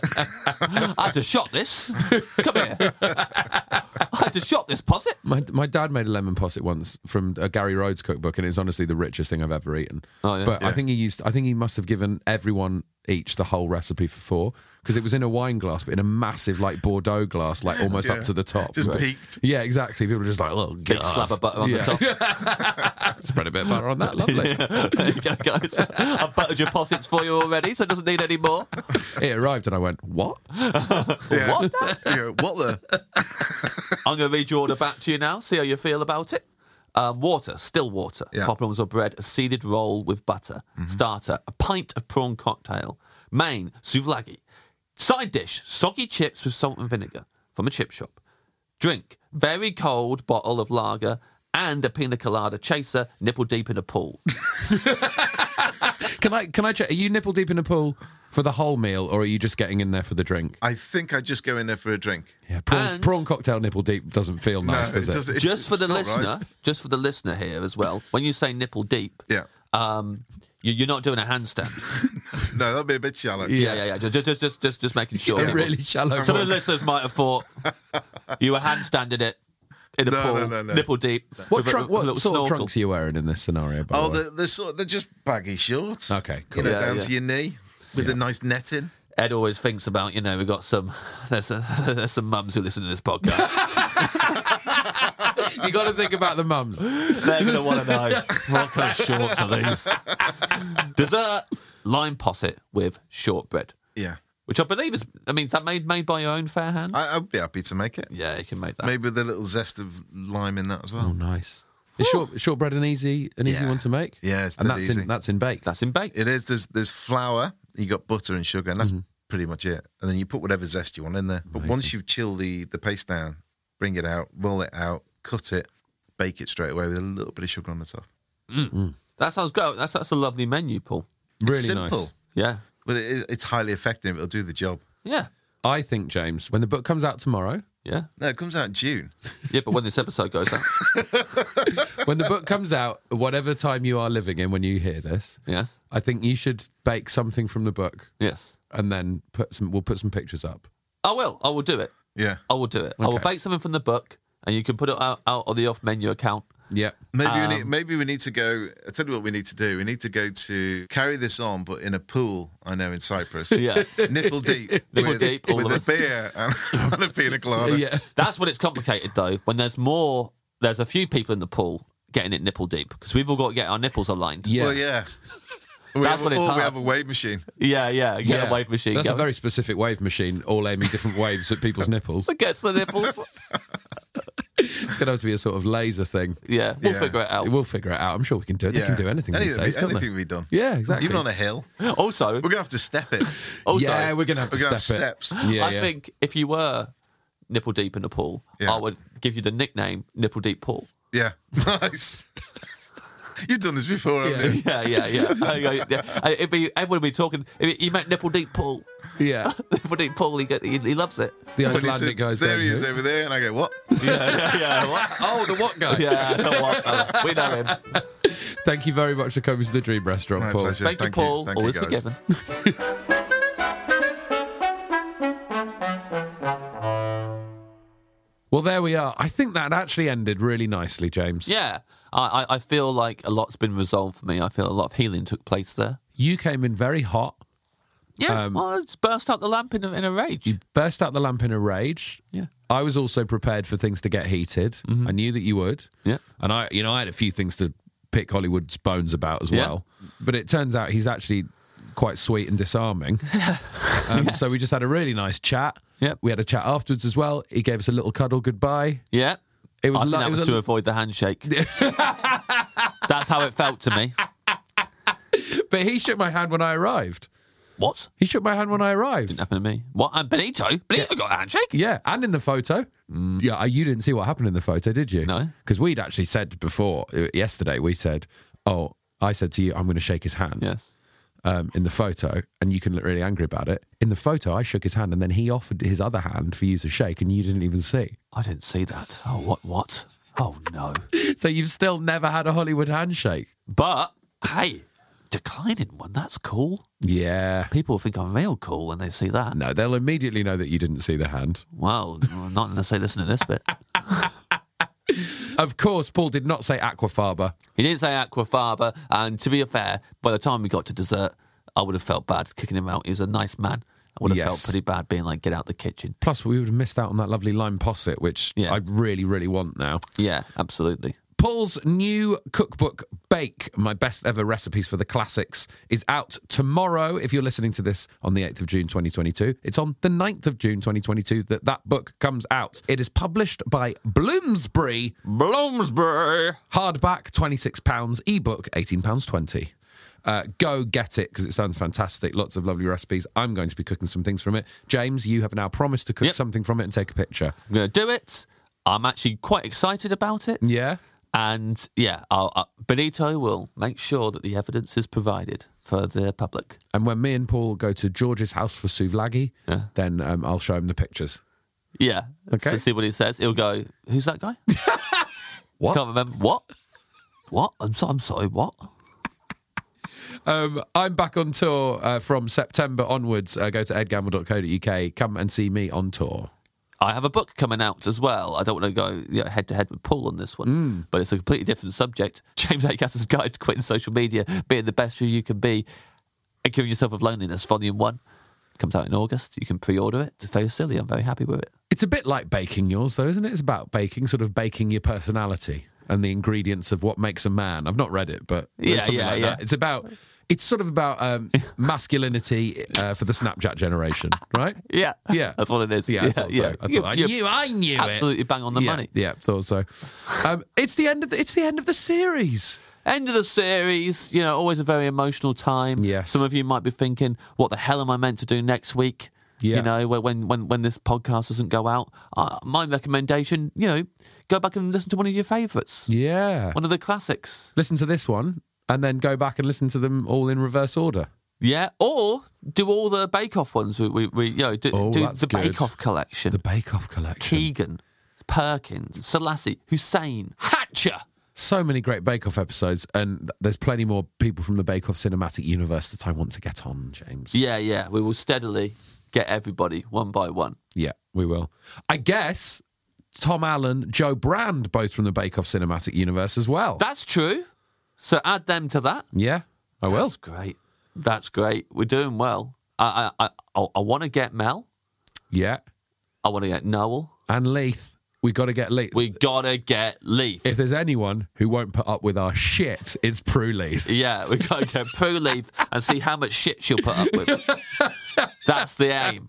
Speaker 6: I had to shot this. Come here. I had to shot this posset.
Speaker 1: My my dad made a lemon posset once from a Gary Rhodes cookbook, and it's honestly the richest thing I've ever eaten.
Speaker 6: Oh, yeah.
Speaker 1: But I
Speaker 7: Yeah.
Speaker 1: think he used. I think he must have given everyone each the whole recipe for four because it was in a wine glass, but in a massive like Bordeaux glass, like almost
Speaker 7: Yeah.
Speaker 1: up to the top.
Speaker 7: Just
Speaker 1: Right.
Speaker 7: peaked.
Speaker 1: Yeah, exactly. People were just like, "Oh,
Speaker 6: Big slab of butter on
Speaker 1: Yeah.
Speaker 6: the top.
Speaker 1: Spread a bit of butter on that. Lovely.
Speaker 6: There you go, guys. I've buttered your possets for you already, so it doesn't need any more.
Speaker 1: It arrived, and I went, "What?"
Speaker 7: Yeah.
Speaker 6: What?
Speaker 7: Yeah, what the?
Speaker 6: I'm going to read your order back to you now, see how you feel about it. Um, water, still water,
Speaker 7: Yeah.
Speaker 6: poppadoms or bread, a seeded roll with butter. Starter, a pint of prawn cocktail. Main, souvlaki. Side dish, soggy chips with salt and vinegar from a chip shop. Drink, very cold bottle of lager and a pina colada chaser, nipple deep in a pool.
Speaker 1: Can I can I check? Are you nipple deep in a pool for the whole meal, or are you just getting in there for the drink?
Speaker 7: I think I just go in there for a drink.
Speaker 1: Yeah, prawn,
Speaker 6: And-
Speaker 1: prawn cocktail nipple deep doesn't feel nice,
Speaker 7: No,
Speaker 1: does
Speaker 7: it
Speaker 1: it?
Speaker 7: doesn't- It's-
Speaker 6: just for the
Speaker 7: it's not
Speaker 6: listener,
Speaker 7: right.
Speaker 6: just for the listener here as well, when you say nipple deep,
Speaker 7: Yeah.
Speaker 6: um, you, you're not doing a handstand.
Speaker 7: No, that'd be a bit shallow.
Speaker 6: Yeah, yeah, yeah. Just, just, just, just, just making sure.
Speaker 1: Get
Speaker 6: people-
Speaker 1: really shallow.
Speaker 6: Some of the listeners might have thought you were handstanding it in a
Speaker 7: No,
Speaker 6: pool,
Speaker 7: no, no, no.
Speaker 6: nipple deep.
Speaker 1: What,
Speaker 6: with a-
Speaker 1: trunk,
Speaker 6: with a
Speaker 1: what
Speaker 6: little
Speaker 1: sort of
Speaker 6: snorkel.
Speaker 1: trunks are you wearing in this scenario? By
Speaker 7: Oh,
Speaker 1: the way?
Speaker 7: they're, they're sort of, they're just baggy shorts.
Speaker 1: Okay, cool.
Speaker 7: You know,
Speaker 6: Yeah,
Speaker 7: down
Speaker 6: yeah.
Speaker 7: to your knee with a nice netting.
Speaker 6: Ed always thinks about, you know, we've got some, there's, a, there's some mums who listen to this podcast.
Speaker 1: you got to think about the mums.
Speaker 6: They're going to want to know, what kind of shorts are these? Dessert, lime posset with shortbread,
Speaker 7: Yeah.
Speaker 6: which I believe is, I mean, is that made, made by your own fair hand?
Speaker 7: I, I'd be happy to make it.
Speaker 6: yeah, you can make that.
Speaker 7: Maybe with a little zest of lime in that as well.
Speaker 1: Oh, nice. Is short shortbread an easy an easy
Speaker 7: Yeah.
Speaker 1: one to make?
Speaker 7: Yeah, it's
Speaker 1: and
Speaker 7: dead
Speaker 1: that's
Speaker 7: easy.
Speaker 1: in that's in bake.
Speaker 6: That's in bake.
Speaker 7: It is. There's, there's flour, you got butter and sugar, and that's
Speaker 1: Mm-hmm.
Speaker 7: pretty much it. And then you put whatever zest you want in there. But once you've chilled the, the paste down, bring it out, roll it out, cut it, bake it straight away with a little bit of sugar on the top.
Speaker 6: That sounds good. That's, that's a lovely menu, Paul.
Speaker 1: really
Speaker 7: it's simple,
Speaker 1: nice.
Speaker 6: Yeah.
Speaker 7: but it, is- it's highly effective. It'll do the job.
Speaker 6: Yeah.
Speaker 1: I think, James, when the book comes out tomorrow,
Speaker 6: Yeah.
Speaker 7: No, it comes out in June.
Speaker 6: Yeah, but when this episode goes out.
Speaker 1: when the book comes out, whatever time you are living in when you hear this,
Speaker 6: Yes.
Speaker 1: I think you should bake something from the book
Speaker 6: Yes.
Speaker 1: and then put some. We'll put some pictures up.
Speaker 6: I will. I will do it.
Speaker 7: Yeah.
Speaker 6: I will do it. I will
Speaker 1: Okay.
Speaker 6: bake something from the book, and you can put it out, out on the off menu account.
Speaker 1: Yeah.
Speaker 7: Maybe we
Speaker 6: Um,
Speaker 7: need, maybe we need to go. I tell you what we need to do. We need to go to carry this on, but in a pool. I know in Cyprus.
Speaker 6: Yeah.
Speaker 7: nipple deep,
Speaker 6: Nipple
Speaker 7: with,
Speaker 6: deep, all
Speaker 7: with
Speaker 6: of
Speaker 7: a
Speaker 6: us.
Speaker 7: beer and, and a pina colada.
Speaker 1: Yeah.
Speaker 6: That's when it's complicated, though. When there's more, there's a few people in the pool getting it nipple deep because we've all got to get our nipples aligned.
Speaker 1: Yeah.
Speaker 7: Well, yeah. We
Speaker 6: That's
Speaker 7: have,
Speaker 6: when it's
Speaker 7: or
Speaker 6: hard.
Speaker 7: we have a wave machine.
Speaker 6: Yeah, yeah, get a wave machine
Speaker 1: That's
Speaker 6: going.
Speaker 1: a very specific wave machine, all aiming different waves at people's nipples.
Speaker 6: It gets the nipples.
Speaker 1: It's going to have to be a sort of laser thing.
Speaker 6: Yeah, we'll
Speaker 7: Yeah.
Speaker 6: figure it out.
Speaker 1: We'll figure it out. I'm sure we can do it. They
Speaker 7: Yeah.
Speaker 1: can do anything these
Speaker 7: anything,
Speaker 1: days, can't
Speaker 7: anything
Speaker 1: they?
Speaker 7: be done.
Speaker 1: Yeah, exactly.
Speaker 7: Even on a hill.
Speaker 6: Also,
Speaker 7: We're going to have to step it.
Speaker 6: also
Speaker 1: yeah, we're going to have to
Speaker 7: We're gonna
Speaker 1: step
Speaker 7: have
Speaker 1: it.
Speaker 7: steps.
Speaker 1: Yeah,
Speaker 6: I
Speaker 1: yeah.
Speaker 6: think if you were nipple deep in the pool,
Speaker 7: Yeah.
Speaker 6: I would give you the nickname Nipple Deep Pool.
Speaker 7: Yeah. Nice. You've done this before, haven't you?
Speaker 6: Yeah, yeah, yeah. I go, yeah. It'd be, everyone would be talking. If you meant Nipple Deep Pool.
Speaker 1: Yeah.
Speaker 6: Nipple Deep Pool, he, get, he, he loves it.
Speaker 1: The
Speaker 7: When he
Speaker 1: Icelandic
Speaker 7: said,
Speaker 1: guy's
Speaker 7: there
Speaker 1: going,
Speaker 7: he is
Speaker 1: "Who?"
Speaker 7: over there, and I go, what?
Speaker 6: Yeah, yeah, yeah. What?
Speaker 1: Oh, the what guy?
Speaker 6: Yeah, I know what, uh, we know him.
Speaker 1: Thank you very much for coming to the Dream Restaurant,
Speaker 7: My
Speaker 1: Paul.
Speaker 7: pleasure.
Speaker 6: Thank,
Speaker 7: Thank
Speaker 6: you,
Speaker 7: you.
Speaker 6: Paul.
Speaker 7: Thank you,
Speaker 6: Always
Speaker 7: guys.
Speaker 6: forgiven.
Speaker 1: Well, there we are. I think that actually ended really nicely, James.
Speaker 6: Yeah, I, I I feel like a lot's been resolved for me. I feel a lot of healing took place there.
Speaker 1: You came in very hot.
Speaker 6: Yeah,
Speaker 1: Um,
Speaker 6: well, it's burst out the lamp in a, in a rage.
Speaker 1: You burst out the lamp in a rage.
Speaker 6: Yeah.
Speaker 1: I was also prepared for things to get heated. I knew that you would.
Speaker 6: Yeah.
Speaker 1: And I, you know, I had a few things to pick Hollywood's bones about as
Speaker 6: Yeah.
Speaker 1: well. But it turns out he's actually quite sweet and disarming. um, So we just had a really nice chat.
Speaker 6: Yep.
Speaker 1: We had a chat afterwards as well. He gave us a little cuddle goodbye.
Speaker 6: Yeah.
Speaker 1: It was
Speaker 6: I think
Speaker 1: lo-
Speaker 6: that
Speaker 1: it
Speaker 6: was,
Speaker 1: was a-
Speaker 6: to avoid the handshake. That's how it felt to me.
Speaker 1: But he shook my hand when I arrived.
Speaker 6: What?
Speaker 1: He shook my hand when I arrived.
Speaker 6: Didn't happen to me. What? I'm Benito. Benito got a handshake?
Speaker 1: Yeah, and in the photo. Yeah, you didn't see what happened in the photo, did you?
Speaker 6: No.
Speaker 1: Because we'd actually said before, uh, yesterday, we said, oh, I said to you, I'm going to shake his hand.
Speaker 6: Yes.
Speaker 1: Um, in the photo, and you can look really angry about it. In the photo, I shook his hand, and then he offered his other hand for you to shake, and you didn't even see.
Speaker 6: I didn't see that. Oh, what? What? Oh, no.
Speaker 1: So you've still never had a Hollywood handshake?
Speaker 6: But, hey, declining one, that's cool.
Speaker 1: Yeah.
Speaker 6: People think I'm real cool when they see that.
Speaker 1: No, they'll immediately know that you didn't see the hand.
Speaker 6: Well, not unless they listen to this bit.
Speaker 1: Of course, Paul did not say aquafaba.
Speaker 6: He didn't say aquafaba, and to be fair, by the time we got to dessert, I would have felt bad kicking him out. He was a nice man. I would have
Speaker 1: Yes.
Speaker 6: felt pretty bad being like, get out the kitchen.
Speaker 1: Plus, we would have missed out on that lovely lime posset, which
Speaker 6: Yeah.
Speaker 1: I really, really want now.
Speaker 6: Yeah, absolutely.
Speaker 1: Paul's new cookbook, Bake, My Best Ever Recipes for the Classics, is out tomorrow. If you're listening to this on the eighth of June twenty twenty-two, it's on the ninth of June twenty twenty-two that that book comes out. It is published by Bloomsbury.
Speaker 6: Bloomsbury.
Speaker 1: Hardback, twenty-six pounds. Ebook, eighteen pounds twenty. Uh, go get it because it sounds fantastic. Lots of lovely recipes. I'm going to be cooking some things from it. James, you have now promised to cook
Speaker 6: Yep.
Speaker 1: something from it and take a picture.
Speaker 6: I'm going to do it. I'm actually quite excited about it.
Speaker 1: Yeah?
Speaker 6: And yeah, I'll, uh, Benito will make sure that the evidence is provided for the public.
Speaker 1: And when me and Paul go to George's house for souvlaki,
Speaker 6: Yeah.
Speaker 1: then um, I'll show him the pictures.
Speaker 6: Yeah.
Speaker 1: Okay.
Speaker 6: To see what he says. He'll go, who's that guy?
Speaker 1: What?
Speaker 6: Can't remember. What? What? I'm, so, I'm sorry, what?
Speaker 1: Um, I'm back on tour uh, from September onwards. Uh, go to ed gamble dot co dot uk. Come and see me on tour.
Speaker 6: I have a book coming out as well. I don't want to go you know, head to head with Paul on this one, but it's a completely different subject. James Acas's Guide to Quitting Social Media, Being the Best Who You Can Be, and Curing Yourself of Loneliness, Volume one. Comes out in August. You can pre-order it. It's very silly. I'm very happy with it.
Speaker 1: It's a bit like baking yours, though, isn't it? It's about baking, sort of baking your personality and the ingredients of what makes a man. I've not read it, but it's
Speaker 6: Yeah,
Speaker 1: something
Speaker 6: yeah,
Speaker 1: like
Speaker 6: yeah.
Speaker 1: that. It's about... It's sort of about um, masculinity uh, for the Snapchat generation, right?
Speaker 6: Yeah.
Speaker 1: Yeah.
Speaker 6: That's what it is.
Speaker 1: Yeah, I thought so. I, thought,
Speaker 6: You-
Speaker 1: I
Speaker 6: you
Speaker 1: knew, I knew it.
Speaker 6: absolutely bang on the
Speaker 1: yeah,
Speaker 6: money.
Speaker 1: Yeah, thought so. Um, it's the end of the, it's the end of the series.
Speaker 6: End of the series, you know, always a very emotional time.
Speaker 1: Yes.
Speaker 6: Some of you might be thinking, what the hell am I meant to do next week?
Speaker 1: Yeah.
Speaker 6: You know, when when when this podcast doesn't go out. Uh, my recommendation, you know, go back and listen to one of your favourites.
Speaker 1: Yeah.
Speaker 6: One of the classics.
Speaker 1: Listen to this one and then go back and listen to them all in reverse order.
Speaker 6: Yeah. Or do all the Bake Off ones. We, we, we you know, do,
Speaker 1: Oh,
Speaker 6: do
Speaker 1: that's
Speaker 6: the
Speaker 1: good.
Speaker 6: Bake Off collection.
Speaker 1: The Bake Off collection.
Speaker 6: Keegan, Perkins, Selassie, Hussein, Hatcher.
Speaker 1: So many great Bake Off episodes, and there's plenty more people from the Bake Off cinematic universe that I want to get on, James.
Speaker 6: Yeah, yeah. We will steadily get everybody one by one.
Speaker 1: Yeah, we will. I guess Tom Allen, Joe Brand, both from the Bake Off cinematic universe as well.
Speaker 6: That's true. So add them to that.
Speaker 1: yeah, I will.
Speaker 6: That's great. That's great. We're doing well. I I I, I want to get Mel.
Speaker 1: Yeah.
Speaker 6: I want to get Noel.
Speaker 1: And Leith. We got to get Leith.
Speaker 6: We gotta get Leith.
Speaker 1: If there's anyone who won't put up with our shit, it's Prue Leith.
Speaker 6: Yeah, we gotta get Prue Leith and see how much shit she'll put up with. That's the aim.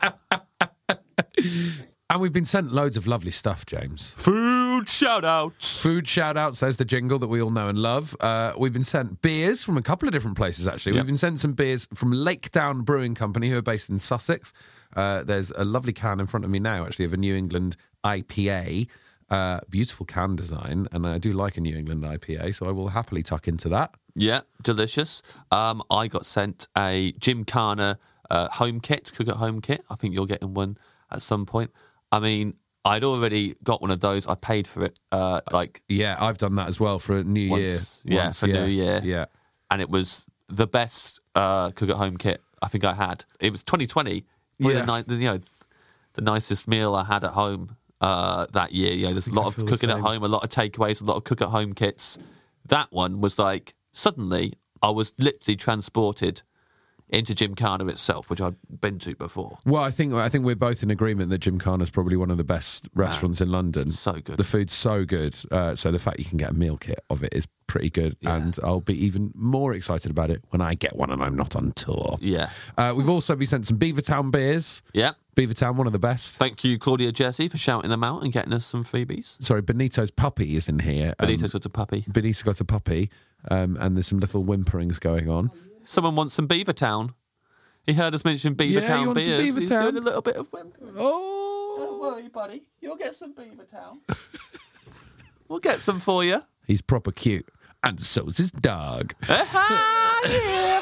Speaker 1: And we've been sent loads of lovely stuff, James.
Speaker 6: Food shout-outs.
Speaker 1: Food shout-outs, there's the jingle that we all know and love. Uh, we've been sent beers from a couple of different places, actually.
Speaker 6: Yep.
Speaker 1: We've been sent some beers from Lakedown Brewing Company, who are based in Sussex. Uh, there's a lovely can in front of me now, actually, of a New England I P A. Uh, beautiful can design, and I do like a New England I P A, so I will happily tuck into that.
Speaker 6: Yeah, delicious. Um, I got sent a Gymkhana uh, home kit, cook at home kit. I think you're getting one at some point. I mean, I'd already got one of those. I paid for it. Uh, like
Speaker 1: Yeah, I've done that as well for New
Speaker 6: once,
Speaker 1: Year.
Speaker 6: Yeah,
Speaker 1: once,
Speaker 6: for New Year.
Speaker 1: Yeah.
Speaker 6: And it was the best uh, cook at home kit I think I had. It was twenty twenty. Probably
Speaker 1: Yeah.
Speaker 6: the, ni- the, you know, the nicest meal I had at home uh, that year. You know, there's a
Speaker 1: think
Speaker 6: lot
Speaker 1: I
Speaker 6: of
Speaker 1: feel the
Speaker 6: cooking at
Speaker 1: same.
Speaker 6: home, a lot of takeaways, a lot of cook at home kits. That one was like, suddenly I was literally transported into Gymkhana itself, which I'd been to before.
Speaker 1: Well, I think I think we're both in agreement that Gymkhana is probably one of the best restaurants in London.
Speaker 6: So good.
Speaker 1: The food's so good. Uh, so the fact you can get a meal kit of it is pretty good.
Speaker 6: Yeah.
Speaker 1: And I'll be even more excited about it when I get one and I'm not on tour.
Speaker 6: Yeah.
Speaker 1: Uh, we've also been sent some Beavertown beers.
Speaker 6: Yeah.
Speaker 1: Beavertown, one of the best.
Speaker 6: Thank you, Claudia Jesse, for shouting them out and getting us some freebies.
Speaker 1: Sorry, Benito's puppy is in here. Um,
Speaker 6: Benito's got a puppy.
Speaker 1: Benito's got a puppy, um, and there's some little whimperings going on.
Speaker 6: Someone wants some Beavertown. He heard us mention
Speaker 1: Yeah, you
Speaker 6: Beavertown
Speaker 1: want some
Speaker 6: beers. He's
Speaker 1: Beavertown?
Speaker 6: doing a little bit of whimpering.
Speaker 1: Oh,
Speaker 6: Don't worry, buddy. You'll get some Beavertown. We'll get some for you.
Speaker 1: he's proper cute, and so's his dog.
Speaker 6: yeah.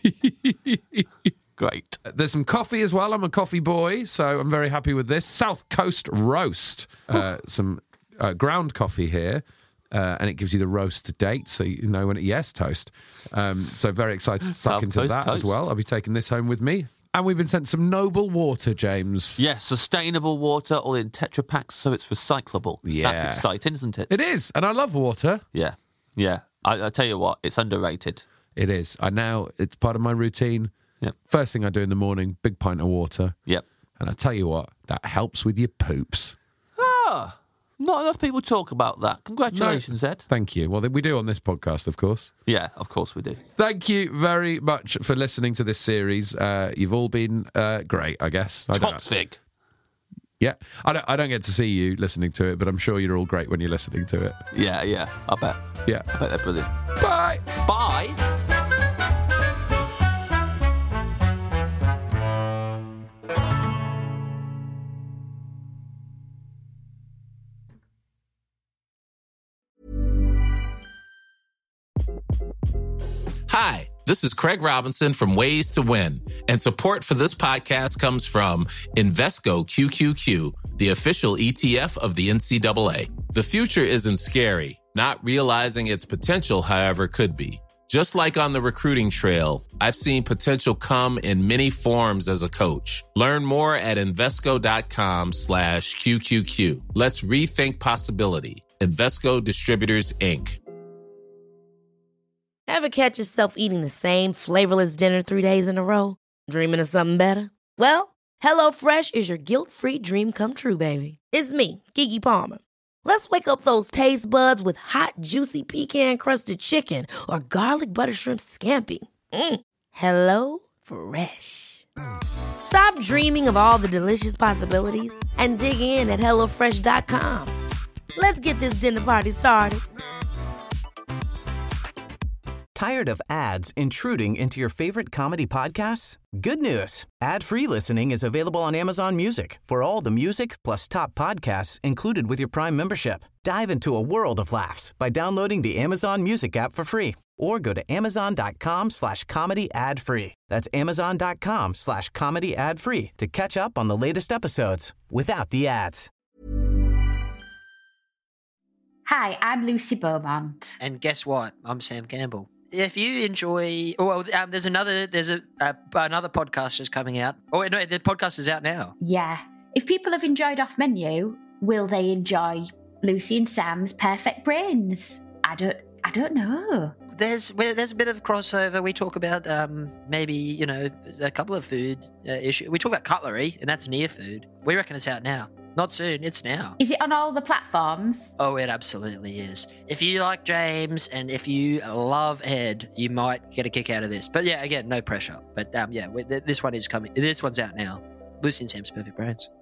Speaker 6: Great.
Speaker 1: There's some coffee as well. I'm a coffee boy, so I'm very happy with this. South Coast Roast. Uh, some uh, ground coffee here. Uh, and it gives you the roast date, so you know when it... Yes, toast. Um, so very excited to
Speaker 6: South
Speaker 1: tuck into
Speaker 6: Coast
Speaker 1: that
Speaker 6: toast.
Speaker 1: as well. I'll be taking this home with me. And we've been sent some Noble water, James.
Speaker 6: Yes, sustainable water, all in Tetra Packs, so it's recyclable.
Speaker 1: Yeah.
Speaker 6: That's exciting, isn't it?
Speaker 1: It is, and I love water.
Speaker 6: Yeah. Yeah. I, I tell you what, it's underrated.
Speaker 1: It is. I now... It's part of my routine.
Speaker 6: Yep.
Speaker 1: First thing I do in the morning, big pint of water.
Speaker 6: Yep.
Speaker 1: And I tell you what, that helps with your poops.
Speaker 6: Ah, not enough people talk about that. Congratulations, Ed.
Speaker 1: Thank you. Well, we do on this podcast, of course.
Speaker 6: Yeah, of course we do.
Speaker 1: Thank you very much for listening to this series. Uh, you've all been uh, great, I guess. I don't know.
Speaker 6: Toxic.
Speaker 1: Yeah, I don't, I don't get to see you listening to it, but I'm sure you're all great when you're listening to it.
Speaker 6: Yeah, yeah, I bet.
Speaker 1: Yeah.
Speaker 6: I bet they're brilliant.
Speaker 1: Bye.
Speaker 6: Bye.
Speaker 10: Hi, this is Craig Robinson from Ways to Win, and support for this podcast comes from Invesco Q Q Q, the official E T F of the N C double A. The future isn't scary. Not realizing its potential, however, could be. Just like on the recruiting trail, I've seen potential come in many forms as a coach. Learn more at Invesco.com slash QQQ. Let's rethink possibility. Invesco Distributors, Incorporated.
Speaker 2: Ever catch yourself eating the same flavorless dinner three days in a row? Dreaming of something better? Well, HelloFresh is your guilt-free dream come true, baby. It's me, Keke Palmer. Let's wake up those taste buds with hot, juicy pecan-crusted chicken or garlic butter shrimp scampi. Mm. Hello Fresh. Stop dreaming of all the delicious possibilities and dig in at hello fresh dot com. Let's get this dinner party started.
Speaker 9: Tired of ads intruding into your favorite comedy podcasts? Good news. Ad-free listening is available on Amazon Music for all the music plus top podcasts included with your Prime membership. Dive into a world of laughs by downloading the Amazon Music app for free or go to amazon.com slash comedy ad free. That's amazon.com slash comedy ad free to catch up on the latest episodes without the ads.
Speaker 11: Hi, I'm Lucy Beaumont.
Speaker 12: And guess what? I'm Sam Campbell. If you enjoy, oh, well, um, there's another, there's a uh, another podcast just coming out. Oh, no, the podcast is out now.
Speaker 11: Yeah. If people have enjoyed Off Menu, will they enjoy Lucy and Sam's Perfect Brains? I don't, I don't know.
Speaker 12: There's well, there's a bit of crossover. We talk about um, maybe, you know, a couple of food uh, issues. We talk about cutlery, and that's near food. We reckon it's out now. Not soon. It's now.
Speaker 11: Is it on all the platforms?
Speaker 12: Oh, it absolutely is. If you like James and if you love Ed, you might get a kick out of this. But yeah, again, no pressure. But um, yeah, this one is coming. This one's out now. Lucy and Sam's Perfect Brains.